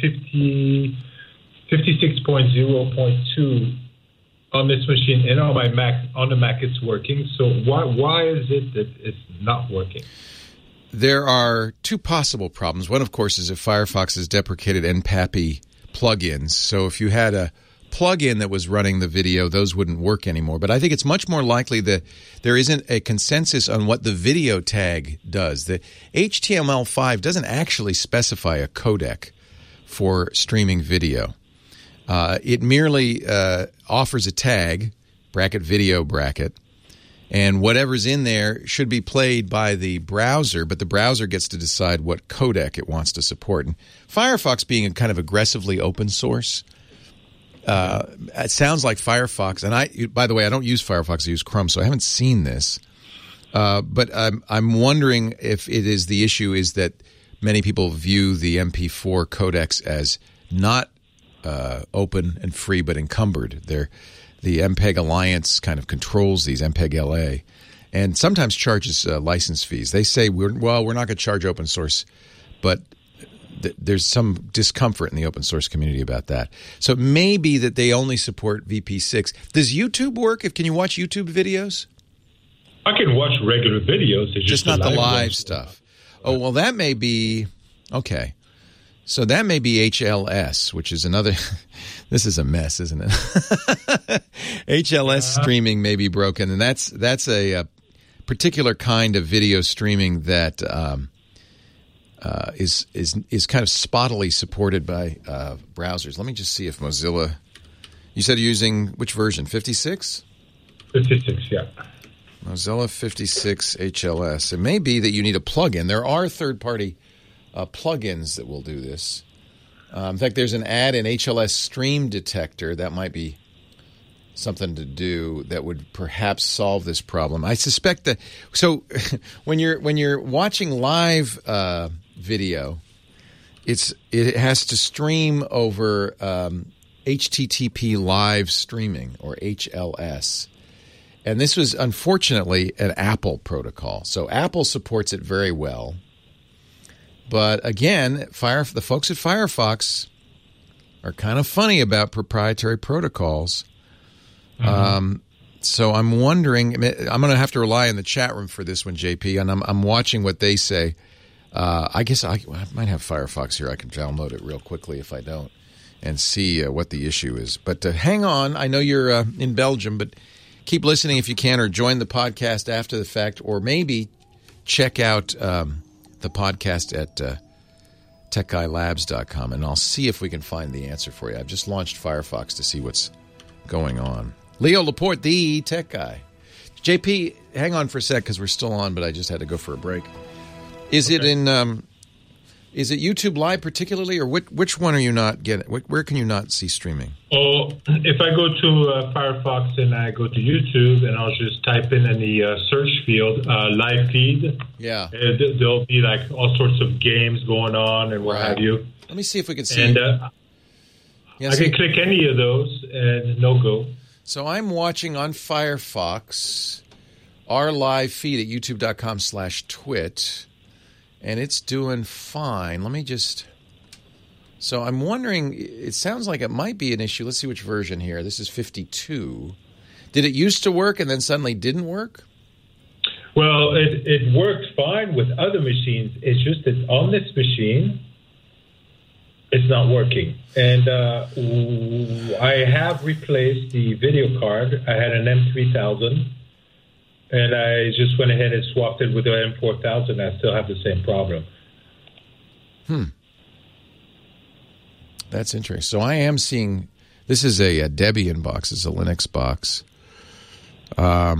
56.0.2 on this machine, and on my Mac. On the Mac, it's working. So why is it that it's not working? There are 2 possible problems. One, of course, is if Firefox has deprecated NPAPI plugins. So if you had a plug-in that was running the video, those wouldn't work anymore. But I think it's much more likely that there isn't a consensus on what the video tag does. The HTML5 doesn't actually specify a codec for streaming video. It merely offers a tag, bracket video bracket, and whatever's in there should be played by the browser, but the browser gets to decide what codec it wants to support. And Firefox being a kind of aggressively open source, it sounds like Firefox, and by the way, I don't use Firefox, I use Chrome, so I haven't seen this. But I'm wondering if it is the issue is that many people view the MP4 codecs as not open and free, but encumbered. The MPEG Alliance kind of controls these, MPEG LA, and sometimes charges license fees. They say, we're not going to charge open source, but there's some discomfort in the open source community about that. So it may be that they only support VP6. Does YouTube work? Can you watch YouTube videos? I can watch regular videos. It's just not the live stuff. Oh, well, that may be... Okay. So that may be HLS, which is another... This is a mess, isn't it? HLS streaming may be broken, and that's a particular kind of video streaming that is kind of spottily supported by browsers. Let me just see if Mozilla... You said you're using which version? 56? 56, yeah. Mozilla 56 HLS. It may be that you need a plugin. There are third-party plugins that will do this. In fact, there's an ad in HLS Stream Detector that might be something to do that would perhaps solve this problem. I suspect that. So, when you're watching live video, it has to stream over HTTP live streaming, or HLS. And this was unfortunately an Apple protocol. So Apple supports it very well. But again, the folks at Firefox are kind of funny about proprietary protocols. So I'm wondering, I'm going to have to rely on the chat room for this one, JP, and I'm watching what they say. I guess I might have Firefox here. I can download it real quickly if I don't and see what the issue is. But hang on. I know you're in Belgium, but keep listening if you can, or join the podcast after the fact, or maybe check out the podcast at techguylabs.com, and I'll see if we can find the answer for you. I've just launched Firefox to see what's going on. Leo Laporte, the tech guy. JP, hang on for a sec because we're still on, but I just had to go for a break. Is it YouTube Live particularly, or which one are you not getting? Where can you not see streaming? Oh, if I go to Firefox and I go to YouTube and I'll just type in the search field live feed. Yeah, there'll be like all sorts of games going on and what have you. Let me see if we can see. And I can click any of those and no go. So I'm watching on Firefox our live feed at youtube.com/twit. And it's doing fine. Let me just... So I'm wondering, it sounds like it might be an issue. Let's see which version here. This is 52. Did it used to work and then suddenly didn't work? Well, it works fine with other machines. It's just that on this machine, it's not working. And I have replaced the video card. I had an M3000. And I just went ahead and swapped it with the M4000. I still have the same problem. That's interesting. So I am seeing, this is a Debian box. It's a Linux box. I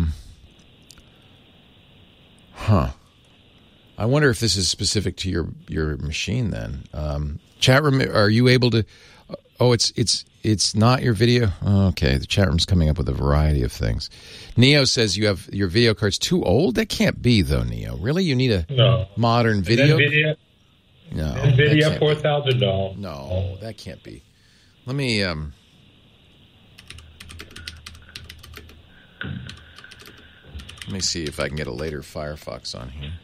wonder if this is specific to your machine then. Chat room, are you able to... Oh, it's not your video? Okay, the chat room's coming up with a variety of things. Neo says you have your video card's too old? That can't be, though, Neo. Really? You need a modern video? No. NVIDIA 4000, No, that can't be. Let me... Let me see if I can get a later Firefox on here.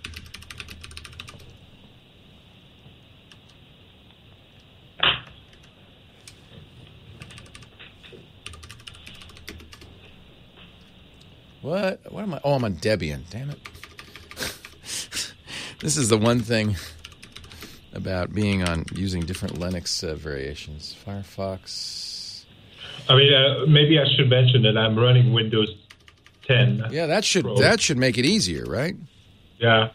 What am I? Oh, I'm on Debian. Damn it. This is the one thing about being on using different Linux variations. Firefox. I mean, maybe I should mention that I'm running Windows 10. Yeah, that should make it easier, right? Yeah.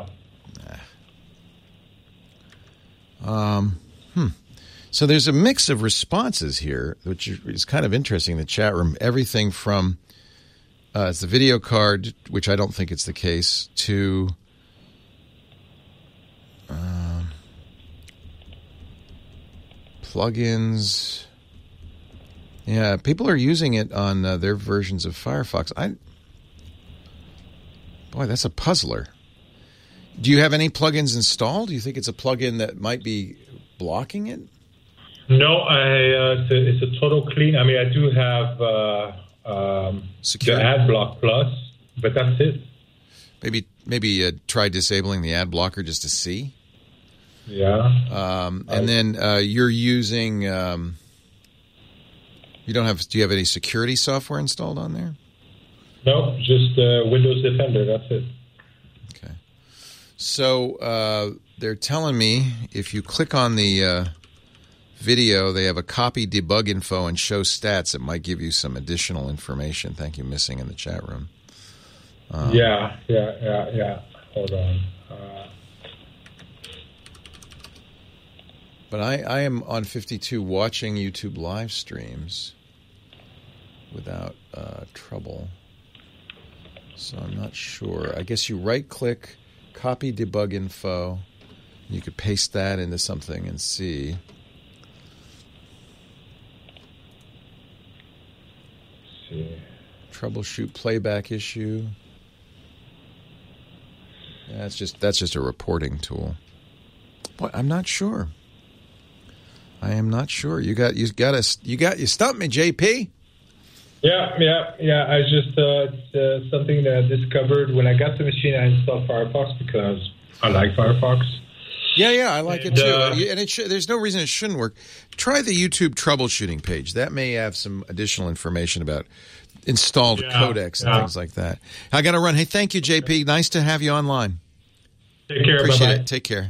So there's a mix of responses here, which is kind of interesting in the chat room. Everything from it's the video card, which I don't think it's the case, to plugins. Yeah, people are using it on their versions of Firefox. Boy, that's a puzzler. Do you have any plugins installed? Do you think it's a plugin that might be blocking it? No, it's a total clean. I mean, I do have the AdBlock Plus, but that's it. Maybe try disabling the ad blocker just to see. Yeah. And then you're using. Do you have any security software installed on there? No, just Windows Defender. That's it. Okay. So they're telling me if you click on the video, they have a copy debug info and show stats. It might give you some additional information. Thank you, Missing, in the chat room. Yeah. Hold on. But I am on 52 watching YouTube live streams without trouble. So I'm not sure. I guess you right-click, copy debug info. You could paste that into something and see. Troubleshoot playback issue. Yeah, that's just a reporting tool. Boy, I'm not sure. I am not sure. You stumped me, JP. Yeah. I just it's something that I discovered when I got the machine. I installed Firefox because I like Firefox. Yeah, I like it too. And there's no reason it shouldn't work. Try the YouTube troubleshooting page. That may have some additional information about installed codecs and things like that. I got to run. Hey, thank you, JP. Nice to have you online. Take care. Appreciate Bye-bye. it. Take care.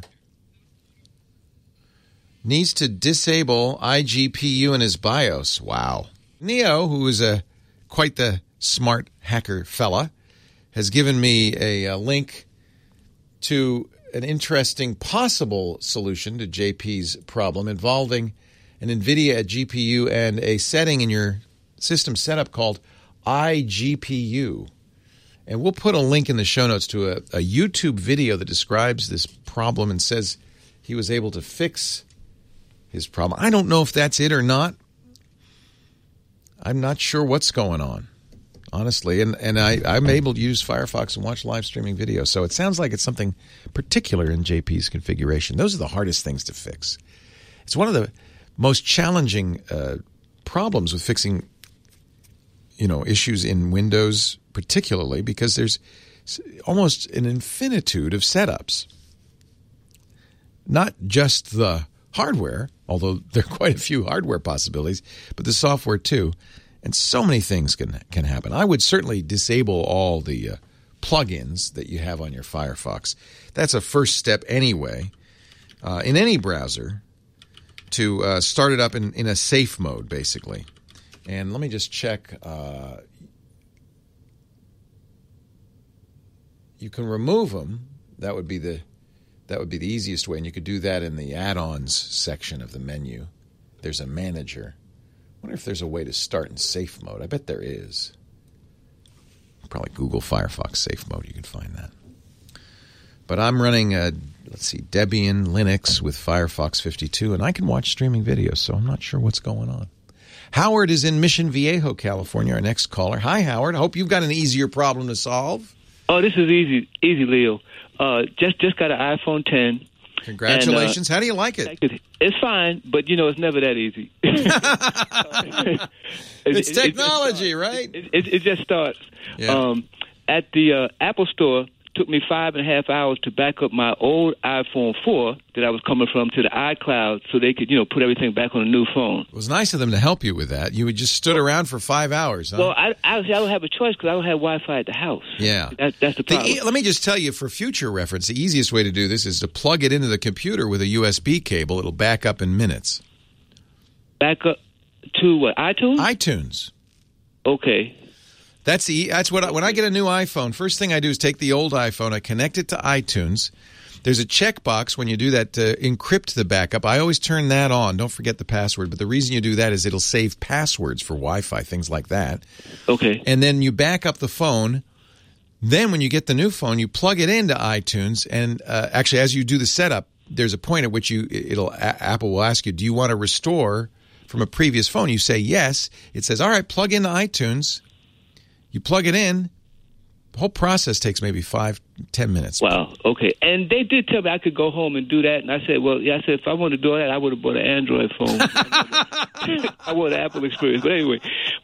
Needs to disable iGPU in his BIOS. Wow. Neo, who is quite the smart hacker fella, has given me a link to an interesting possible solution to JP's problem involving an NVIDIA GPU and a setting in your system setup called iGPU. And we'll put a link in the show notes to a YouTube video that describes this problem and says he was able to fix his problem. I don't know if that's it or not. I'm not sure what's going on, honestly. And I'm able to use Firefox and watch live streaming videos. So it sounds like it's something particular in JP's configuration. Those are the hardest things to fix. It's one of the most challenging problems with fixing, issues in Windows, particularly because there's almost an infinitude of setups. Not just the hardware, although there are quite a few hardware possibilities, but the software too. And so many things can happen. I would certainly disable all the plugins that you have on your Firefox. That's a first step anyway, in any browser, to start it up in a safe mode, basically. And let me just check. You can remove them. That would be the easiest way, and you could do that in the add-ons section of the menu. There's a manager. I wonder if there's a way to start in safe mode. I bet there is. Probably Google Firefox safe mode. You can find that. But I'm running, Debian Linux with Firefox 52, and I can watch streaming videos, so I'm not sure what's going on. Howard is in Mission Viejo, California, our next caller. Hi, Howard. I hope you've got an easier problem to solve. Oh, this is easy, Leo. Just got an iPhone 10. Congratulations. How do you like it? It's fine, but, it's never that easy. It's technology, right? It just starts. Yeah. At the Apple Store, took me 5.5 hours to back up my old iPhone 4 that I was coming from to the iCloud so they could, put everything back on a new phone. It was nice of them to help you with that. You just stood around for 5 hours, huh? Well, I don't have a choice because I don't have Wi-Fi at the house. Yeah. That's the problem. Let me just tell you, for future reference, the easiest way to do this is to plug it into the computer with a USB cable. It'll back up in minutes. Back up? To what? iTunes? iTunes. Okay. That's what when I get a new iPhone, first thing I do is take the old iPhone, I connect it to iTunes. There's a checkbox when you do that to encrypt the backup. I always turn that on. Don't forget the password. But the reason you do that is it'll save passwords for Wi-Fi, things like that. Okay. And then you back up the phone. Then when you get the new phone, you plug it into iTunes. And actually, as you do the setup, there's a point at which Apple will ask you, do you want to restore from a previous phone? You say yes. It says, all right, plug into iTunes. You plug it in. The whole process takes maybe 5-10 minutes. Wow. Okay. And they did tell me I could go home and do that. And I said, well, yeah, I said, if I wanted to do that, I would have bought an Android phone. I want an Apple experience. But anyway,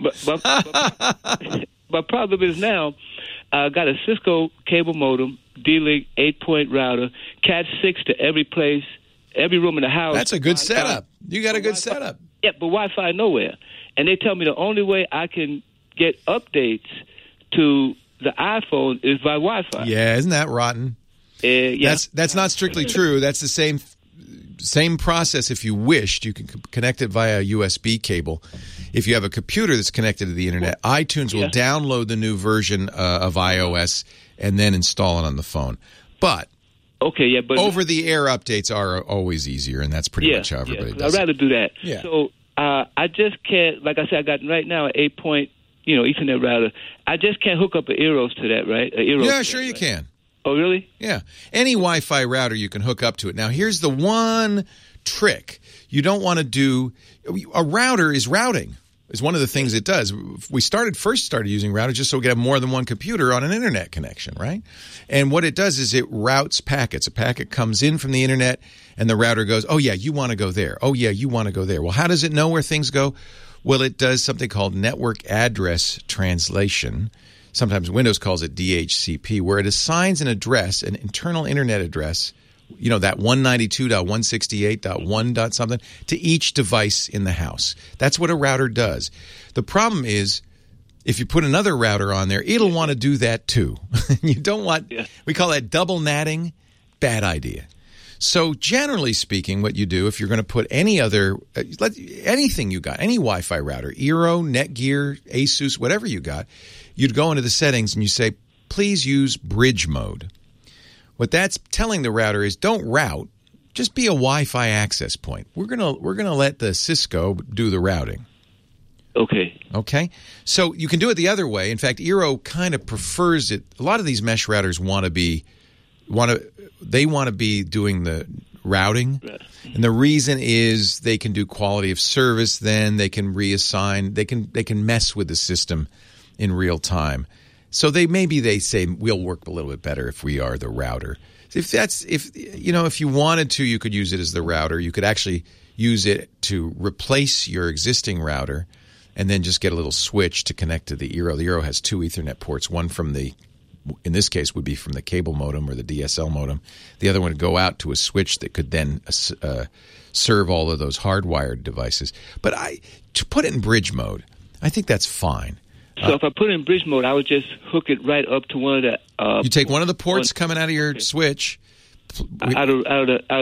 my problem is now I got a Cisco cable modem, D-Link 8-point router, Cat 6 to every place, every room in the house. That's a good setup. You got a good setup. Yeah, but Wi-Fi nowhere. And they tell me the only way I can get updates to the iPhone is by Wi-Fi. Yeah, isn't that rotten? Yeah. That's not strictly true. That's the same process. If you wished, you can connect it via USB cable. If you have a computer that's connected to the internet, iTunes will download the new version of iOS and then install it on the phone. But but over-the-air updates are always easier, and that's pretty much how everybody does I'd rather do that. Yeah. So I just can't, like I said, I got right now an 8-point Ethernet router. I just can't hook up an Eros to that, right? Yeah, sure you can. Oh, really? Yeah. Any Wi-Fi router, you can hook up to it. Now, here's the one trick. You don't want to do – a router is routing. Is one of the things it does. We first started using routers just so we could have more than one computer on an internet connection, right? And what it does is it routes packets. A packet comes in from the internet, and the router goes, oh, yeah, you want to go there. Oh, yeah, you want to go there. Well, how does it know where things go? Well, it does something called network address translation. Sometimes Windows calls it DHCP, where it assigns an address, an internal internet address, that 192.168.1. something, to each device in the house. That's what a router does. The problem is, if you put another router on there, it'll want to do that too. You don't want, we call that double natting. Bad idea. So generally speaking, what you do if you're going to put any other, anything you got, any Wi-Fi router, Eero, Netgear, Asus, whatever you got, you'd go into the settings and you say, please use bridge mode. What that's telling the router is don't route, just be a Wi-Fi access point. We're gonna let the Cisco do the routing. Okay. So you can do it the other way. In fact, Eero kind of prefers it. A lot of these mesh routers want to be doing the routing. And the reason is they can do quality of service, then they can reassign, they can mess with the system in real time. So they say we'll work a little bit better if we are the router. If you wanted to, you could use it as the router. You could actually use it to replace your existing router and then just get a little switch to connect to the Eero. The Eero has 2 Ethernet ports, one from in this case would be from the cable modem or the DSL modem. The other one would go out to a switch that could then serve all of those hardwired devices. But to put it in bridge mode, I think that's fine. So if I put it in bridge mode, I would just hook it right up to one of the... you take one of the ports coming out of your switch. Out of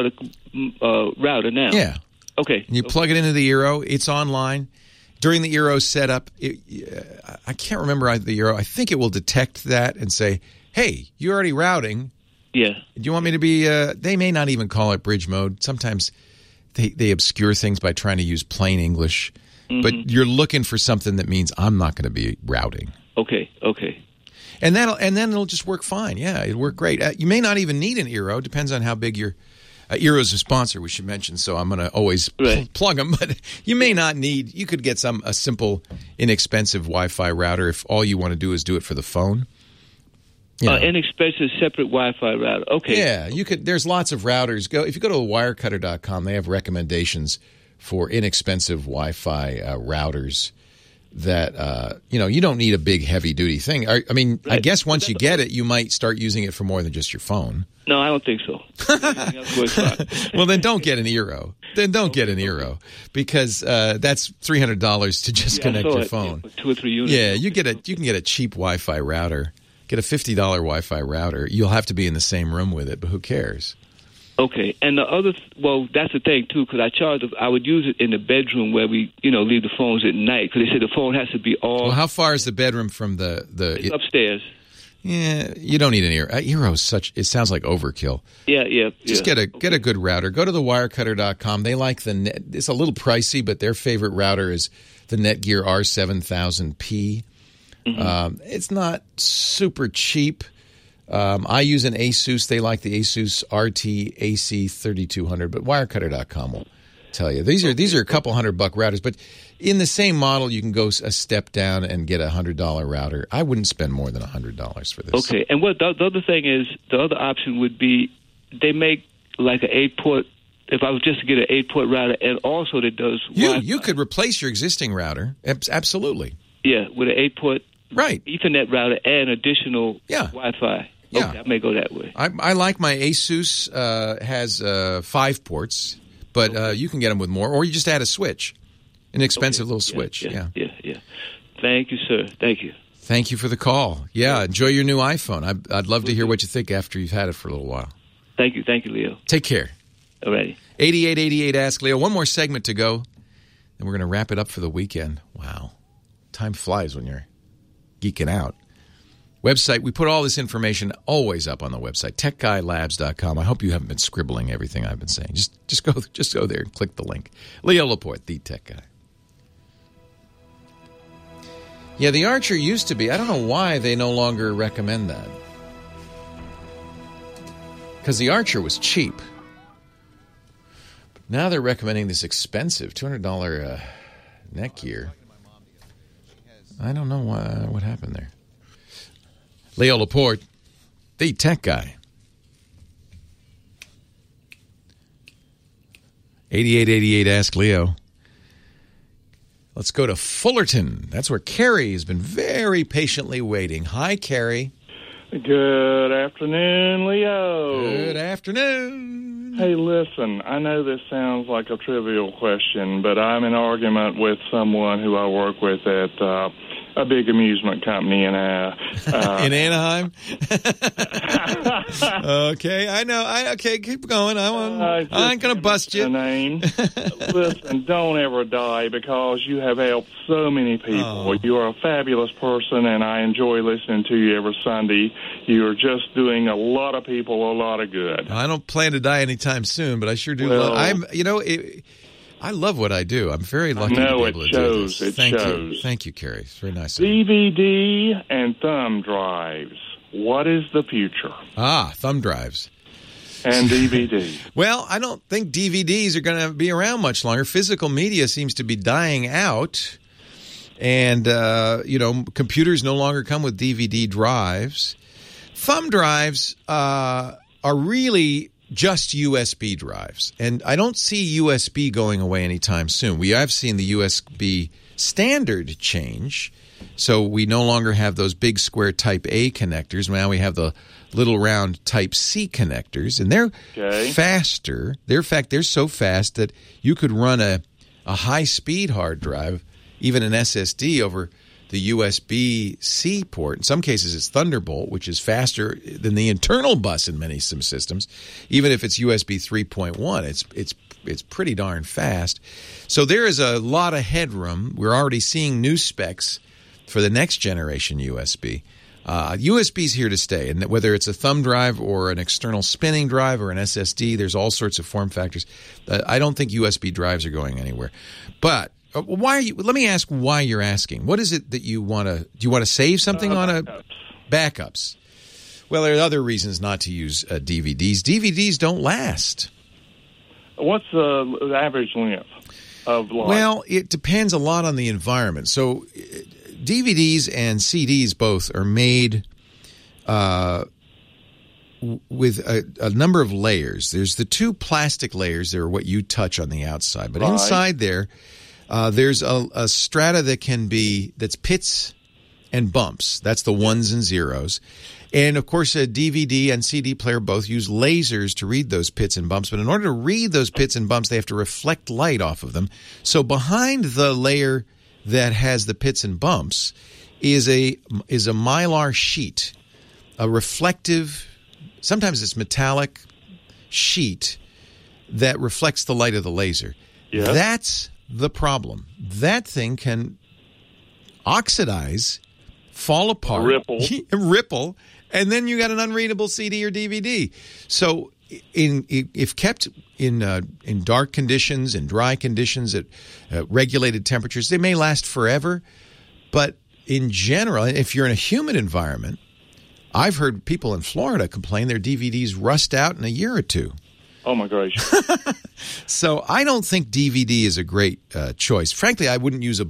the router now. Yeah. Okay. And you plug it into the Eero. It's online. During the Eero setup, I can't remember the Eero. I think it will detect that and say, hey, you're already routing. Yeah. Do you want me to be... they may not even call it bridge mode. Sometimes they obscure things by trying to use plain English. Mm-hmm. But you're looking for something that means I'm not going to be routing. Okay. And then it'll just work fine. Yeah, it'll work great. You may not even need an Eero. Depends on how big your... Eero's a sponsor, we should mention, so I'm going to always plug them. But you may not need... You could get a simple, inexpensive Wi-Fi router if all you want to do is do it for the phone. Inexpensive separate Wi-Fi router. Okay. Yeah, you could. There's lots of routers. If you go to wirecutter.com, they have recommendations for inexpensive Wi-Fi routers that, you don't need a big, heavy-duty thing. I guess once you get it, you might start using it for more than just your phone. No, I don't think so. Well, then don't get an Eero. Because that's $300 to just connect your phone. 2 or 3 units. Yeah, you can get a cheap Wi-Fi router. Get a $50 Wi-Fi router. You'll have to be in the same room with it, but who cares? Okay, and the other, that's the thing too, because I would use it in the bedroom where we, leave the phones at night, because they said the phone has to be all. Well, how far is the bedroom from the? It's upstairs. Yeah, you don't need an Eero. Eero is it sounds like overkill. Yeah. Just get a good router. Go to thewirecutter.com. They like it's a little pricey, but their favorite router is the Netgear R7000P. Mm-hmm. It's not super cheap. I use an Asus. They like the Asus RT AC 3200, but wirecutter.com will tell you. These are a couple $100 routers, but in the same model, you can go a step down and get a $100 router. I wouldn't spend more than $100 for this. Okay, and what the other thing is, the other option would be they make like an 8-port. If I was just to get an 8-port router, and also that does you could replace your existing router. Absolutely. Yeah, with an 8-port Ethernet router and additional Wi-Fi. Yeah. Okay, I may go that way. I like my Asus has 5 ports, but you can get them with more, or you just add a switch, an expensive little switch. Yeah. Thank you, sir. Thank you. Thank you for the call. Yeah, enjoy your new iPhone. I'd love to hear what you think after you've had it for a little while. Thank you, Leo. Take care. All righty. 8888 Ask Leo. One more segment to go, then we're going to wrap it up for the weekend. Wow. Time flies when you're geeking out. Website, we put all this information always up on the website, techguylabs.com. I hope you haven't been scribbling everything I've been saying. Just go there and click the link. Leo Laporte, the tech guy. Yeah, the Archer used to be. I don't know why they no longer recommend that. Because the Archer was cheap. But now they're recommending this expensive $200 Netgear. I don't know what happened there. Leo Laporte, the tech guy. 8888 Ask Leo. Let's go to Fullerton. That's where Carrie has been very patiently waiting. Hi, Carrie. Good afternoon, Leo. Good afternoon. Hey, listen, I know this sounds like a trivial question, but I'm in argument with someone who I work with at a big amusement company in in Anaheim. Okay, I know. Okay, keep going. I ain't gonna bust you. Name. Listen, don't ever die, because you have helped so many people. Oh. You are a fabulous person, and I enjoy listening to you every Sunday. You are just doing a lot of people a lot of good. I don't plan to die anytime soon, but I sure do. I love what I do. I'm very lucky to be able to do this. Thank you. Thank you, Carrie. It's very nice of you. DVD and thumb drives. What is the future? Thumb drives. And DVD. Well, I don't think DVDs are going to be around much longer. Physical media seems to be dying out. And, computers no longer come with DVD drives. Thumb drives are really just USB drives. And I don't see USB going away anytime soon. We have seen the USB standard change. So we no longer have those big square Type A connectors. Now we have the little round Type C connectors. And they're faster. In fact, they're so fast that you could run a high-speed hard drive, even an SSD, over the USB-C port. In some cases, it's Thunderbolt, which is faster than the internal bus in many some systems. Even if it's USB 3.1, it's pretty darn fast. So there is a lot of headroom. We're already seeing new specs for the next generation USB. USB's here to stay, and whether it's a thumb drive or an external spinning drive or an SSD, there's all sorts of form factors. I don't think USB drives are going anywhere. But why are you? Let me ask why you're asking. What is it that you want to? Do you want to save something on backups? Well, there are other reasons not to use DVDs. DVDs don't last. What's the average length of life? Well, it depends a lot on the environment. So DVDs and CDs both are made with a number of layers. There's the two plastic layers that are what you touch on the outside. But inside there, there's a strata that's pits and bumps. That's the ones and zeros. And, of course, a DVD and CD player both use lasers to read those pits and bumps. But in order to read those pits and bumps, they have to reflect light off of them. So behind the layer that has the pits and bumps is a Mylar sheet, a reflective, sometimes it's metallic, sheet that reflects the light of the laser. Yes. That's the problem. That thing can oxidize, fall apart, ripple, and then you got an unreadable CD or DVD. So if kept in dark conditions, in dry conditions, at regulated temperatures, they may last forever. But in general, if you're in a humid environment, I've heard people in Florida complain their DVDs rust out in a year or two. Oh, my gracious. So I don't think DVD is a great choice. Frankly, I wouldn't use a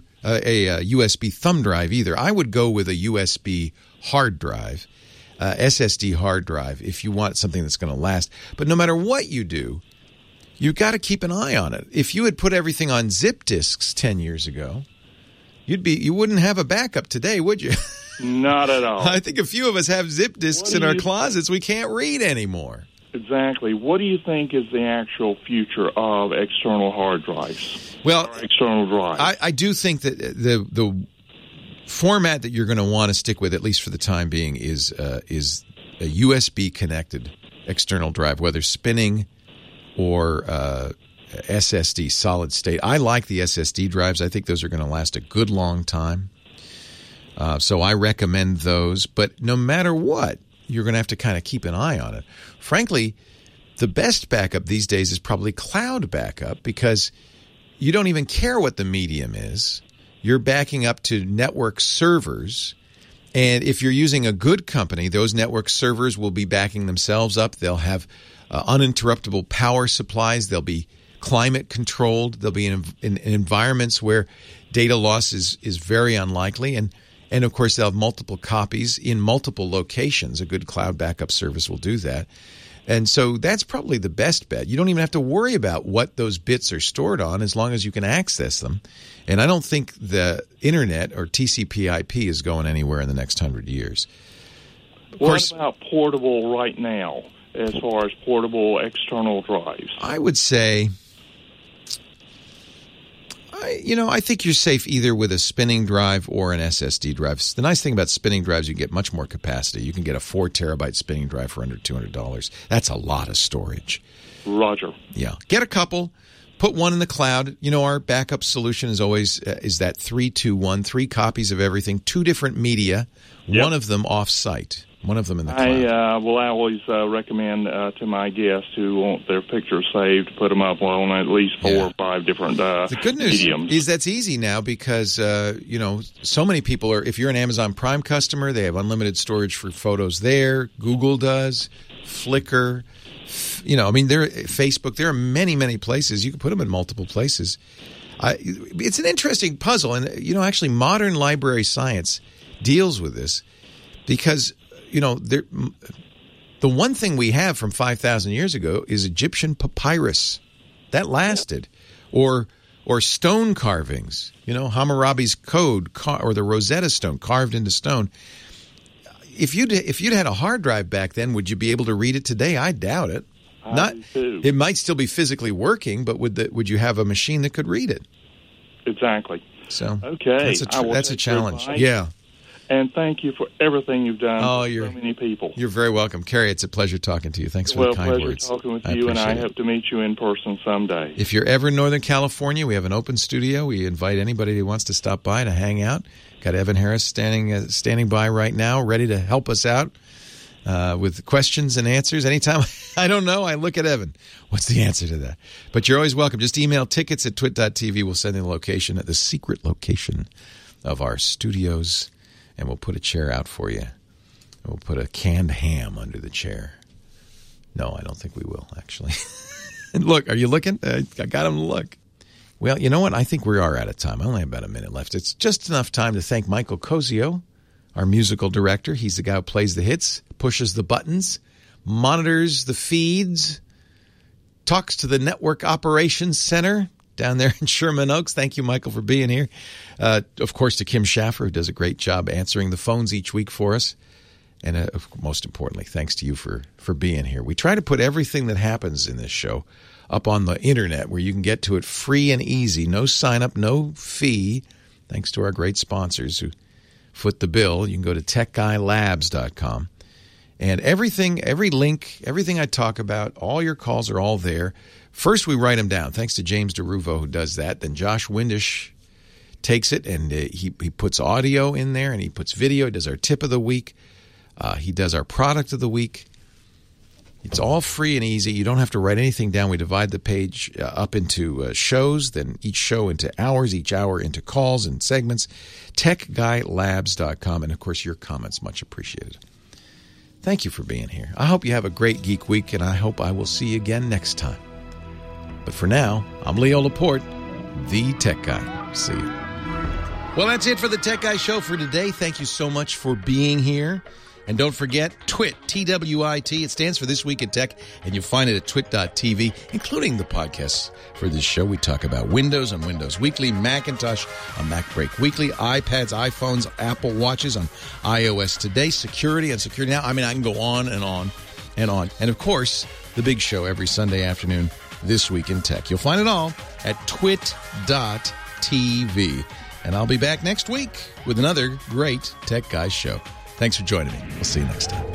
USB thumb drive either. I would go with a USB hard drive, SSD hard drive, if you want something that's going to last. But no matter what you do, you've got to keep an eye on it. If you had put everything on zip disks 10 years ago, you wouldn't have a backup today, would you? Not at all. I think a few of us have zip disks in our closets we can't read anymore. Exactly. What do you think is the actual future of external hard drives? Well, external drives. I do think that the format that you're going to want to stick with, at least for the time being, is a USB connected external drive, whether spinning or SSD solid state. I like the SSD drives. I think those are going to last a good long time. So I recommend those. But no matter what, you're going to have to kind of keep an eye on it. Frankly, the best backup these days is probably cloud backup, because you don't even care what the medium is. You're backing up to network servers. And if you're using a good company, those network servers will be backing themselves up. They'll have uninterruptible power supplies. They'll be climate controlled. They'll be in environments where data loss is very unlikely. And of course, they'll have multiple copies in multiple locations. A good cloud backup service will do that. And so that's probably the best bet. You don't even have to worry about what those bits are stored on as long as you can access them. And I don't think the Internet or TCP/IP is going anywhere in the next 100 years. What about portable right now, as far as portable external drives? I would say, I think you're safe either with a spinning drive or an SSD drive. The nice thing about spinning drives, you get much more capacity. You can get a 4 terabyte spinning drive for under $200. That's a lot of storage. Roger. Yeah. Get a couple. Put one in the cloud. Our backup solution is always is that 3-2-1, 3 copies of everything, 2 different media, one of them off-site. One of them in the cloud. I will always recommend to my guests who want their pictures saved, put them up on at least 4 or 5 different mediums. The good news is that's easy now because, so many people are, if you're an Amazon Prime customer, they have unlimited storage for photos there. Google does. Flickr. Facebook. There are many, many places. You can put them in multiple places. It's an interesting puzzle. And, actually modern library science deals with this because the one thing we have from 5,000 years ago is Egyptian papyrus. That lasted. Or stone carvings. Hammurabi's Code or the Rosetta Stone carved into stone. If you'd had a hard drive back then, would you be able to read it today? I doubt it. It might still be physically working, but would you have a machine that could read it? Exactly. So okay, that's a challenge. Yeah. And thank you for everything you've done for so many people. You're very welcome. Kerry, it's a pleasure talking to you. Thanks for the kind words. Pleasure talking with you, and I hope to meet you in person someday. If you're ever in Northern California, we have an open studio. We invite anybody who wants to stop by to hang out. Got Evan Harris standing by right now, ready to help us out with questions and answers. Anytime I don't know, I look at Evan. What's the answer to that? But you're always welcome. Just email tickets@twit.tv. We'll send you the secret location of our studios. And we'll put a chair out for you. We'll put a canned ham under the chair. No, I don't think we will, actually. Look, are you looking? I got him to look. Well, you know what? I think we are out of time. I only have about a minute left. It's just enough time to thank Michael Cozio, our musical director. He's the guy who plays the hits, pushes the buttons, monitors the feeds, talks to the Network Operations Center down there in Sherman Oaks. Thank you, Michael, for being here. Of course, to Kim Schaffer, who does a great job answering the phones each week for us. And most importantly, thanks to you for being here. We try to put everything that happens in this show up on the Internet where you can get to it free and easy. No sign-up, no fee. Thanks to our great sponsors who foot the bill. You can go to techguylabs.com And everything, every link, everything I talk about, all your calls are all there. First, we write them down, thanks to James DeRuvo, who does that. Then Josh Windish takes it, and he puts audio in there, and he puts video. He does our tip of the week. He does our product of the week. It's all free and easy. You don't have to write anything down. We divide the page up into shows, then each show into hours, each hour into calls and segments. TechGuyLabs.com. And, of course, your comments much appreciated. Thank you for being here. I hope you have a great Geek Week, and I hope I will see you again next time. But for now, I'm Leo Laporte, the Tech Guy. See you. Well, that's it for the Tech Guy Show for today. Thank you so much for being here. And don't forget, TWIT, T-W-I-T. It stands for This Week in Tech, and you'll find it at twit.tv, including the podcasts for this show. We talk about Windows on Windows Weekly, Macintosh on Mac Break Weekly, iPads, iPhones, Apple Watches on iOS Today, security on Security Now. I mean, I can go on and on and on. And, of course, the big show every Sunday afternoon, This Week in Tech. You'll find it all at twit.tv. And I'll be back next week with another great Tech Guys show. Thanks for joining me. We'll see you next time.